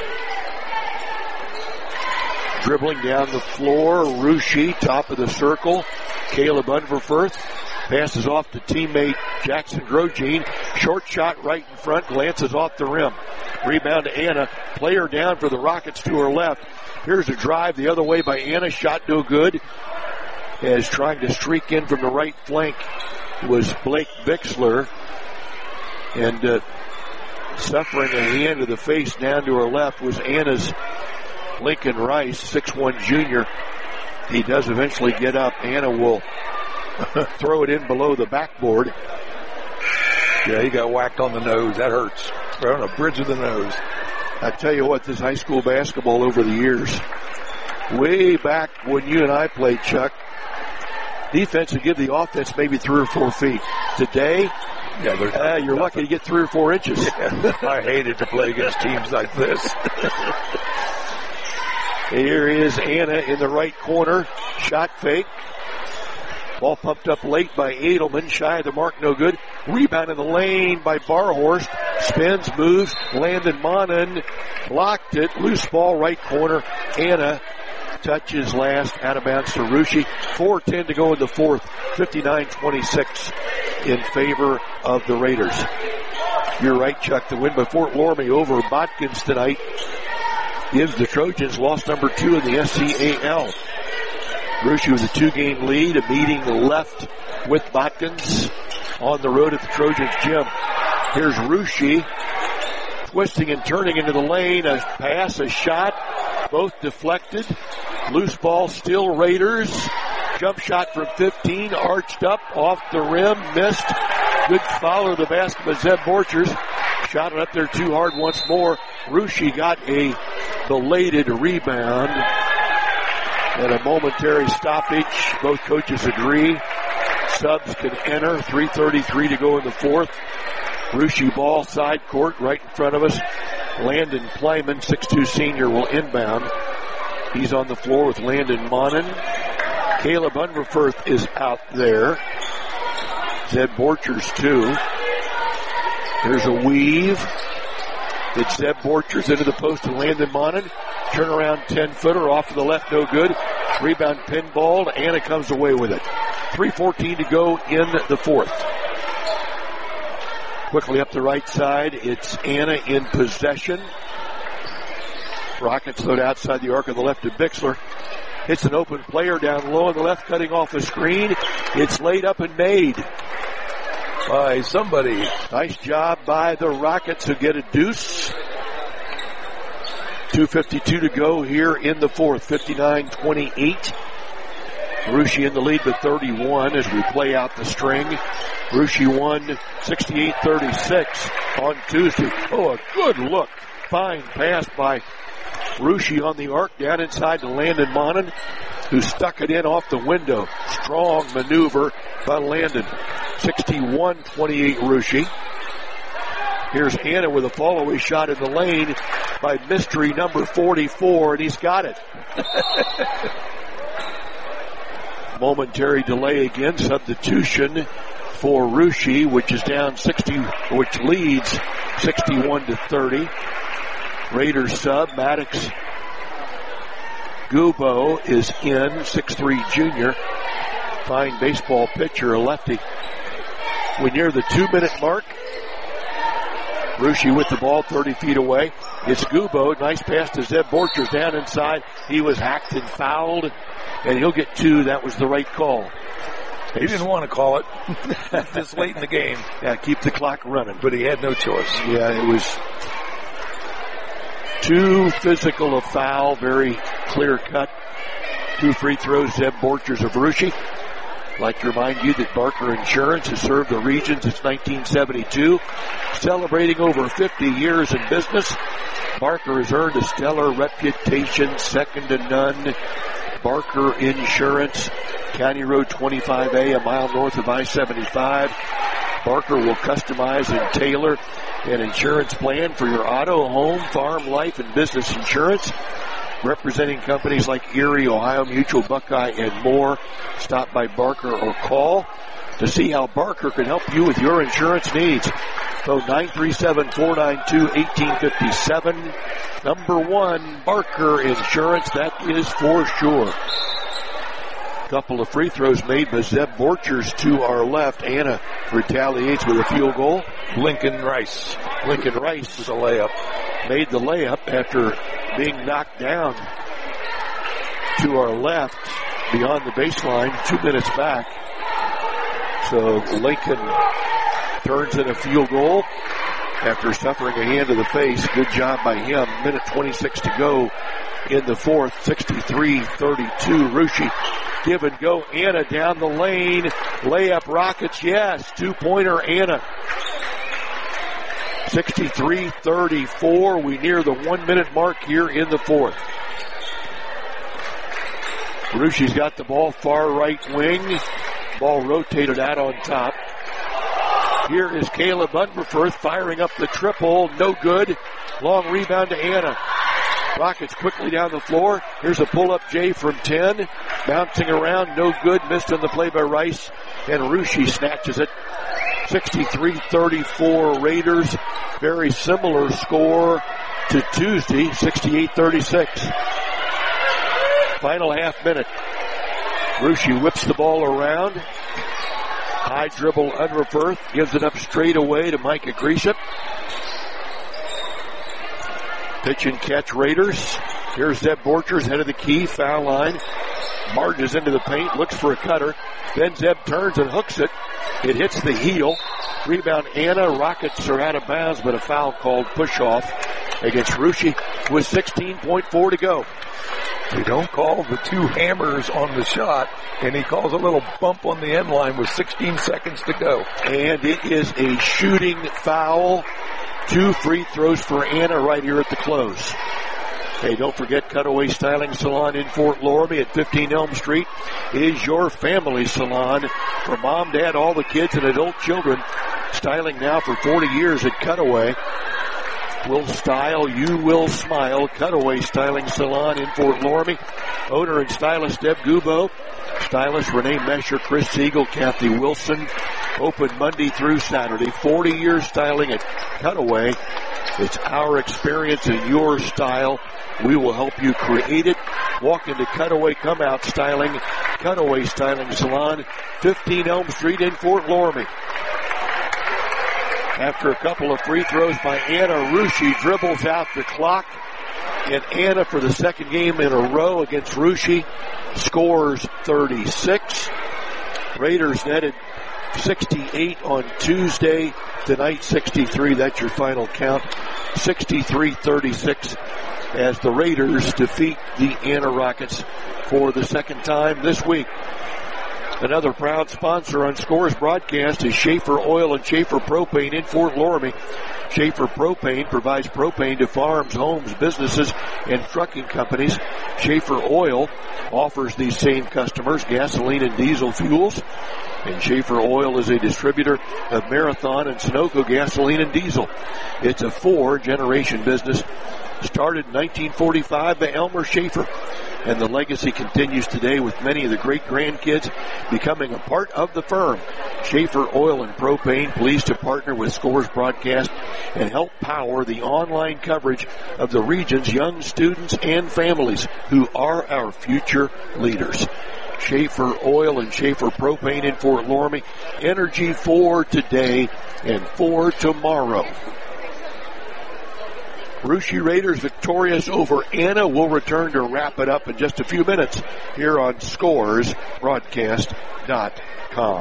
Dribbling down the floor, Ruschi, top of the circle. Caleb Unverfurth passes off to teammate Jackson Grosjean. Short shot right in front, glances off the rim. Rebound to Anna. Player down for the Rockets to her left. Here's a drive the other way by Anna. Shot no good. As trying to streak in from the right flank was Blake Bixler. And uh, suffering a hand to the face down to her left was Anna's Lincoln Rice, six foot one junior. He does eventually get up. Anna will throw it in below the backboard. Yeah, he got whacked on the nose. That hurts. Right on the bridge of the nose. I tell you what, this high school basketball over the years, way back when you and I played, Chuck, defense would give the offense maybe three or four feet. Today, yeah, uh, you're lucky to get three or four inches. Yeah. I hated to play against teams like this. Here is Anna in the right corner. Shot fake. Ball pumped up late by Edelman. Shy of the mark, no good. Rebound in the lane by Barhorst. Spins, moves. Landon Monin blocked it. Loose ball, right corner. Anna touches last. Out of bounds to Ruschi. four ten to go in the fourth. fifty-nine twenty-six in favor of the Raiders. You're right, Chuck. The win by Fort Loramie over Botkins tonight gives the Trojans loss number two in the S C A L. Ruschi with a two-game lead, a meeting left with Botkins on the road at the Trojans gym. Here's Ruschi twisting and turning into the lane. A pass, a shot, both deflected. Loose ball, still Raiders. Jump shot from fifteen, arched up, off the rim, missed. Good foul of the basket by Zeb Borchers. Shot it up there too hard once more. Ruschi got a belated rebound and a momentary stoppage. Both coaches agree. Subs can enter. three thirty-three to go in the fourth. Ruschi ball, side court, right in front of us. Landon Plyman, six two senior, will inbound. He's on the floor with Landon Monin. Caleb Unverfurth is out there. Zeb Borchers too. Here's a weave. It's Zeb Borchers into the post to Landon Monin. Turnaround ten-footer off to the left, no good. Rebound pinball. Anna comes away with it. three fourteen to go in the fourth. Quickly up the right side, it's Anna in possession. Rockets load outside the arc of the left to Bixler. Hits an open player down low on the left, cutting off a screen. It's laid up and made by somebody. Nice job by the Rockets who get a deuce. two fifty-two to go here in the fourth. fifty-nine twenty-eight. Ruschi in the lead with thirty-one as we play out the string. Ruschi won sixty-eight thirty-six on Tuesday. Oh, a good look. Fine pass by Ruschi on the arc down inside to Landon Monin, who stuck it in off the window. Strong maneuver by Landon. sixty-one twenty-eight Ruschi. Here's Anna with a follow-away shot in the lane by mystery number forty-four, and he's got it. Momentary delay again. Substitution for Ruschi, which is down sixty, which leads sixty-one to thirty. Raiders sub, Maddox Gubo is in, six three junior. Fine baseball pitcher, a lefty. We're near the two-minute mark. Ruschi with the ball thirty feet away. It's Gubo. Nice pass to Zeb Borchers down inside. He was hacked and fouled, and he'll get two. That was the right call. He didn't want to call it this late in the game. Yeah, keep the clock running. But he had no choice. Yeah, it was too physical a foul, very clear cut. Two free throws, Zeb Borchers of Ruschi. I'd like to remind you that Barker Insurance has served the region since nineteen seventy-two. Celebrating over fifty years in business, Barker has earned a stellar reputation, second to none Barker Insurance, County Road twenty-five A, a mile north of I seventy-five. Barker will customize and tailor an insurance plan for your auto, home, farm, life, and business insurance. Representing companies like Erie, Ohio Mutual, Buckeye, and more. Stop by Barker or call to see how Barker can help you with your insurance needs. Phone nine three seven, four nine two, one eight five seven. Number one, Barker Insurance, that is for sure. Couple of free throws made by Zeb Borchers to our left. Anna retaliates with a field goal. Lincoln Rice. Lincoln Rice with a layup. Made the layup after being knocked down to our left beyond the baseline, two minutes back. So Lincoln turns in a field goal after suffering a hand to the face. Good job by him. Minute twenty-six to go in the fourth. sixty-three thirty-two. Russia give and go. Anna down the lane. Layup Rockets. Yes. Two-pointer Anna. sixty-three thirty-four. We near the one-minute mark here in the fourth. Russia's got the ball far right wing. Ball rotated out on top. Here is Caleb Unverferth firing up the triple. No good. Long rebound to Anna. Rockets quickly down the floor. Here's a pull-up J from ten. Bouncing around. No good. Missed on the play by Rice. And Russia snatches it. sixty-three thirty-four Raiders. Very similar score to Tuesday. sixty-eight thirty-six. Final half minute. Russia whips the ball around. High dribble Unverferth. Gives it up straight away to Micah Grisham. Pitch and catch Raiders. Here's Zeb Borchers, head of the key, foul line. Marches into the paint, looks for a cutter. Then Zeb turns and hooks it. It hits the heel. Rebound Anna. Rockets are out of bounds, but a foul called push off against Russia with sixteen point four to go. They don't call the two hammers on the shot, and he calls a little bump on the end line with sixteen seconds to go. And it is a shooting foul. Two free throws for Anna right here at the close. Hey, don't forget Cutaway Styling Salon in Fort Loramie at fifteen Elm Street is your family salon for mom, dad, all the kids and adult children. Styling now for forty years at Cutaway. Will style, you will smile. Cutaway Styling Salon in Fort Loramie. Owner and stylist Deb Gubo. Stylist Renee Mesher, Chris Siegel, Kathy Wilson. Open Monday through Saturday. forty years styling at Cutaway. It's our experience and your style. We will help you create it. Walk into Cutaway, come out styling. Cutaway Styling Salon, fifteen Elm Street in Fort Loramie. After a couple of free throws by Anna, Russia dribbles out the clock. And Anna, for the second game in a row against Russia, scores thirty-six. Raiders netted sixty-eight on Tuesday. Tonight, sixty-three. That's your final count. sixty-three thirty-six as the Raiders defeat the Anna Rockets for the second time this week. Another proud sponsor on Scores broadcast is Schaefer Oil and Schaefer Propane in Fort Loramie. Schaefer Propane provides propane to farms, homes, businesses, and trucking companies. Schaefer Oil offers these same customers gasoline and diesel fuels. And Schaefer Oil is a distributor of Marathon and Sunoco gasoline and diesel. It's a four-generation business. Started in nineteen forty-five by Elmer Schaefer. And the legacy continues today with many of the great grandkids becoming a part of the firm. Schaefer Oil and Propane, pleased to partner with Scores Broadcast and help power the online coverage of the region's young students and families who are our future leaders. Schaefer Oil and Schaefer Propane in Fort Loramie. Energy for today and for tomorrow. Russia Raiders victorious over Anna. We'll return to wrap it up in just a few minutes here on Scores Broadcast dot com.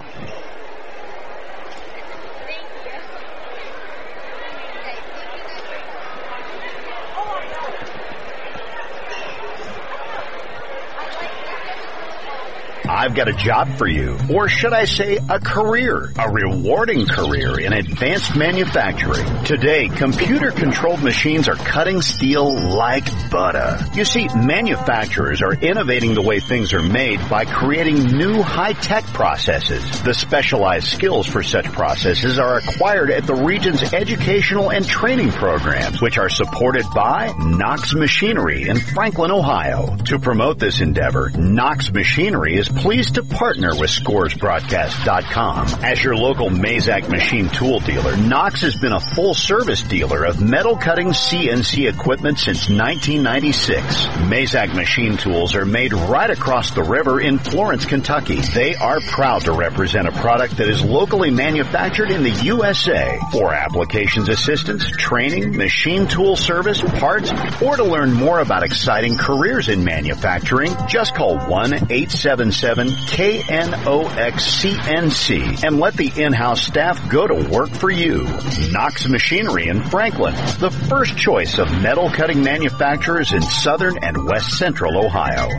I've got a job for you. Or should I say a career, a rewarding career in advanced manufacturing. Today, computer-controlled machines are cutting steel like butter. You see, manufacturers are innovating the way things are made by creating new high-tech processes. The specialized skills for such processes are acquired at the region's educational and training programs, which are supported by Knox Machinery in Franklin, Ohio. To promote this endeavor, Knox Machinery is pleased to partner with Scores Broadcast dot com. As your local Mazak machine tool dealer, Knox has been a full-service dealer of metal-cutting C N C equipment since nineteen ninety-six. Mazak machine tools are made right across the river in Florence, Kentucky. They are proud to represent a product that is locally manufactured in the U S A. For applications assistance, training, machine tool service, parts, or to learn more about exciting careers in manufacturing, just call one eight seven seven K N O X C N C and let the in-house staff go to work for you. Knox Machinery in Franklin, the first choice of metal cutting manufacturers in southern and west central Ohio.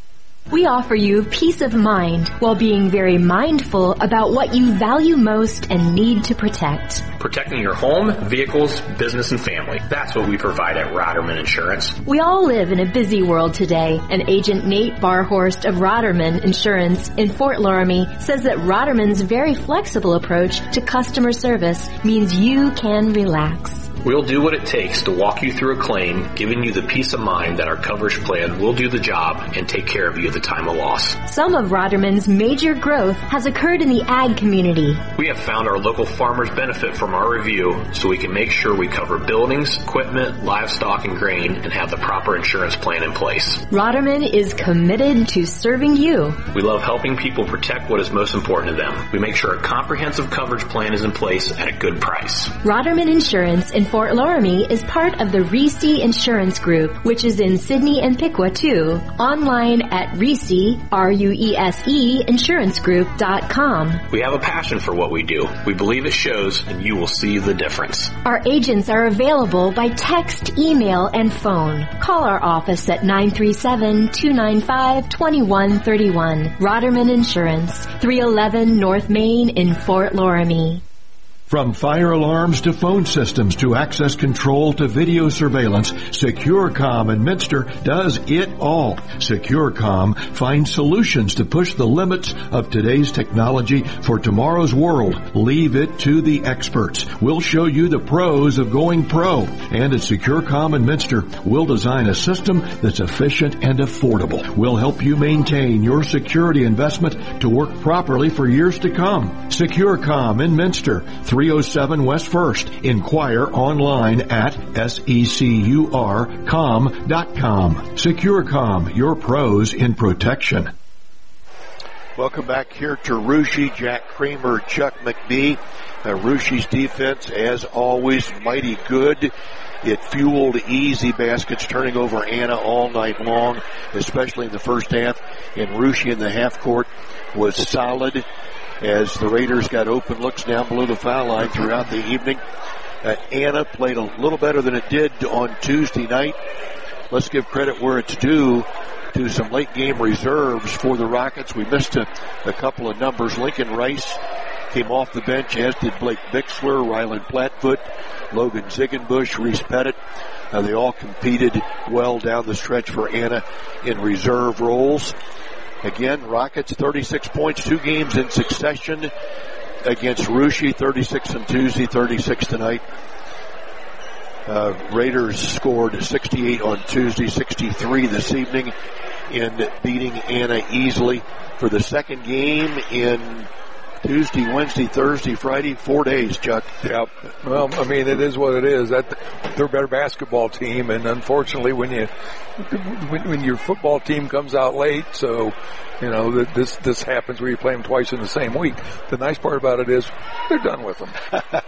We offer you peace of mind while being very mindful about what you value most and need to protect. Protecting your home, vehicles, business, and family. That's what we provide at Roderman Insurance. We all live in a busy world today, and Agent Nate Barhorst of Roderman Insurance in Fort Laramie says that Roderman's very flexible approach to customer service means you can relax. We'll do what it takes to walk you through a claim, giving you the peace of mind that our coverage plan will do the job and take care of you at the time of loss. Some of Roderman's major growth has occurred in the ag community. We have found our local farmers benefit from our review, so we can make sure we cover buildings, equipment, livestock, and grain, and have the proper insurance plan in place. Roderman is committed to serving you. We love helping people protect what is most important to them. We make sure a comprehensive coverage plan is in place at a good price. Roderman Insurance in Fort Laramie is part of the Reese Insurance Group, which is in Sidney and Piqua too. Online at Reese, R U E S E, insurance group dot com. We have a passion for what we do. We believe it shows, and you will see the difference. Our agents are available by text, email, and phone. Call our office at nine three seven, two nine five, two one three one. Roderman Insurance, three eleven North Main in Fort Laramie. From fire alarms to phone systems to access control to video surveillance, SecureCom in Minster does it all. SecureCom finds solutions to push the limits of today's technology for tomorrow's world. Leave it to the experts. We'll show you the pros of going pro. And at SecureCom in Minster, we'll design a system that's efficient and affordable. We'll help you maintain your security investment to work properly for years to come. SecureCom in Minster, three oh seven West First. Inquire online at secur com dot com. SecureCom, your pros in protection. Welcome back here to Russia. Jack Kramer, Chuck McBee. Uh, Russia's defense, as always, mighty good. It fueled easy baskets, turning over Anna all night long, especially in the first half. And Russia in the half court was solid as the Raiders got open looks down below the foul line throughout the evening. Uh, Anna played a little better than it did on Tuesday night. Let's give credit where it's due to some late game reserves for the Rockets. We missed a, a couple of numbers. Lincoln Rice came off the bench, as did Blake Bixler, Rylan Plattfoot, Logan Ziegenbusch, Reese Pettit. Uh, they all competed well down the stretch for Anna in reserve roles. Again, Rockets thirty-six points, two games in succession against Russia, thirty-six on Tuesday, thirty-six tonight. Uh, Raiders scored sixty-eight on Tuesday, sixty-three this evening in beating Anna easily for the second game in Tuesday, Wednesday, Thursday, Friday, four days, Chuck. Yeah. Well, I mean, it is what it is. That they're a better basketball team, and unfortunately, when you when, when your football team comes out late, so you know that this this happens where you play them twice in the same week. The nice part about it is they're done with them.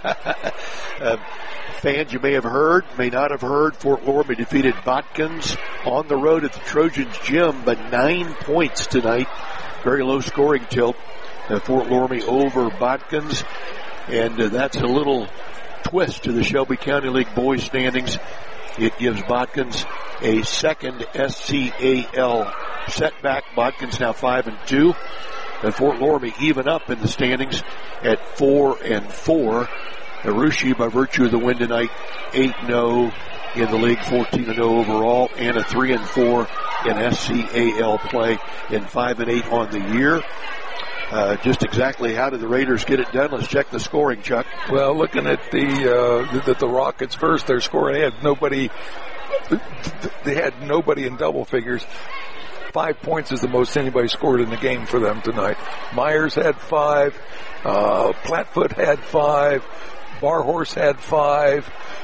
uh, fans, you may have heard, may not have heard, Fort Laramie defeated Botkins on the road at the Trojans Gym, but nine points tonight. Very low scoring tilt. Uh, Fort Laramie over Botkins, and uh, that's a little twist to the Shelby County League boys standings. It gives Botkins a second S C A L setback. Botkins now five and two. And Fort Loramie even up in the standings at four and four. Arushi, by virtue of the win tonight, eight and oh in the league, fourteen and oh overall, and a three and four in S C A L play, and five and eight on the year. Uh, just exactly how did the Raiders get it done? Let's check the scoring, Chuck. Well, looking at the uh, the, the Rockets first, their scoring, they had nobody. They had nobody in double figures. Five points is the most anybody scored in the game for them tonight. Myers had five. Uh, Plattfoot had five. Barhorse had five.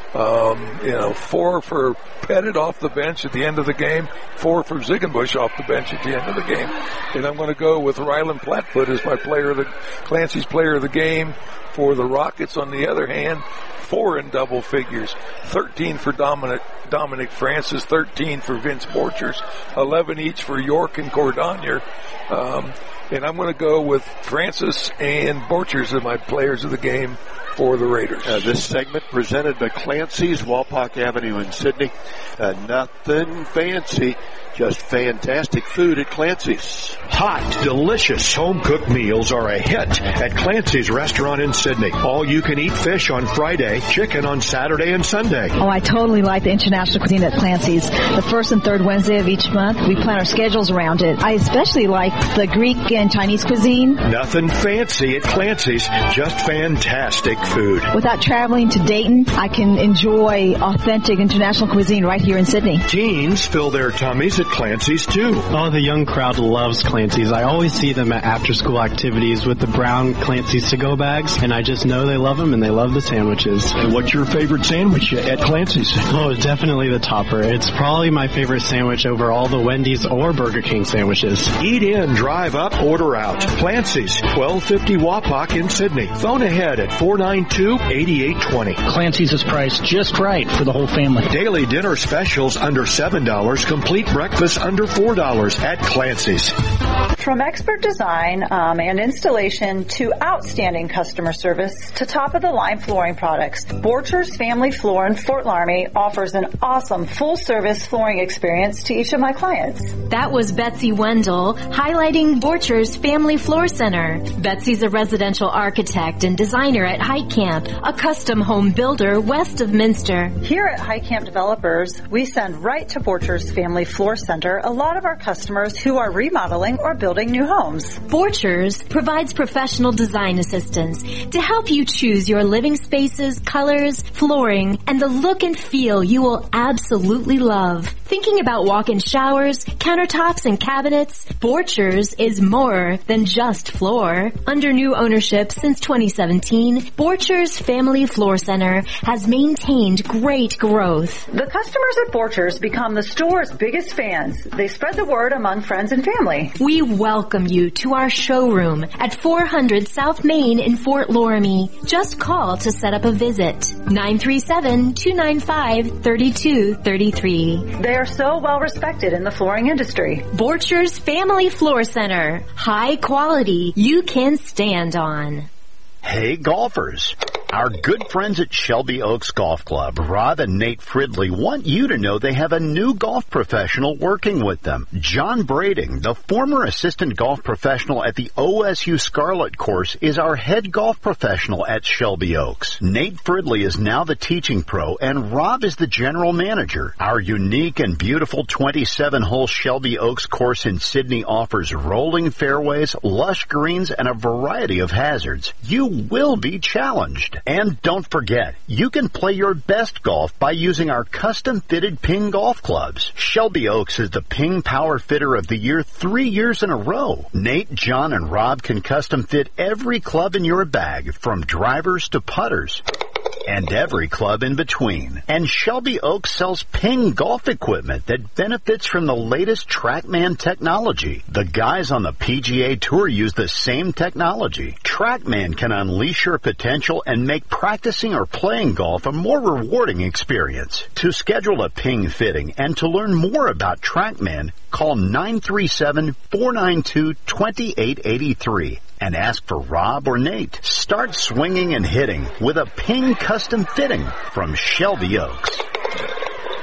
Um, you know, four for Pettit off the bench at the end of the game. Four for Ziegenbusch off the bench at the end of the game. And I'm going to go with Ryland Plattfoot as my player of the, Clancy's player of the game. For the Rockets, on the other hand, four in double figures. thirteen for Dominic, Dominic Francis, thirteen for Vince Borchers, eleven each for York and Cordonier. Um, and I'm going to go with Francis and Borchers as my players of the game for the Raiders. Uh, this segment presented by Clancy's, Walpock Avenue in Sydney. Uh, nothing fancy, just fantastic food at Clancy's. Hot, delicious home-cooked meals are a hit at Clancy's restaurant in Sydney. All-you-can-eat fish on Friday, chicken on Saturday and Sunday. Oh, I totally like the international cuisine at Clancy's. The first and third Wednesday of each month, we plan our schedules around it. I especially like the Greek and Chinese cuisine. Nothing fancy at Clancy's, just fantastic food. Without traveling to Dayton, I can enjoy authentic international cuisine right here in Sydney. Teens fill their tummies at Clancy's too. Oh, the young crowd loves Clancy's. I always see them at after-school activities with the brown Clancy's to-go bags, and I just know they love them and they love the sandwiches. And what's your favorite sandwich at Clancy's? Oh, definitely the topper. It's probably my favorite sandwich over all the Wendy's or Burger King sandwiches. Eat in, drive up, order out. Clancy's, twelve fifty Wapak in Sydney. Phone ahead at four nine two, eight eight two zero. Clancy's is priced just right for the whole family. Daily dinner specials under seven dollars, complete breakfast under four dollars at Clancy's. From expert design um, and installation to outstanding customer service to top-of-the-line flooring products, Borchers Family Floor in Fort Loramie offers an awesome full-service flooring experience to each of my clients. That was Betsy Wendell highlighting Borchers Family Floor Center. Betsy's a residential architect and designer at Height Camp, a custom home builder west of Minster. Here at Height Camp Developers, we send right to Borchers Family Floor Center a lot of our customers who are remodeling or building new homes. Borchers provides professional design assistance to help you choose your living spaces, colors, flooring, and the look and feel you will absolutely love. Thinking about walk-in showers, countertops, and cabinets? Borchers is more than just floor. Under new ownership since twenty seventeen, Borchers Family Floor Center has maintained great growth. The customers at Borchers become the store's biggest fans. They spread the word among friends and family. We welcome you to our showroom at four hundred South Main in Fort Loramie. Just call to set up a visit. nine three seven, two nine five, three two three three. They are so well respected in the flooring industry. Borchers Family Floor Center. High quality you can stand on. Hey golfers, our good friends at Shelby Oaks Golf Club, Rob and Nate Fridley, want you to know they have a new golf professional working with them. John Brading, the former assistant golf professional at the O S U Scarlet course, is our head golf professional at Shelby Oaks. Nate Fridley is now the teaching pro, and Rob is the general manager. Our unique and beautiful twenty-seven hole Shelby Oaks course in Sydney offers rolling fairways, lush greens, and a variety of hazards. You will be challenged. And don't forget, you can play your best golf by using our custom-fitted Ping golf clubs. Shelby Oaks is the Ping Power Fitter of the Year three years in a row. Nate, John, and Rob can custom-fit every club in your bag, from drivers to putters, and every club in between. And Shelby Oaks sells Ping golf equipment that benefits from the latest TrackMan technology. The guys on the P G A Tour use the same technology. TrackMan can unleash your potential and make practicing or playing golf a more rewarding experience. To schedule a Ping fitting and to learn more about TrackMan, call nine three seven, four nine two, two eight eight three and ask for Rob or Nate. Start swinging and hitting with a Ping custom fitting from Shelby Oaks.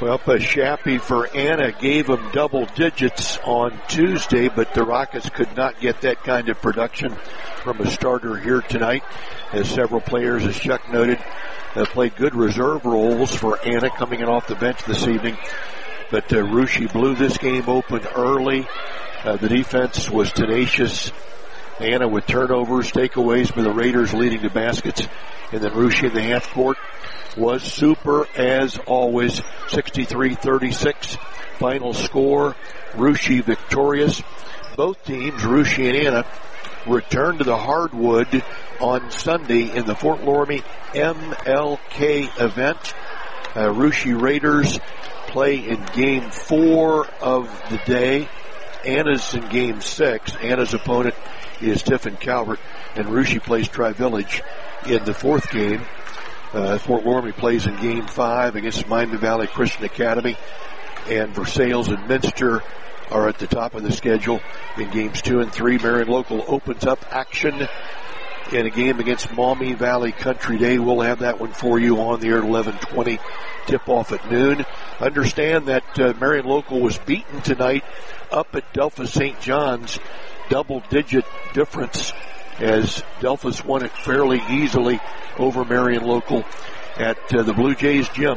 Well, Shappy for Anna gave them double digits on Tuesday, but the Rockets could not get that kind of production from a starter here tonight, as several players, as Chuck noted, uh, played good reserve roles for Anna coming in off the bench this evening. But uh, Russia blew this game open early. Uh, the defense was tenacious. Anna with turnovers, takeaways, but the Raiders leading the baskets. And then Russia in the half court was super as always. sixty-three thirty-six final score. Russia victorious. Both teams, Russia and Anna, return to the hardwood on Sunday in the Fort Loramie M L K event. Uh, Russia Raiders play in game four of the day. Anna's in game six. Anna's opponent is Tiffin Calvert, and Russia plays Tri-Village in the fourth game. Uh, Fort Loramie plays in game five against Miami Valley Christian Academy, and Versailles and Minster are at the top of the schedule in games two and three. Marion Local opens up action in a game against Maumee Valley Country Day. We'll have that one for you on the air at eleven twenty, tip-off at noon. Understand that uh, Marion Local was beaten tonight up at Delphos Saint John's, double-digit difference, as Delphos won it fairly easily over Marion Local at uh, the Blue Jays gym.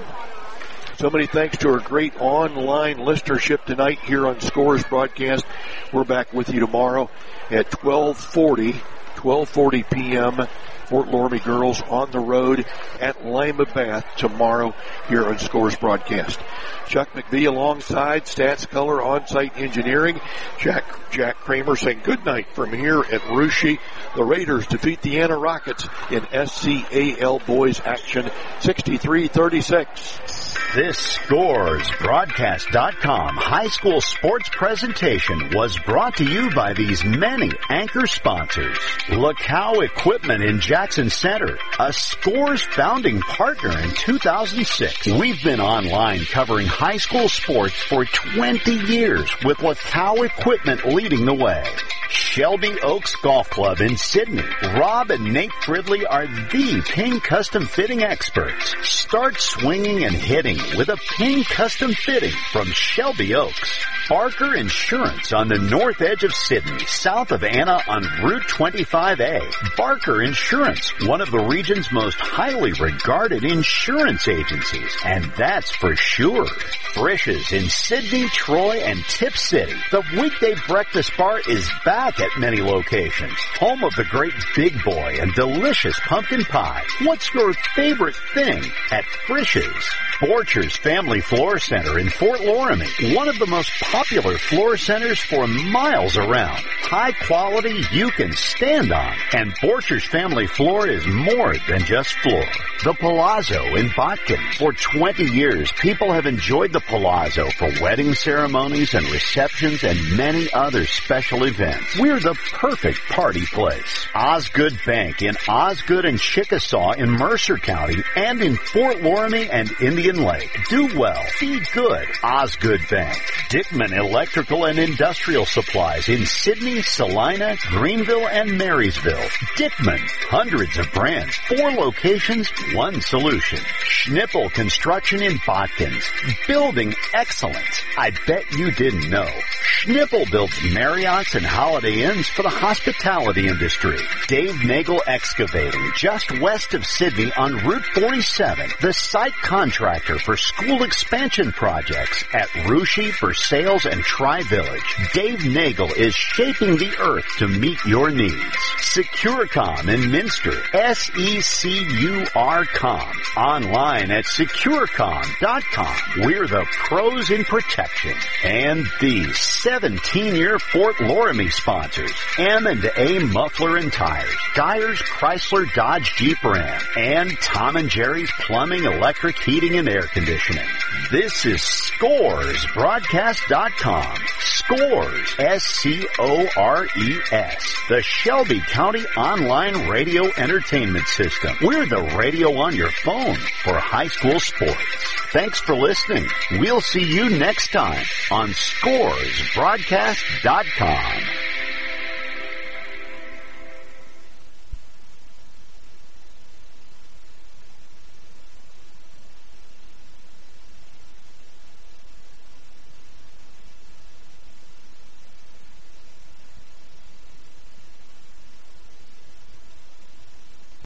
So many thanks to our great online listenership tonight here on Scores Broadcast. We're back with you tomorrow at twelve forty, twelve forty p.m. Fort Loramie girls on the road at Lima Bath tomorrow here on Scores Broadcast. Chuck McVie alongside Stats Color On-Site Engineering. Jack, Jack Kramer saying good night from here at Russia. The Raiders defeat the Anna Rockets in S C A L boys action sixty-three thirty-six. This Scores Broadcast dot com high school sports presentation was brought to you by these many anchor sponsors. LaCow Equipment in Jackson Center, a Scores founding partner in two thousand six. We've been online covering high school sports for twenty years with LaCow Equipment leading the way. Shelby Oaks Golf Club in Sydney. Rob and Nate Fridley are the Ping Custom Fitting experts. Start swinging and hitting with a Ping Custom Fitting from Shelby Oaks. Barker Insurance on the north edge of Sydney, south of Anna on Route twenty-five A. Barker Insurance, one of the region's most highly regarded insurance agencies, and that's for sure. Frisch's in Sydney, Troy, and Tip City. The weekday breakfast bar is back at many locations. Home of the great Big Boy and delicious pumpkin pie. What's your favorite thing at Frisch's? Borchers Family Floor Center in Fort Loramie, one of the most popular floor centers for miles around. High quality you can stand on, and Borchers Family Floor is more than just floor. The Palazzo in Botkin. For twenty years, people have enjoyed the Palazzo for wedding ceremonies and receptions and many other special events. We're the perfect party place. Osgood Bank in Osgood and Chickasaw in Mercer County and in Fort Loramie and Indian Lake. Do well. Be good. Osgood Bank. Dickman Electrical and Industrial Supplies in Sydney, Salina, Greenville, and Marysville. Dickman. Hundreds of brands. Four locations. One solution. Schnippel Construction in Botkins. Building excellence. I bet you didn't know. Schnippel builds Marriotts and Holiday Inns for the hospitality industry. Dave Nagel Excavating, just west of Sydney on Route forty-seven. The site contractor for school expansion projects at Russia, Versailles, and Tri-Village. Dave Nagel is shaping the earth to meet your needs. Securicom in Minster. S E C U R com. Online at securicom dot com. We're the pros in protection. And these seventeen-year Fort Loramie sponsors. M and A Muffler and Tires. Dyers Chrysler Dodge Jeep Ram. And Tom and Jerry's Plumbing, Electric, Heating, and Air Conditioning. This is Scores Broadcast dot com. Scores, S C O R E S. The Shelby County Online Radio Entertainment System. We're the radio on your phone for high school sports. Thanks for listening. We'll see you next time on Scores Broadcast dot com.